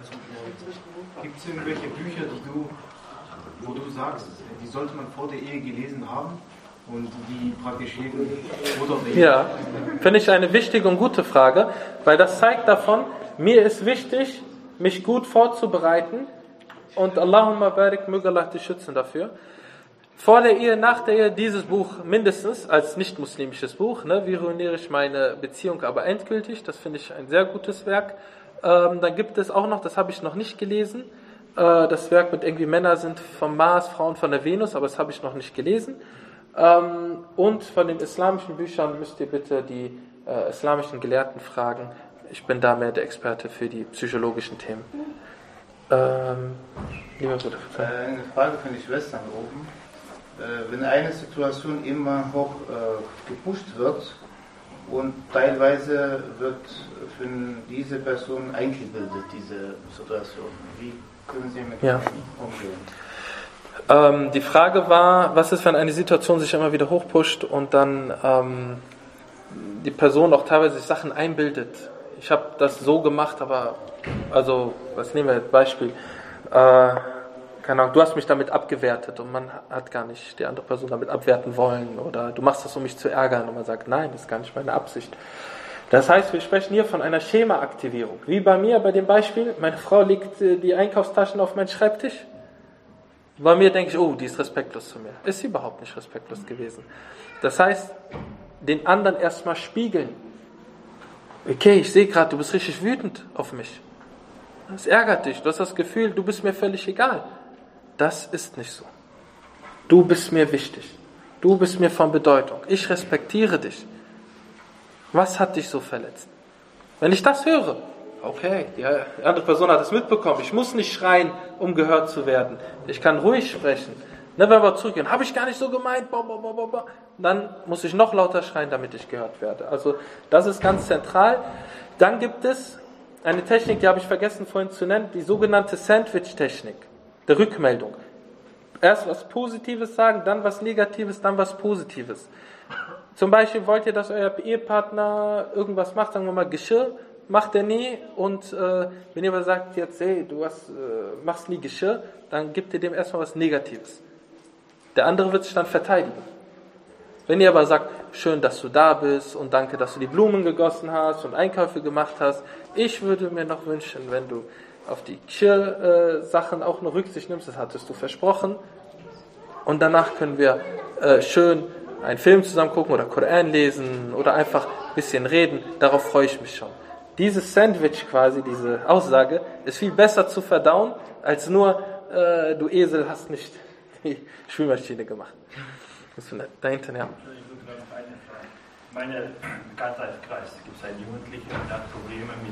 irgendwelche Bücher, die du, wo du sagst, die sollte man vor der Ehe gelesen haben? und die praktisch jeden oder Ja, finde ich eine wichtige und gute Frage, weil das zeigt davon, mir ist wichtig, mich gut vorzubereiten und Allahumma barik, möge Allah dich schützen dafür. Vor der Ehe, nach der Ehe, dieses Buch mindestens als nicht-muslimisches Buch, ne, wie ruiniere ich meine Beziehung aber endgültig, das finde ich ein sehr gutes Werk. Ähm, dann gibt es auch noch, das habe ich noch nicht gelesen, äh, das Werk mit irgendwie Männer sind vom Mars, Frauen von der Venus, aber das habe ich noch nicht gelesen. Ähm, und von den islamischen Büchern müsst ihr bitte die äh, islamischen Gelehrten fragen. Ich bin da mehr der Experte für die psychologischen Themen. Ähm, lieber Bruder, äh, eine Frage von den Schwestern oben. Äh, wenn eine Situation immer hoch äh, gepusht wird und teilweise wird von dieser Person eingebildet, diese Situation, wie können Sie mit ja. umgehen? Ähm, die Frage war, was ist, wenn eine Situation sich immer wieder hochpusht und dann ähm, die Person auch teilweise sich Sachen einbildet. Ich habe das so gemacht, aber, also, was nehmen wir als Beispiel? Äh, keine Ahnung, du hast mich damit abgewertet und man hat gar nicht die andere Person damit abwerten wollen oder du machst das, um mich zu ärgern und man sagt, nein, das ist gar nicht meine Absicht. Das heißt, wir sprechen hier von einer Schemaaktivierung. Wie bei mir, bei dem Beispiel, meine Frau legt äh, die Einkaufstaschen auf meinen Schreibtisch. Bei mir denke ich, oh, die ist respektlos zu mir. Ist sie überhaupt nicht respektlos gewesen. Das heißt, den anderen erstmal spiegeln. Okay, ich sehe gerade, du bist richtig wütend auf mich. Das ärgert dich. Du hast das Gefühl, du bist mir völlig egal. Das ist nicht so. Du bist mir wichtig. Du bist mir von Bedeutung. Ich respektiere dich. Was hat dich so verletzt? Wenn ich das höre, okay, die andere Person hat es mitbekommen. Ich muss nicht schreien, um gehört zu werden. Ich kann ruhig sprechen. Ne, wenn wir zurückgehen, habe ich gar nicht so gemeint, bo, bo, bo, bo, bo. Dann muss ich noch lauter schreien, damit ich gehört werde. Also das ist ganz zentral. Dann gibt es eine Technik, die habe ich vergessen vorhin zu nennen, die sogenannte Sandwich-Technik, der Rückmeldung. Erst was Positives sagen, dann was Negatives, dann was Positives. Zum Beispiel wollt ihr, dass euer Ehepartner irgendwas macht, sagen wir mal Geschirr, macht er nie, und äh, wenn ihr aber sagt jetzt, hey, du hast, äh, machst nie Geschirr, dann gibt ihr dem erstmal was Negatives. Der andere wird sich dann verteidigen. Wenn ihr aber sagt, schön, dass du da bist und danke, dass du die Blumen gegossen hast und Einkäufe gemacht hast, ich würde mir noch wünschen, wenn du auf die Geschirr-Sachen auch noch Rücksicht nimmst, das hattest du versprochen, und danach können wir äh, schön einen Film zusammen gucken oder Koran lesen oder einfach ein bisschen reden, darauf freue ich mich schon. Dieses Sandwich quasi, diese Aussage, ist viel besser zu verdauen, als nur, äh, du Esel hast nicht die Spülmaschine gemacht. Da hinten, ja. In meinem Bekanntheitskreis gibt es einen Jugendlichen, der hat Probleme mit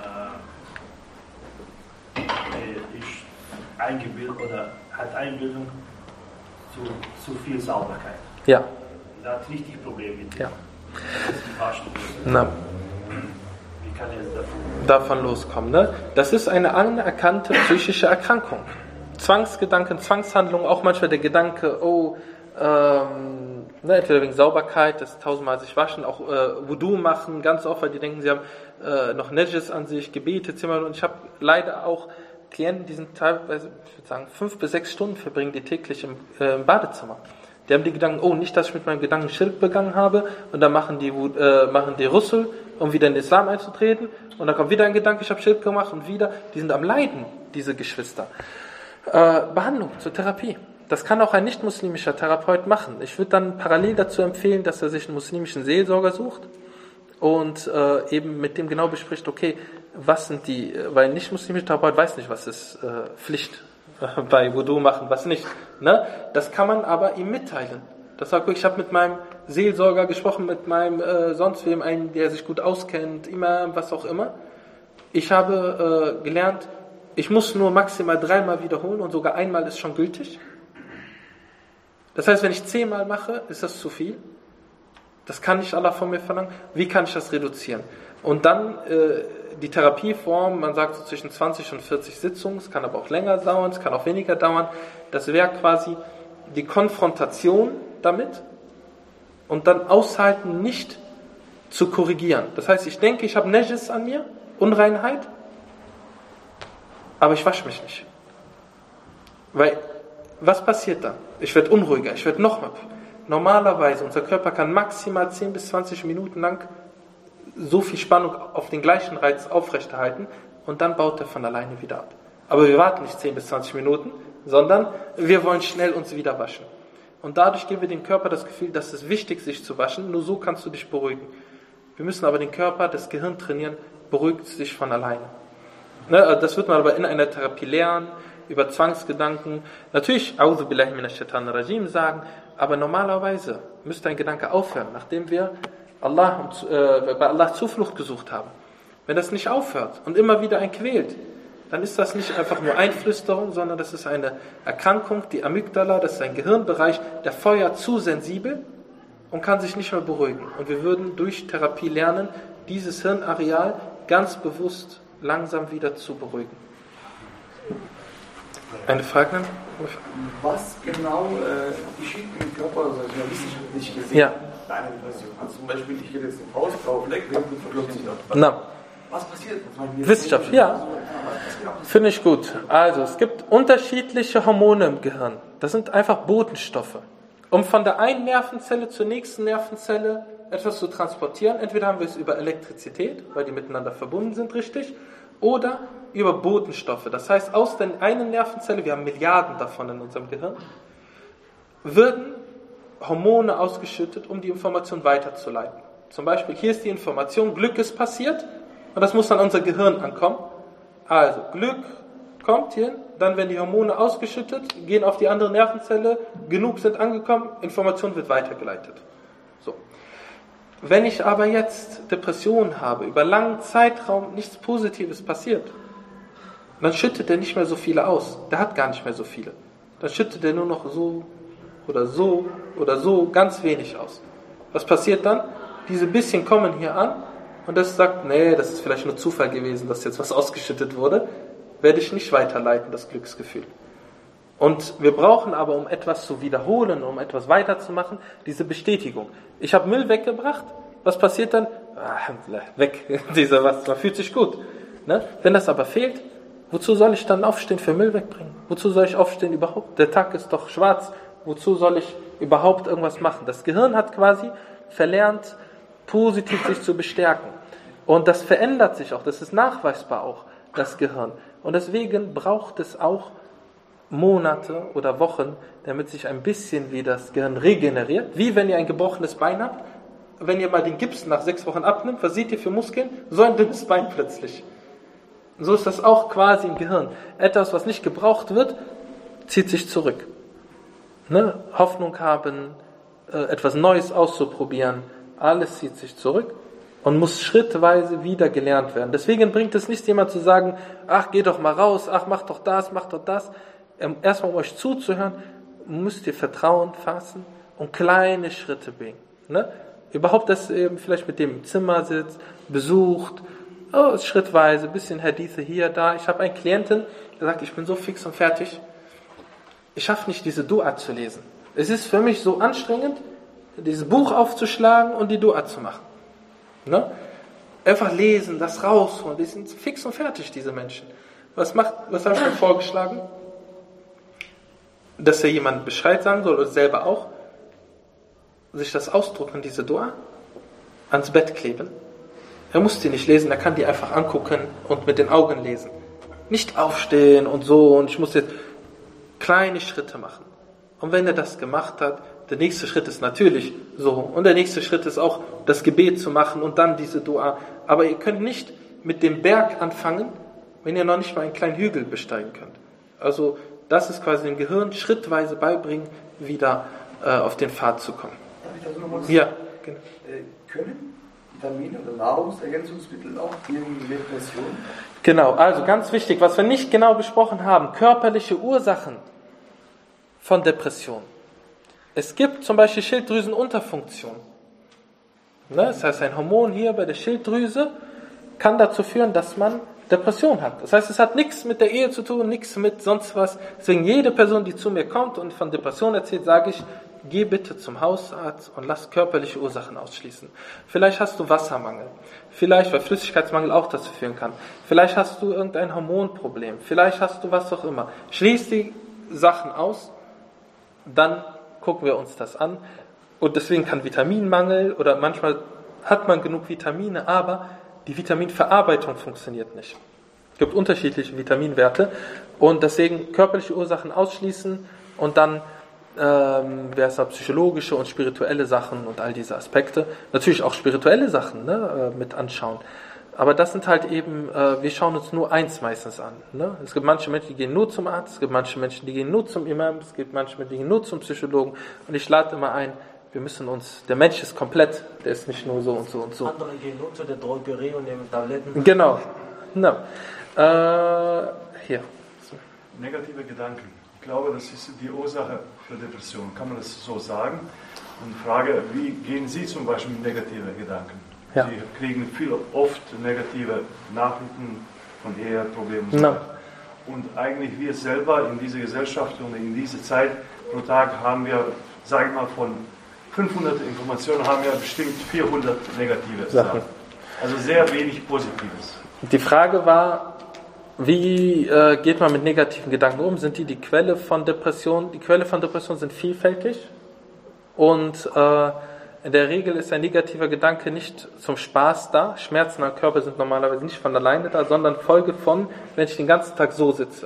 äh, ist eingebildet oder hat Einbildung zu, zu viel Sauberkeit. Ja. Er hat richtig Probleme mit dem. Ja. Das ist die Waschen. Na. Wie kann er davon, davon loskommen? Ne? Das ist eine anerkannte psychische Erkrankung. Zwangsgedanken, Zwangshandlungen, auch manchmal der Gedanke, oh, ähm, ne, entweder wegen Sauberkeit, das tausendmal sich waschen, auch äh, Wudu machen, ganz oft, weil die denken, sie haben äh, noch Najis an sich, Gebete, Zimmer, und ich habe leider auch Klienten, die sind teilweise, ich würde sagen, fünf bis sechs Stunden verbringen die täglich im, äh, im Badezimmer. Die haben die Gedanken, oh, nicht, dass ich mit meinem Gedanken Schirk begangen habe, und dann machen die, äh, machen die Russel, um wieder in den Islam einzutreten, und dann kommt wieder ein Gedanke, ich habe Schirk gemacht, und wieder, die sind am Leiden, diese Geschwister. Äh, Behandlung zur Therapie. Das kann auch ein nicht-muslimischer Therapeut machen. Ich würde dann parallel dazu empfehlen, dass er sich einen muslimischen Seelsorger sucht und äh, eben mit dem genau bespricht, okay, was sind die, weil ein nicht-muslimischer Therapeut weiß nicht, was ist äh, Pflicht äh, bei Wudu machen, was nicht. Ne? Das kann man aber ihm mitteilen. Das sagt, ich habe mit meinem Seelsorger gesprochen, mit meinem äh, sonst wem, einen, der sich gut auskennt, Imam, was auch immer. Ich habe äh, gelernt, ich muss nur maximal dreimal wiederholen und sogar einmal ist schon gültig. Das heißt, wenn ich zehnmal mache, ist das zu viel. Das kann nicht Allah von mir verlangen. Wie kann ich das reduzieren? Und dann äh, die Therapieform, man sagt so zwischen zwanzig und vierzig Sitzungen, es kann aber auch länger dauern, es kann auch weniger dauern. Das wäre quasi die Konfrontation damit und dann aushalten, nicht zu korrigieren. Das heißt, ich denke, ich habe Najis an mir, Unreinheit, aber ich wasche mich nicht. Weil, was passiert dann? Ich werde unruhiger, ich werde nochmal. normalerweise, unser Körper kann maximal zehn bis zwanzig Minuten lang so viel Spannung auf den gleichen Reiz aufrechterhalten und dann baut er von alleine wieder ab. Aber wir warten nicht zehn bis zwanzig Minuten, sondern wir wollen schnell uns wieder waschen. Und dadurch geben wir dem Körper das Gefühl, dass es wichtig ist, sich zu waschen. Nur so kannst du dich beruhigen. Wir müssen aber den Körper, das Gehirn trainieren, beruhigt sich von alleine. Das wird man aber in einer Therapie lernen, über Zwangsgedanken. Natürlich, A'udhu billahi minash shaitanir rajim sagen, aber normalerweise müsste ein Gedanke aufhören, nachdem wir Allah, äh, bei Allah Zuflucht gesucht haben. Wenn das nicht aufhört und immer wieder einen quält, dann ist das nicht einfach nur Einflüsterung, sondern das ist eine Erkrankung, die Amygdala, das ist ein Gehirnbereich, der feuert zu sensibel und kann sich nicht mehr beruhigen. Und wir würden durch Therapie lernen, dieses Hirnareal ganz bewusst langsam wieder zu beruhigen. Eine Frage? Was genau äh, geschieht im Körper, also ich habe wissenschaftlich gesehen, ja. bei einer Depression? Also zum Beispiel, ich will jetzt eine Faust drauf lecken und verklopft sich auf. Na. Was passiert? Wissenschaft, ja. Finde ich gut. Also, es gibt unterschiedliche Hormone im Gehirn. Das sind einfach Botenstoffe. Um von der einen Nervenzelle zur nächsten Nervenzelle etwas zu transportieren, entweder haben wir es über Elektrizität, weil die miteinander verbunden sind, richtig, oder über Botenstoffe. Das heißt, aus der einen Nervenzelle, wir haben Milliarden davon in unserem Gehirn, würden Hormone ausgeschüttet, um die Information weiterzuleiten. Zum Beispiel, hier ist die Information, Glück ist passiert, und das muss an unser Gehirn ankommen. Also, Glück kommt hier, dann werden die Hormone ausgeschüttet, gehen auf die andere Nervenzelle, genug sind angekommen, Information wird weitergeleitet. So. Wenn ich aber jetzt Depressionen habe, über langen Zeitraum nichts Positives passiert, dann schüttet er nicht mehr so viele aus. Der hat gar nicht mehr so viele. Dann schüttet er nur noch so oder so oder so ganz wenig aus. Was passiert dann? Diese bisschen kommen hier an und das sagt, nee, das ist vielleicht nur Zufall gewesen, dass jetzt was ausgeschüttet wurde, werde ich nicht weiterleiten, das Glücksgefühl. Und wir brauchen aber, um etwas zu wiederholen, um etwas weiterzumachen, diese Bestätigung. Ich habe Müll weggebracht, was passiert dann? Ah, weg, dieser was, man fühlt sich gut. Ne? Wenn das aber fehlt, wozu soll ich dann aufstehen für Müll wegbringen? Wozu soll ich aufstehen überhaupt? Der Tag ist doch schwarz, wozu soll ich überhaupt irgendwas machen? Das Gehirn hat quasi verlernt, positiv sich zu bestärken. Und das verändert sich auch, das ist nachweisbar auch, das Gehirn. Und deswegen braucht es auch Monate oder Wochen, damit sich ein bisschen wie das Gehirn regeneriert. Wie wenn ihr ein gebrochenes Bein habt, wenn ihr mal den Gips nach sechs Wochen abnimmt, was seht ihr für Muskeln? So ein dünnes Bein plötzlich. So ist das auch quasi im Gehirn. Etwas, was nicht gebraucht wird, zieht sich zurück. Ne? Hoffnung haben, äh, etwas Neues auszuprobieren, alles zieht sich zurück und muss schrittweise wieder gelernt werden. Deswegen bringt es nicht jemand zu sagen, ach, geh doch mal raus, ach, mach doch das, mach doch das. Erstmal, um euch zuzuhören, müsst ihr Vertrauen fassen und kleine Schritte gehen. Ne? Überhaupt, dass ihr eben vielleicht mit dem im Zimmer sitzt, besucht, oh, schrittweise, ein bisschen Hadithe hier, da. Ich habe einen Klienten, der sagt, ich bin so fix und fertig, ich schaffe nicht, diese Dua zu lesen. Es ist für mich so anstrengend, dieses Buch aufzuschlagen und die Dua zu machen. Ne? Einfach lesen, das rausholen, die sind fix und fertig, diese Menschen. Was macht, was habe ich mir vorgeschlagen? Dass er jemanden Bescheid sagen soll oder selber auch, sich das ausdrucken, diese Dua, ans Bett kleben. Er muss die nicht lesen, er kann die einfach angucken und mit den Augen lesen. Nicht aufstehen und so und ich muss jetzt kleine Schritte machen. Und wenn er das gemacht hat, der nächste Schritt ist natürlich so. Und der nächste Schritt ist auch, das Gebet zu machen und dann diese Dua. Aber ihr könnt nicht mit dem Berg anfangen, wenn ihr noch nicht mal einen kleinen Hügel besteigen könnt. Also das ist quasi dem Gehirn schrittweise beibringen, wieder äh, auf den Pfad zu kommen. Darf ich das nochmal sagen? Ja, genau. Äh, können Vitamine oder Nahrungsergänzungsmittel auch gegen Depression? Genau, also ganz wichtig, was wir nicht genau besprochen haben, körperliche Ursachen von Depression. Es gibt zum Beispiel Schilddrüsenunterfunktion. Ne? Das heißt, ein Hormon hier bei der Schilddrüse kann dazu führen, dass man Depression hat. Das heißt, es hat nichts mit der Ehe zu tun, nichts mit sonst was. Deswegen jede Person, die zu mir kommt und von Depression erzählt, sage ich, geh bitte zum Hausarzt und lass körperliche Ursachen ausschließen. Vielleicht hast du Wassermangel. Vielleicht, weil Flüssigkeitsmangel auch dazu führen kann. Vielleicht hast du irgendein Hormonproblem. Vielleicht hast du was auch immer. Schließ die Sachen aus, dann gucken wir uns das an Und deswegen kann Vitaminmangel oder manchmal hat man genug Vitamine, aber die Vitaminverarbeitung funktioniert nicht. Es gibt unterschiedliche Vitaminwerte und deswegen körperliche Ursachen ausschließen und dann ähm, wäre es psychologische und spirituelle Sachen und all diese Aspekte. Natürlich auch spirituelle Sachen, ne, äh, mit anschauen. Aber das sind halt eben, äh, wir schauen uns nur eins meistens an. Ne? Es gibt manche Menschen, die gehen nur zum Arzt, es gibt manche Menschen, die gehen nur zum Imam, es gibt manche Menschen, die gehen nur zum Psychologen. Und ich lade immer ein, wir müssen uns, der Mensch ist komplett, der ist nicht nur so und so und so. Andere gehen nur zu der Drogerie und nehmen Tabletten. Genau. No. Äh, hier. So. Negative Gedanken. Ich glaube, das ist die Ursache für Depressionen. Kann man das so sagen? Und frage, wie gehen Sie zum Beispiel mit negativen Gedanken? Ja. Sie kriegen viel oft negative Nachrichten von Eheproblemen. No. Und eigentlich wir selber in dieser Gesellschaft und in dieser Zeit pro Tag haben wir, sagen wir mal, von fünfhundert Informationen haben wir bestimmt vierhundert negative Sachen. Also sehr wenig Positives. Die Frage war, wie äh, geht man mit negativen Gedanken um? Sind die die Quelle von Depression? Die Quelle von Depression sind vielfältig und äh, in der Regel ist ein negativer Gedanke nicht zum Spaß da. Schmerzen am Körper sind normalerweise nicht von alleine da, sondern Folge von, wenn ich den ganzen Tag so sitze.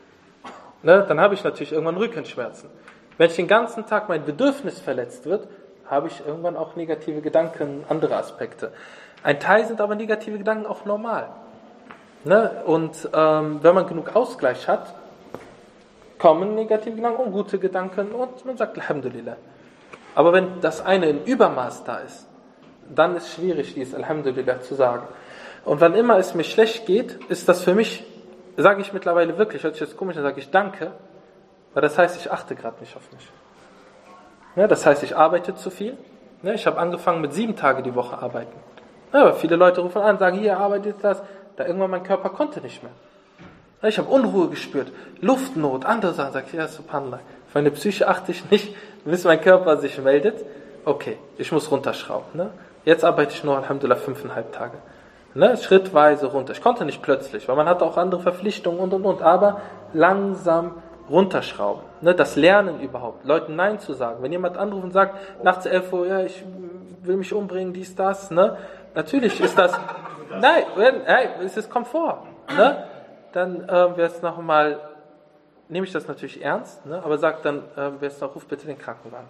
Ne, dann habe ich natürlich irgendwann Rückenschmerzen. Wenn ich den ganzen Tag mein Bedürfnis verletzt wird, habe ich irgendwann auch negative Gedanken, andere Aspekte. Ein Teil sind aber negative Gedanken auch normal. Ne? Und ähm, wenn man genug Ausgleich hat, kommen negative Gedanken und gute Gedanken und man sagt Alhamdulillah. Aber wenn das eine im Übermaß da ist, dann ist es schwierig, dieses Alhamdulillah zu sagen. Und wann immer es mir schlecht geht, ist das für mich, sage ich mittlerweile wirklich, hört sich jetzt komisch an, sage ich Danke, weil das heißt, ich achte gerade nicht auf mich. Ja, das heißt, ich arbeite zu viel. Ja, ich habe angefangen mit sieben Tage die Woche arbeiten. Ja, aber viele Leute rufen an, sagen, hier arbeitet das. Da irgendwann mein Körper konnte nicht mehr. Ja, ich habe Unruhe gespürt, Luftnot, andere Sachen. Sag ich, ja, subhanallah. Auf meine Psyche achte ich nicht, bis mein Körper sich meldet. Okay, ich muss runterschrauben. Ne? Jetzt arbeite ich nur, Alhamdulillah, fünfeinhalb Tage. Ne? Schrittweise runter. Ich konnte nicht plötzlich, weil man hatte auch andere Verpflichtungen und und und. Aber langsam runterschrauben. Ne, das Lernen überhaupt, Leuten Nein zu sagen. Wenn jemand anruft und sagt, nachts elf Uhr, ja, ich will mich umbringen, dies, das, ne, natürlich ist das, nein, nein, es ist Komfort, ne, dann äh, wäre es nochmal, nehme ich das natürlich ernst, ne, aber sagt dann, äh, wer es noch, ruf bitte den Krankenwagen.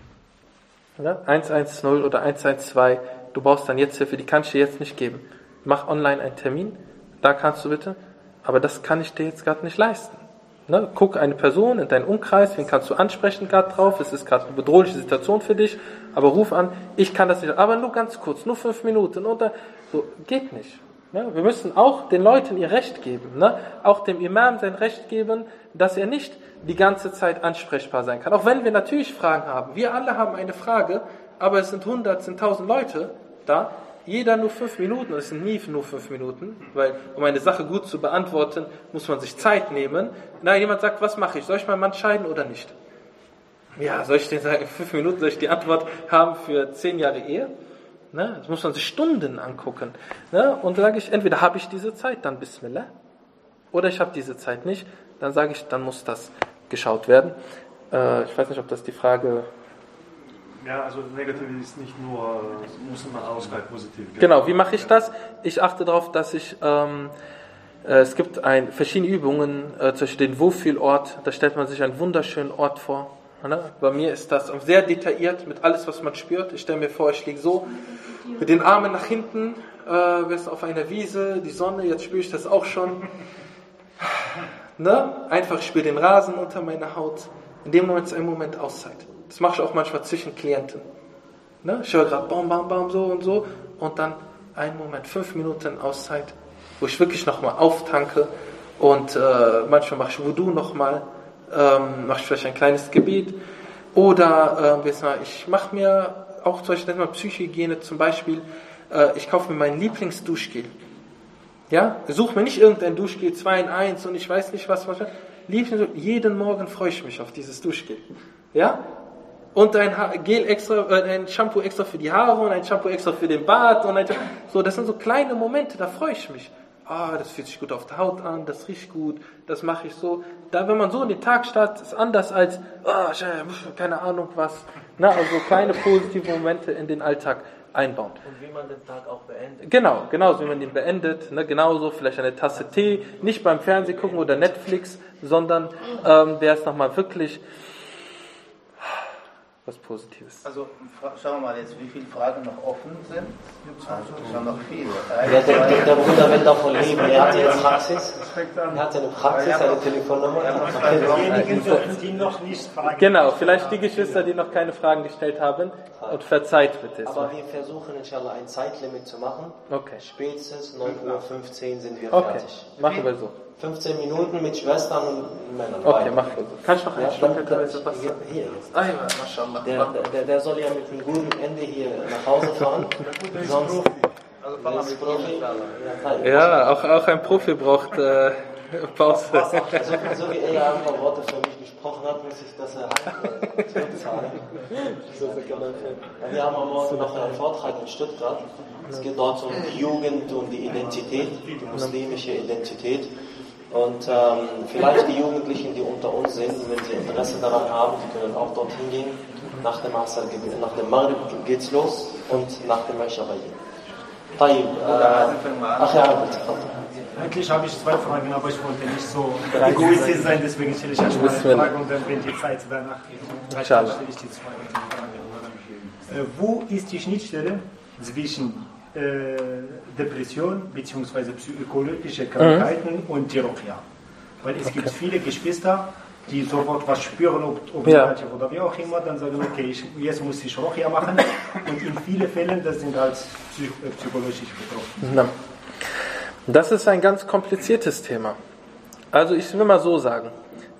Ne, eins eins null oder eins eins zwei, du brauchst dann jetzt Hilfe, die kann ich dir jetzt nicht geben. Mach online einen Termin, da kannst du bitte, aber das kann ich dir jetzt gerade nicht leisten. Ne, guck eine Person in deinen Umkreis, wen kannst du ansprechen gerade drauf, es ist gerade eine bedrohliche Situation für dich, aber ruf an, ich kann das nicht, aber nur ganz kurz, nur fünf Minuten, oder so, geht nicht. Ne, wir müssen auch den Leuten ihr Recht geben, ne, auch dem Imam sein Recht geben, dass er nicht die ganze Zeit ansprechbar sein kann, auch wenn wir natürlich Fragen haben. Wir alle haben eine Frage, aber es sind hundert, sind tausend Leute da, jeder nur fünf Minuten, es sind nie nur fünf Minuten, weil um eine Sache gut zu beantworten, muss man sich Zeit nehmen. Na, jemand sagt, was mache ich? Soll ich meinen Mann scheiden oder nicht? Ja, soll ich den sagen, in fünf Minuten soll ich die Antwort haben für zehn Jahre Ehe? Ne? Das muss man sich Stunden angucken. Ne? Und sage ich, entweder habe ich diese Zeit, dann Bismillah, oder ich habe diese Zeit nicht, dann sage ich, dann muss das geschaut werden. Äh, ich weiß nicht, ob das die Frage... Ja, also negativ ist nicht nur, muss man Ausgleich positiv. Genau, wie mache ich das? Ich achte darauf, dass ich, ähm, äh, es gibt ein, verschiedene Übungen, äh, zum Beispiel den Wohlfühlort, da stellt man sich einen wunderschönen Ort vor. Ne? Bei mir ist das sehr detailliert mit alles, was man spürt. Ich stelle mir vor, ich liege so, mit den Armen nach hinten, äh, wir sind auf einer Wiese, die Sonne, jetzt spüre ich das auch schon. Ne? Einfach, ich spüre den Rasen unter meiner Haut. In dem Moment ist ein Moment Auszeit. Das mache ich auch manchmal zwischen Klienten. Ne? Ich höre gerade bam, bam, bam, so und so. Und dann einen Moment, fünf Minuten Auszeit, wo ich wirklich nochmal auftanke. Und äh, manchmal mache ich Wudu nochmal. Ähm, mache ich vielleicht ein kleines Gebet. Oder äh, ich mache mir auch zum Beispiel Psychohygiene zum Beispiel. Äh, ich kaufe mir meinen Lieblingsduschgel. Ja? Ich suche mir nicht irgendein Duschgel zwei in eins und ich weiß nicht was. was jeden Morgen freue ich mich auf dieses Duschgel. Ja? Und ein ha- Gel extra, äh, ein Shampoo extra für die Haare und ein Shampoo extra für den Bart und ein so, das sind so kleine Momente, da freue ich mich. ah, das fühlt sich gut auf der Haut an, das riecht gut, das mache ich so. Da, wenn man so in den Tag startet, ist anders als, ah, keine Ahnung was. Na, also kleine positive Momente in den Alltag einbauen. Und wie man den Tag auch beendet. Genau, genauso wie man den beendet. Ne, genauso vielleicht eine Tasse Tee, nicht beim Fernsehen gucken oder Netflix, sondern ähm, wäre es nochmal wirklich was Positives. Also schauen wir mal jetzt, wie viele Fragen noch offen sind. Also schon noch viele. Ja, der, der, der Bruder will davon leben. Er hat eine Praxis. Er hat eine Praxis, eine Telefonnummer. Diejenigen, die noch nicht fragen. Genau, vielleicht die Geschwister, die noch keine Fragen gestellt haben. Und verzeiht bitte. Aber wir versuchen inshallah ein Zeitlimit zu machen. Okay. Spätestens neun Uhr fünfzehn sind wir Okay, fertig. machen wir so. fünfzehn Minuten mit Schwestern und Männern. Okay, machen wir so. Kannst du noch Ja, ein Stück dann- was hier, hier jetzt. Ah, ja, mashallah. Der, der, der soll ja mit einem guten Ende hier nach Hause fahren. Sonst Also der ist Profi. Ja, kein- Ja, auch, auch ein Profi braucht äh, Pause. So, so wie er ja ein paar Worte für mich gesprochen hat, muss ich das äh, zurückzahlen. Wir haben am Morgen noch einen Vortrag in Stuttgart. Es geht dort um die Jugend und die Identität, die muslimische Identität. Und ähm, vielleicht die Jugendlichen, die unter uns sind, wenn sie Interesse daran haben, die können auch dorthin gehen. Nach dem Asr, nach dem Maghrib geht's los und nach dem Isha bei ihnen. طيب, ach ja, bitte. Eigentlich habe ich zwei Fragen, aber ich wollte nicht so egoistisch sein, deswegen stelle ich erst mal eine Frage und dann, wenn die Zeit danach reicht, stelle ich die zweite Frage. Äh, wo ist die Schnittstelle zwischen äh, Depression bzw. psychologische Krankheiten mhm. und die Ruqya? Weil es okay. gibt viele Geschwister, die sofort was spüren, ob, ob ja. oder wie auch immer, dann sagen, okay, ich, jetzt muss ich Ruqya machen. Und in vielen Fällen, das sind halt psych, äh, psychologisch betroffen. Ja. Das ist ein ganz kompliziertes Thema. Also ich will mal so sagen,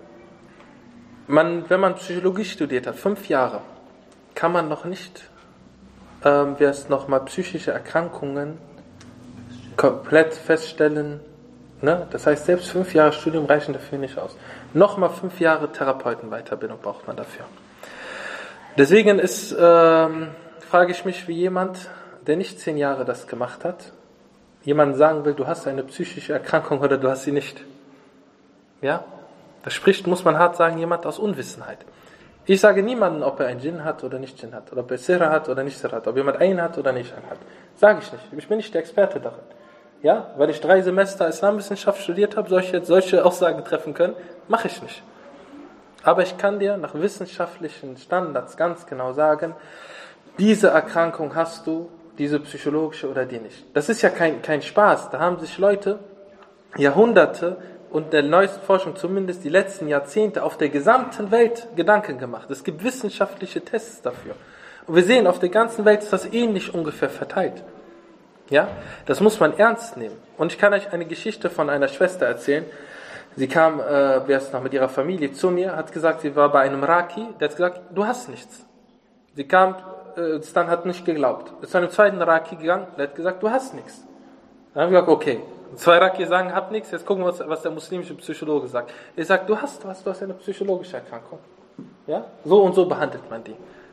man, wenn man Psychologie studiert hat, fünf Jahre, kann man noch nicht, ähm, wer es nochmal psychische Erkrankungen komplett feststellen. Ne? Das heißt, selbst fünf Jahre Studium reichen dafür nicht aus. Nochmal fünf Jahre Therapeutenweiterbildung braucht man dafür. Deswegen ist, ähm, frage ich mich, wie jemand, der nicht zehn Jahre das gemacht hat, jemand sagen will, du hast eine psychische Erkrankung oder du hast sie nicht. Ja? Das spricht, muss man hart sagen, jemand aus Unwissenheit. Ich sage niemandem, ob er einen Djinn hat oder nicht Djinn hat, oder ob er Sirra hat oder nicht Sirra hat, ob jemand einen hat oder nicht einen hat. Sage ich nicht. Ich bin nicht der Experte darin. Ja? Weil ich drei Semester Islamwissenschaft studiert habe, soll ich jetzt solche Aussagen treffen können? Mache ich nicht. Aber ich kann dir nach wissenschaftlichen Standards ganz genau sagen, diese Erkrankung hast du, diese psychologische oder die nicht. Das ist ja kein, kein Spaß. Da haben sich Leute Jahrhunderte und der neuesten Forschung zumindest die letzten Jahrzehnte auf der gesamten Welt Gedanken gemacht. Es gibt wissenschaftliche Tests dafür. Und wir sehen, auf der ganzen Welt ist das ähnlich ungefähr verteilt. Ja? Das muss man ernst nehmen. Und ich kann euch eine Geschichte von einer Schwester erzählen. Sie kam, äh, wer ist noch mit ihrer Familie zu mir, hat gesagt, sie war bei einem Raki, der hat gesagt, du hast nichts. Sie kam, äh, dann hat nicht geglaubt. Ist zu einem zweiten Raki gegangen, der hat gesagt, du hast nichts. Dann haben wir gesagt, okay. Zwei Raki sagen, hab nichts, jetzt gucken wir uns, was der muslimische Psychologe sagt. Er sagt, du hast was, du hast eine psychologische Erkrankung. Ja? So und so behandelt man die.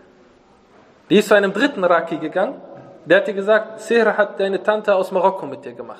Die ist zu einem dritten Raki gegangen, der hat ihr gesagt, Sihra hat deine Tante aus Marokko mit dir gemacht.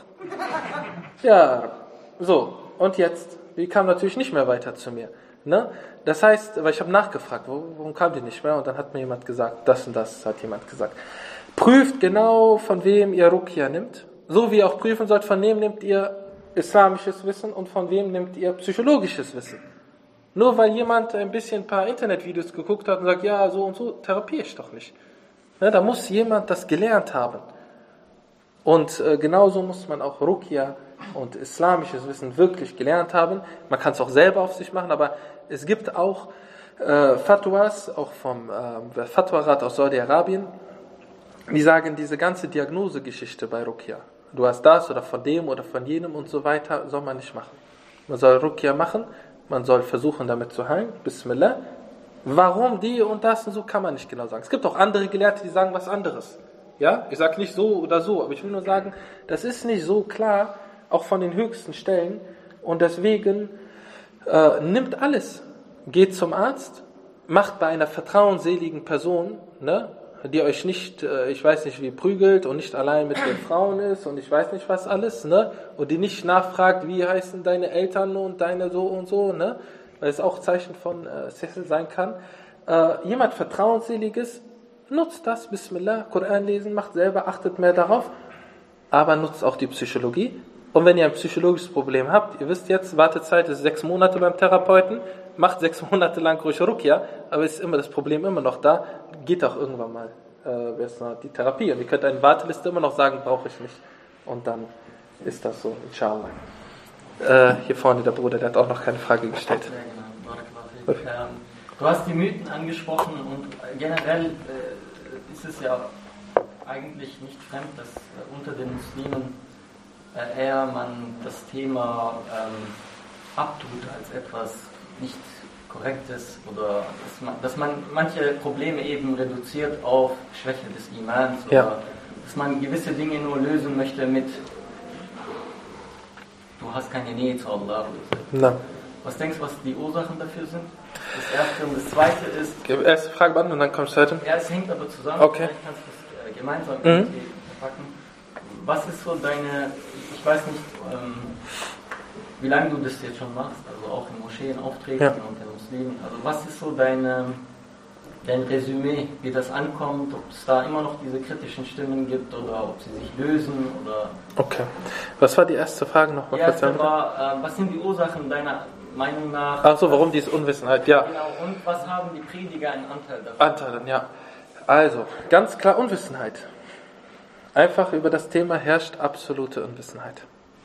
Ja, so. Und jetzt? Die kam natürlich nicht mehr weiter zu mir. Ne? Das heißt, weil ich habe nachgefragt, warum kam die nicht mehr? Und dann hat mir jemand gesagt, das und das hat jemand gesagt. Prüft genau, von wem ihr Ruqya nimmt. So wie ihr auch prüfen sollt, von wem nehmt ihr islamisches Wissen und von wem nehmt ihr psychologisches Wissen. Nur weil jemand ein bisschen ein paar Internetvideos geguckt hat und sagt, ja, so und so, therapiere ich doch nicht. Ne? Da muss jemand das gelernt haben. Und äh, genauso muss man auch Ruqya und islamisches Wissen wirklich gelernt haben. Man kann es auch selber auf sich machen, aber es gibt auch äh, Fatwas, auch vom äh, Fatwa-Rat aus Saudi-Arabien, die sagen, diese ganze Diagnosegeschichte bei Ruqya, du hast das oder von dem oder von jenem und so weiter, soll man nicht machen. Man soll Ruqya machen, man soll versuchen damit zu heilen, Bismillah. Warum die und das und so, kann man nicht genau sagen. Es gibt auch andere Gelehrte, die sagen was anderes. Ja, ich sage nicht so oder so, aber ich will nur sagen, das ist nicht so klar, auch von den höchsten Stellen, und deswegen äh, nimmt alles, geht zum Arzt, macht bei einer vertrauensseligen Person, ne, die euch nicht, äh, ich weiß nicht wie, prügelt und nicht allein mit den Frauen ist und ich weiß nicht was alles, ne? Und die nicht nachfragt, wie heißen deine Eltern und deine so und so, ne? Weil es auch Zeichen von äh, Sihr sein kann. Äh, jemand Vertrauensseliges, nutzt das, Bismillah, Koran lesen, macht selber, achtet mehr darauf, aber nutzt auch die Psychologie. Und wenn ihr ein psychologisches Problem habt, ihr wisst jetzt, Wartezeit ist sechs Monate beim Therapeuten, macht sechs Monate lang ruhig Ruqya, aber ist immer das Problem immer noch da, geht auch irgendwann mal äh, die Therapie. Und ihr könnt eine Warteliste immer noch sagen, brauche ich nicht. Und dann ist das so, inshallah. Äh, hier vorne der Bruder, der hat auch noch keine Frage gestellt. Ja, genau. Du hast die Mythen angesprochen und generell äh, ist es ja eigentlich nicht fremd, dass äh, unter den Muslimen äh, eher man das Thema ähm, abtut als etwas nicht Korrektes oder dass man, dass man manche Probleme eben reduziert auf Schwäche des Imans oder ja. dass man gewisse Dinge nur lösen möchte mit du hast keine Nähe zu Allah. Na. Was denkst du, was die Ursachen dafür sind? Das erste und das zweite ist... Erste Frage beantworten und dann kommst du heute. Ja, es hängt aber zusammen. Okay. Vielleicht kannst du es äh, gemeinsam mhm. packen. Was ist so deine... Ich weiß nicht, ähm, wie lange du das jetzt schon machst, also auch in Moscheen auftreten ja. und den Muslimen. Also was ist so deine, dein Resümee, wie das ankommt, ob es da immer noch diese kritischen Stimmen gibt oder ob sie sich lösen oder... Okay. Was war die erste Frage noch? Die erste war, äh, was sind die Ursachen deiner Meinung nach? Ach so, warum diese Unwissenheit, ja. Genau, und was haben die Prediger einen Anteil davon? Anteil, ja. Also, ganz klar Unwissenheit. Einfach über das Thema herrscht absolute Unwissenheit.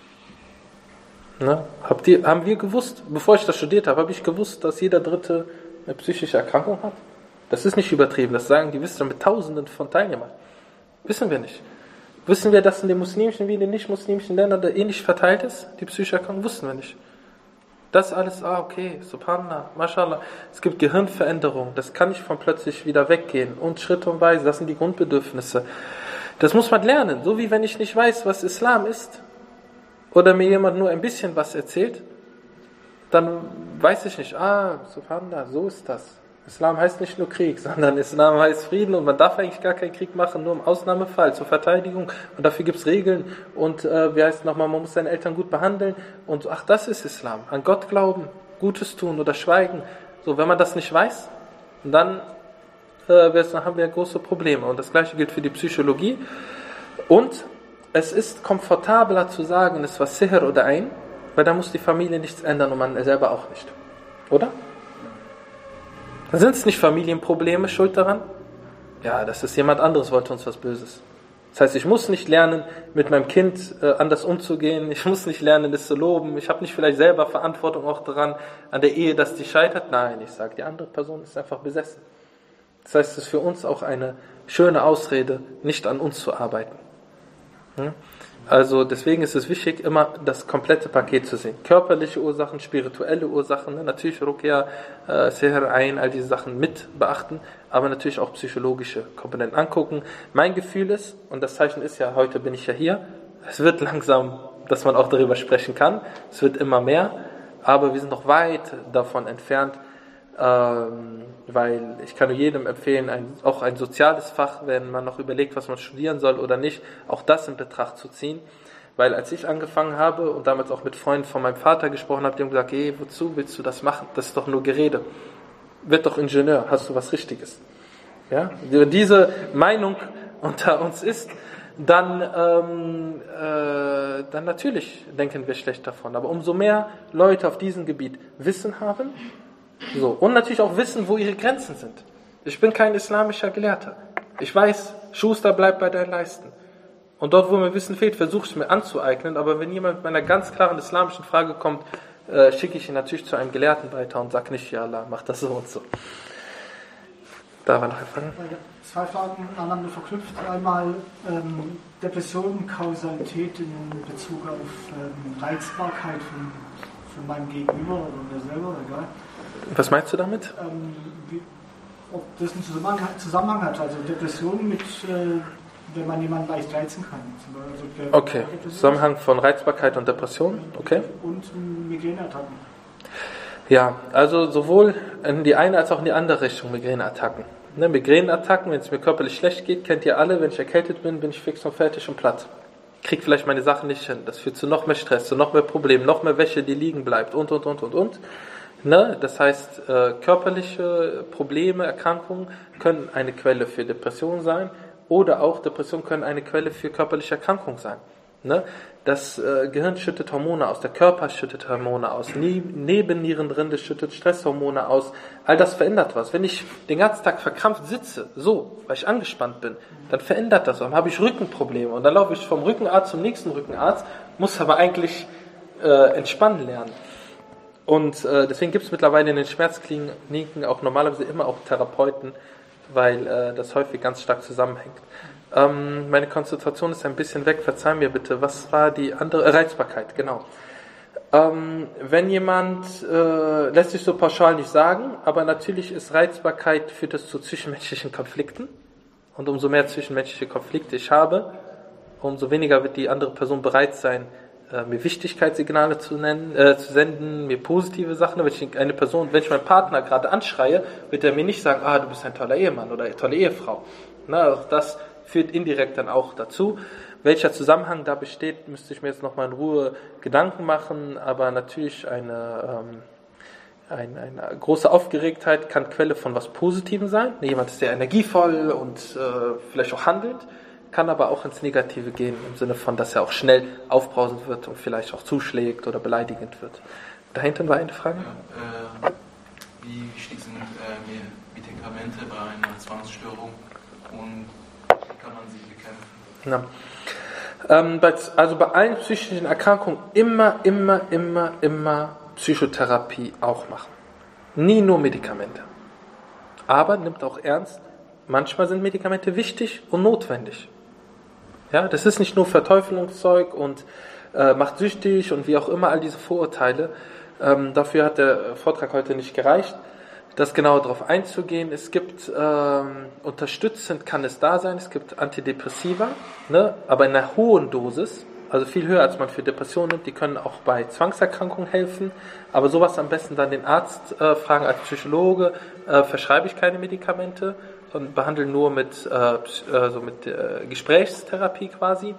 Ne? Habt ihr, haben wir gewusst, bevor ich das studiert habe, habe ich gewusst, dass jeder Dritte eine psychische Erkrankung hat? Das ist nicht übertrieben, das sagen die Wissenschaftler mit Tausenden von Teilnehmern. Wissen wir nicht. Wissen wir, dass in den muslimischen wie in den nicht-muslimischen Ländern da ähnlich verteilt ist, die psychische Erkrankung? Wussten wir nicht. Das alles, ah, okay, subhanallah, mashallah. Es gibt Gehirnveränderungen, das kann nicht von plötzlich wieder weggehen. Und schrittweise, das sind die Grundbedürfnisse. Das muss man lernen. So wie wenn ich nicht weiß, was Islam ist, oder mir jemand nur ein bisschen was erzählt, dann weiß ich nicht, ah, subhanallah, so ist das. Islam heißt nicht nur Krieg, sondern Islam heißt Frieden und man darf eigentlich gar keinen Krieg machen, nur im Ausnahmefall, zur Verteidigung und dafür gibt es Regeln und äh, wie heißt nochmal, man muss seine Eltern gut behandeln und ach, das ist Islam, an Gott glauben, Gutes tun oder schweigen. So, wenn man das nicht weiß, dann äh, haben wir große Probleme und das gleiche gilt für die Psychologie und es ist komfortabler zu sagen, es war Sihr oder Ein, weil da muss die Familie nichts ändern und man selber auch nicht, oder? Sind es nicht Familienprobleme schuld daran? Ja, das ist jemand anderes, wollte uns was Böses. Das heißt, ich muss nicht lernen, mit meinem Kind äh, anders umzugehen. Ich muss nicht lernen, es zu loben. Ich habe nicht vielleicht selber Verantwortung auch daran, an der Ehe, dass die scheitert. Nein, ich sage, die andere Person ist einfach besessen. Das heißt, es ist für uns auch eine schöne Ausrede, nicht an uns zu arbeiten. Hm? Also deswegen ist es wichtig, immer das komplette Paket zu sehen. Körperliche Ursachen, spirituelle Ursachen, ne? Natürlich Ruqya, äh, Sihr, Ein, all diese Sachen mit beachten, aber natürlich auch psychologische Komponenten angucken. Mein Gefühl ist, und das Zeichen ist ja, heute bin ich ja hier, es wird langsam, dass man auch darüber sprechen kann, es wird immer mehr, aber wir sind noch weit davon entfernt, ähm, weil ich kann nur jedem empfehlen, ein, auch ein soziales Fach, wenn man noch überlegt, was man studieren soll oder nicht, auch das in Betracht zu ziehen, weil als ich angefangen habe und damals auch mit Freunden von meinem Vater gesprochen habe, die haben gesagt, hey, wozu willst du das machen? Das ist doch nur Gerede. Wird doch Ingenieur, hast du was Richtiges. Ja? Wenn diese Meinung unter uns ist, dann, ähm, äh, dann natürlich denken wir schlecht davon. Aber umso mehr Leute auf diesem Gebiet Wissen haben, so, und natürlich auch wissen, wo ihre Grenzen sind. Ich bin kein islamischer Gelehrter. Ich weiß, Schuster bleibt bei deinen Leisten. Und dort, wo mir Wissen fehlt, versuche ich es mir anzueignen. Aber wenn jemand mit einer ganz klaren islamischen Frage kommt, äh, schicke ich ihn natürlich zu einem Gelehrten weiter und sage nicht, ja Allah, mach das so und so. Da war noch eine Frage. Zwei Fragen aneinander verknüpft. Einmal ähm, Depression, Kausalität in Bezug auf ähm, Reizbarkeit von, von meinem Gegenüber oder mir selber, egal. Was meinst du damit? Ähm, wie, ob das einen Zusammenhang, Zusammenhang hat, also Depression mit, äh, wenn man jemanden leicht reizen kann. Also okay, Zusammenhang von Reizbarkeit und Depression, okay. Und Migräneattacken. Ja, also sowohl in die eine als auch in die andere Richtung Migräneattacken. Ne, Migränenattacken, wenn es mir körperlich schlecht geht, kennt ihr alle, wenn ich erkältet bin, bin ich fix und fertig und platt. Krieg vielleicht meine Sachen nicht hin. Das führt zu noch mehr Stress, zu noch mehr Problemen, noch mehr Wäsche, die liegen bleibt und, und, und, und, und. Ne? Das heißt, äh, körperliche Probleme, Erkrankungen können eine Quelle für Depression sein oder auch Depressionen können eine Quelle für körperliche Erkrankung sein. Ne? Das äh, Gehirn schüttet Hormone aus, der Körper schüttet Hormone aus, Nie- Nebennierenrinde schüttet Stresshormone aus. All das verändert was. Wenn ich den ganzen Tag verkrampft sitze, so, weil ich angespannt bin, dann verändert das. Dann habe ich Rückenprobleme und dann laufe ich vom Rückenarzt zum nächsten Rückenarzt, muss aber eigentlich äh, entspannen lernen. Und äh, deswegen gibt es mittlerweile in den Schmerzkliniken auch normalerweise immer auch Therapeuten, weil äh, das häufig ganz stark zusammenhängt. Ähm, meine Konzentration ist ein bisschen weg, verzeih mir bitte. Was war die andere? Äh, Reizbarkeit, genau. Ähm, wenn jemand, äh, lässt sich so pauschal nicht sagen, aber natürlich ist Reizbarkeit, führt es zu zwischenmenschlichen Konflikten. Und umso mehr zwischenmenschliche Konflikte ich habe, umso weniger wird die andere Person bereit sein, äh, mir Wichtigkeitssignale zu nennen, äh, zu senden, mir positive Sachen. Wenn ich eine Person, wenn ich meinen Partner gerade anschreie, wird er mir nicht sagen, ah, du bist ein toller Ehemann oder eine tolle Ehefrau. Na, also das führt indirekt dann auch dazu. Welcher Zusammenhang da besteht, müsste ich mir jetzt nochmal in Ruhe Gedanken machen, aber natürlich eine, ähm, eine, eine große Aufgeregtheit kann Quelle von was Positivem sein. Jemand ist sehr energievoll und äh, vielleicht auch handelt, kann aber auch ins Negative gehen, im Sinne von, dass er auch schnell aufbrausend wird und vielleicht auch zuschlägt oder beleidigend wird. Da hinten war eine Frage. Ja, äh, wie wichtig sind äh, Medikamente bei einer Zwangsstörung und wie kann man sie bekämpfen? Na. Ähm, bei, also bei allen psychischen Erkrankungen immer, immer, immer, immer Psychotherapie auch machen. Nie nur Medikamente. Aber nimmt auch ernst, manchmal sind Medikamente wichtig und notwendig. Ja, das ist nicht nur Verteufelungszeug und äh, macht süchtig und wie auch immer, all diese Vorurteile. Ähm, dafür hat der Vortrag heute nicht gereicht, das genauer darauf einzugehen. Es gibt, ähm, unterstützend kann es da sein, es gibt Antidepressiva, ne, aber in einer hohen Dosis, also viel höher als man für Depressionen nimmt, die können auch bei Zwangserkrankungen helfen, aber sowas am besten dann den Arzt äh, fragen. Als Psychologe äh, verschreibe ich keine Medikamente und behandle nur mit, äh, also mit äh, Gesprächstherapie quasi.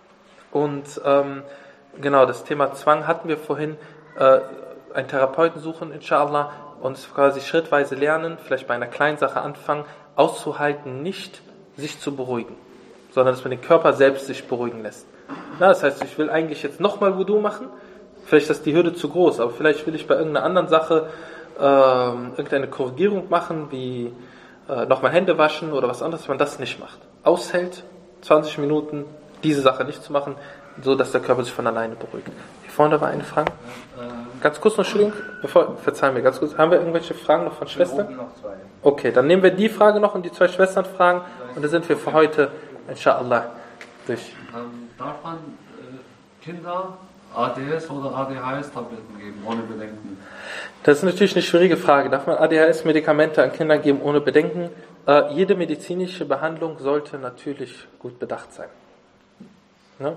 Und ähm, genau, das Thema Zwang hatten wir vorhin, äh, einen Therapeuten suchen, inshallah, und quasi schrittweise lernen, vielleicht bei einer kleinen Sache anfangen, auszuhalten, nicht sich zu beruhigen, sondern dass man den Körper selbst sich beruhigen lässt. Na, das heißt, ich will eigentlich jetzt nochmal Wudu machen, vielleicht ist die Hürde zu groß, aber vielleicht will ich bei irgendeiner anderen Sache ähm, irgendeine Korrigierung machen, wie äh, nochmal Hände waschen oder was anderes, dass man das nicht macht. Aushält, zwanzig Minuten, diese Sache nicht zu machen, so dass der Körper sich von alleine beruhigt. Hier vorne war eine Frage. Ganz kurz noch, Entschuldigung, bevor, verzeih mir, ganz kurz. Haben wir irgendwelche Fragen noch von Schwestern? Noch zwei. Okay, dann nehmen wir die Frage noch und die zwei Schwestern fragen und dann sind wir für heute, inshallah, durch. Ähm, darf man äh, Kinder A D S oder A D H S-Tabletten geben, ohne Bedenken? Das ist natürlich eine schwierige Frage. Darf man A D H S-Medikamente an Kinder geben, ohne Bedenken? Äh, jede medizinische Behandlung sollte natürlich gut bedacht sein. Ne?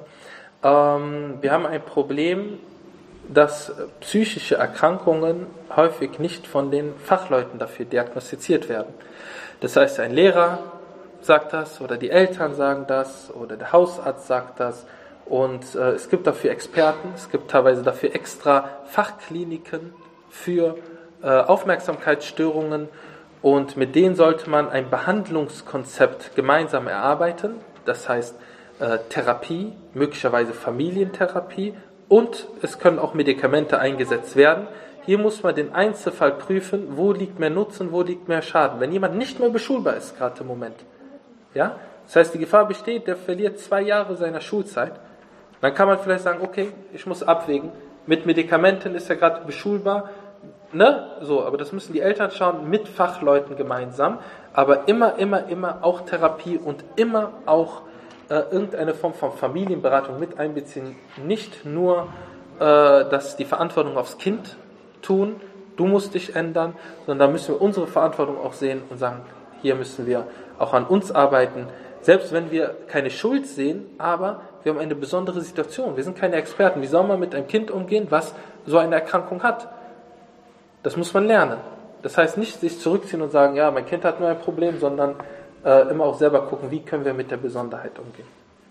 Ähm, wir haben ein Problem, dass psychische Erkrankungen häufig nicht von den Fachleuten dafür diagnostiziert werden. Das heißt, ein Lehrer sagt das oder die Eltern sagen das oder der Hausarzt sagt das und äh, es gibt dafür Experten, es gibt teilweise dafür extra Fachkliniken für äh, Aufmerksamkeitsstörungen und mit denen sollte man ein Behandlungskonzept gemeinsam erarbeiten, das heißt äh, Therapie, möglicherweise Familientherapie. Und es können auch Medikamente eingesetzt werden. Hier muss man den Einzelfall prüfen, wo liegt mehr Nutzen, wo liegt mehr Schaden. Wenn jemand nicht mehr beschulbar ist, gerade im Moment, ja, das heißt, die Gefahr besteht, der verliert zwei Jahre seiner Schulzeit, dann kann man vielleicht sagen, okay, ich muss abwägen, mit Medikamenten ist er gerade beschulbar, ne, so, aber das müssen die Eltern schauen, mit Fachleuten gemeinsam, aber immer, immer, immer auch Therapie und immer auch irgendeine Form von Familienberatung mit einbeziehen, nicht nur äh, dass die Verantwortung aufs Kind tun, du musst dich ändern, sondern da müssen wir unsere Verantwortung auch sehen und sagen, hier müssen wir auch an uns arbeiten, selbst wenn wir keine Schuld sehen, aber wir haben eine besondere Situation, wir sind keine Experten, wie soll man mit einem Kind umgehen, was so eine Erkrankung hat? Das muss man lernen. Das heißt nicht sich zurückziehen und sagen, ja, mein Kind hat nur ein Problem, sondern äh, immer auch selber gucken, wie können wir mit der Besonderheit umgehen.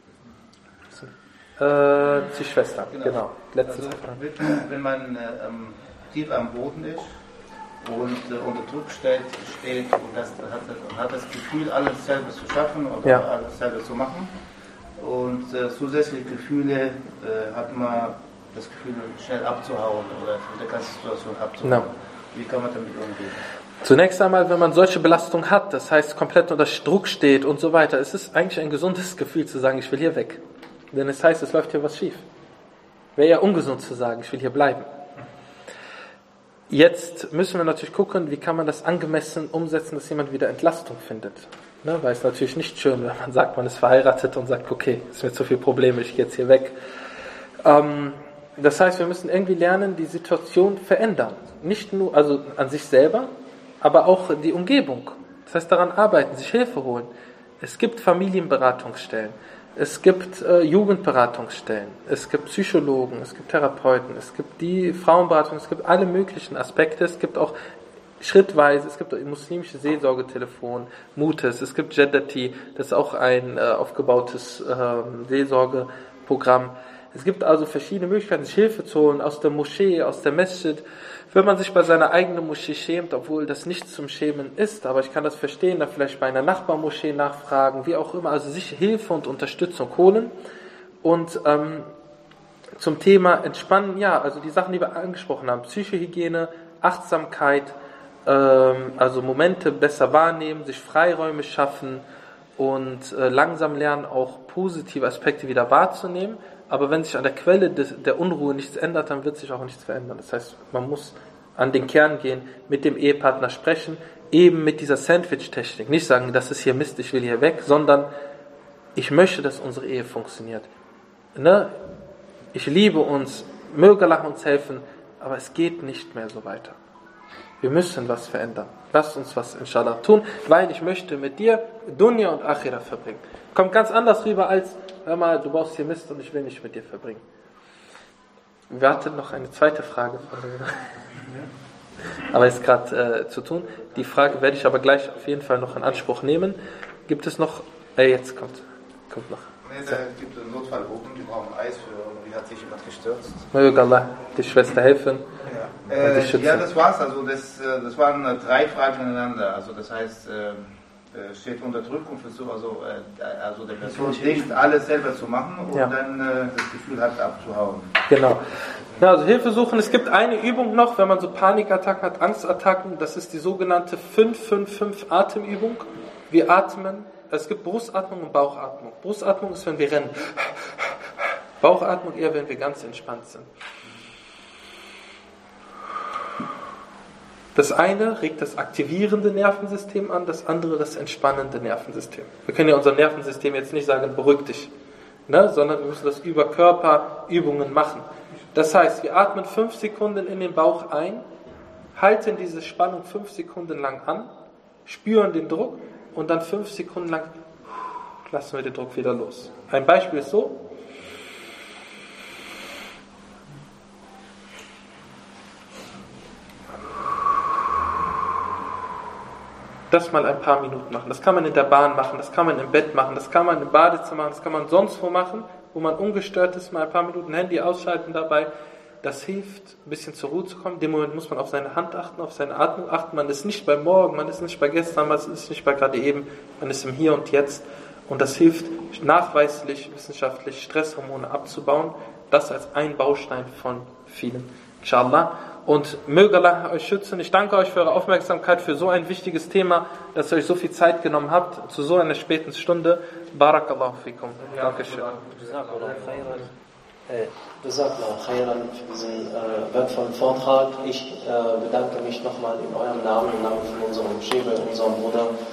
Äh, die Schwester, genau. genau. Letztes also, wenn man äh, tief am Boden ist und äh, unter Druck steht, steht und das, hat, hat das Gefühl, alles selber zu schaffen oder ja. alles selber zu machen und äh, zusätzliche Gefühle äh, hat man das Gefühl, schnell abzuhauen oder von der ganzen Situation abzuhauen. No. Wie kann man damit umgehen? Zunächst einmal, wenn man solche Belastung hat, das heißt komplett unter Druck steht und so weiter, ist es eigentlich ein gesundes Gefühl zu sagen, ich will hier weg. Denn es heißt, es läuft hier was schief. Wäre ja ungesund zu sagen, ich will hier bleiben. Jetzt müssen wir natürlich gucken, wie kann man das angemessen umsetzen, dass jemand wieder Entlastung findet. Ne? Weil es natürlich nicht schön, wenn man sagt, man ist verheiratet und sagt, okay, es ist mir zu viel Probleme, ich gehe jetzt hier weg. Ähm, das heißt, wir müssen irgendwie lernen, die Situation verändern. Nicht nur, also an sich selber, aber auch die Umgebung. Das heißt, daran arbeiten, sich Hilfe holen. Es gibt Familienberatungsstellen, es gibt äh, Jugendberatungsstellen, es gibt Psychologen, es gibt Therapeuten, es gibt die Frauenberatung, es gibt alle möglichen Aspekte, es gibt auch schrittweise, es gibt auch muslimische Seelsorgetelefon, Mutes, es gibt Jeddati, das ist auch ein äh, aufgebautes äh, Seelsorgeprogramm. Es gibt also verschiedene Möglichkeiten, sich Hilfe zu holen aus der Moschee, aus der Masjid. Wenn man sich bei seiner eigenen Moschee schämt, obwohl das nichts zum Schämen ist, aber ich kann das verstehen, da vielleicht bei einer Nachbarmoschee nachfragen, wie auch immer, also sich Hilfe und Unterstützung holen. Und ähm, zum Thema Entspannen, ja, also die Sachen, die wir angesprochen haben, Psychohygiene, Achtsamkeit, ähm, also Momente besser wahrnehmen, sich Freiräume schaffen und äh, langsam lernen, auch positive Aspekte wieder wahrzunehmen. Aber wenn sich an der Quelle des, der Unruhe nichts ändert, dann wird sich auch nichts verändern. Das heißt, man muss an den Kern gehen, mit dem Ehepartner sprechen, eben mit dieser Sandwich-Technik. Nicht sagen, das ist hier Mist, ich will hier weg, sondern ich möchte, dass unsere Ehe funktioniert. Ne? Ich liebe uns, möge Allah uns helfen, aber es geht nicht mehr so weiter. Wir müssen was verändern. Lass uns was inshallah tun, weil ich möchte mit dir Dunya und Akhira verbringen. Kommt ganz anders rüber als, hör mal, du baust hier Mist und ich will nicht mit dir verbringen. Wir hatten noch eine zweite Frage. Aber ist gerade äh, zu tun. Die Frage werde ich aber gleich auf jeden Fall noch in Anspruch nehmen. Gibt es noch, äh, jetzt kommt, kommt noch. Nee, da gibt es einen Notfall oben, die brauchen Eis für, irgendwie hat sich jemand gestürzt. Möge Allah die Schwester helfen. Ja, äh, ja das war's. Also das, das waren drei Fragen ineinander. Also das heißt, äh, steht unter Druck und versucht also, äh, also der Person denkt, alles selber zu machen und ja. dann äh, das Gefühl hat, abzuhauen. Genau. Ja, also Hilfe suchen. Es gibt eine Übung noch, wenn man so Panikattacken hat, Angstattacken, das ist die sogenannte fünf fünf fünf Atemübung. Wir atmen, es gibt Brustatmung und Bauchatmung. Brustatmung ist, wenn wir rennen. Bauchatmung eher, wenn wir ganz entspannt sind. Das eine regt das aktivierende Nervensystem an, das andere das entspannende Nervensystem. Wir können ja unserem Nervensystem jetzt nicht sagen, beruhig dich, ne? Sondern wir müssen das über Körperübungen machen. Das heißt, wir atmen fünf Sekunden in den Bauch ein, halten diese Spannung fünf Sekunden lang an, spüren den Druck und dann fünf Sekunden lang lassen wir den Druck wieder los. Ein Beispiel ist so. Das mal ein paar Minuten machen. Das kann man in der Bahn machen, das kann man im Bett machen, das kann man im Badezimmer machen, das kann man sonst wo machen, wo man ungestört ist, mal ein paar Minuten Handy ausschalten dabei. Das hilft, ein bisschen zur Ruhe zu kommen. In dem Moment muss man auf seine Hand achten, auf seine Atmung achten. Man ist nicht bei morgen, man ist nicht bei gestern, man ist nicht bei gerade eben, man ist im Hier und Jetzt. Und das hilft nachweislich, wissenschaftlich, Stresshormone abzubauen. Das als ein Baustein von vielen. Inshallah. Und möge Allah euch schützen. Ich danke euch für eure Aufmerksamkeit für so ein wichtiges Thema, dass ihr euch so viel Zeit genommen habt, zu so einer späten Stunde. Barakallahu fikum. Dankeschön. Jazakallahu khairan für diesen äh, wertvollen Vortrag. Ich äh, bedanke mich nochmal in eurem Namen, im Namen von unserem Schäfer, unserem Bruder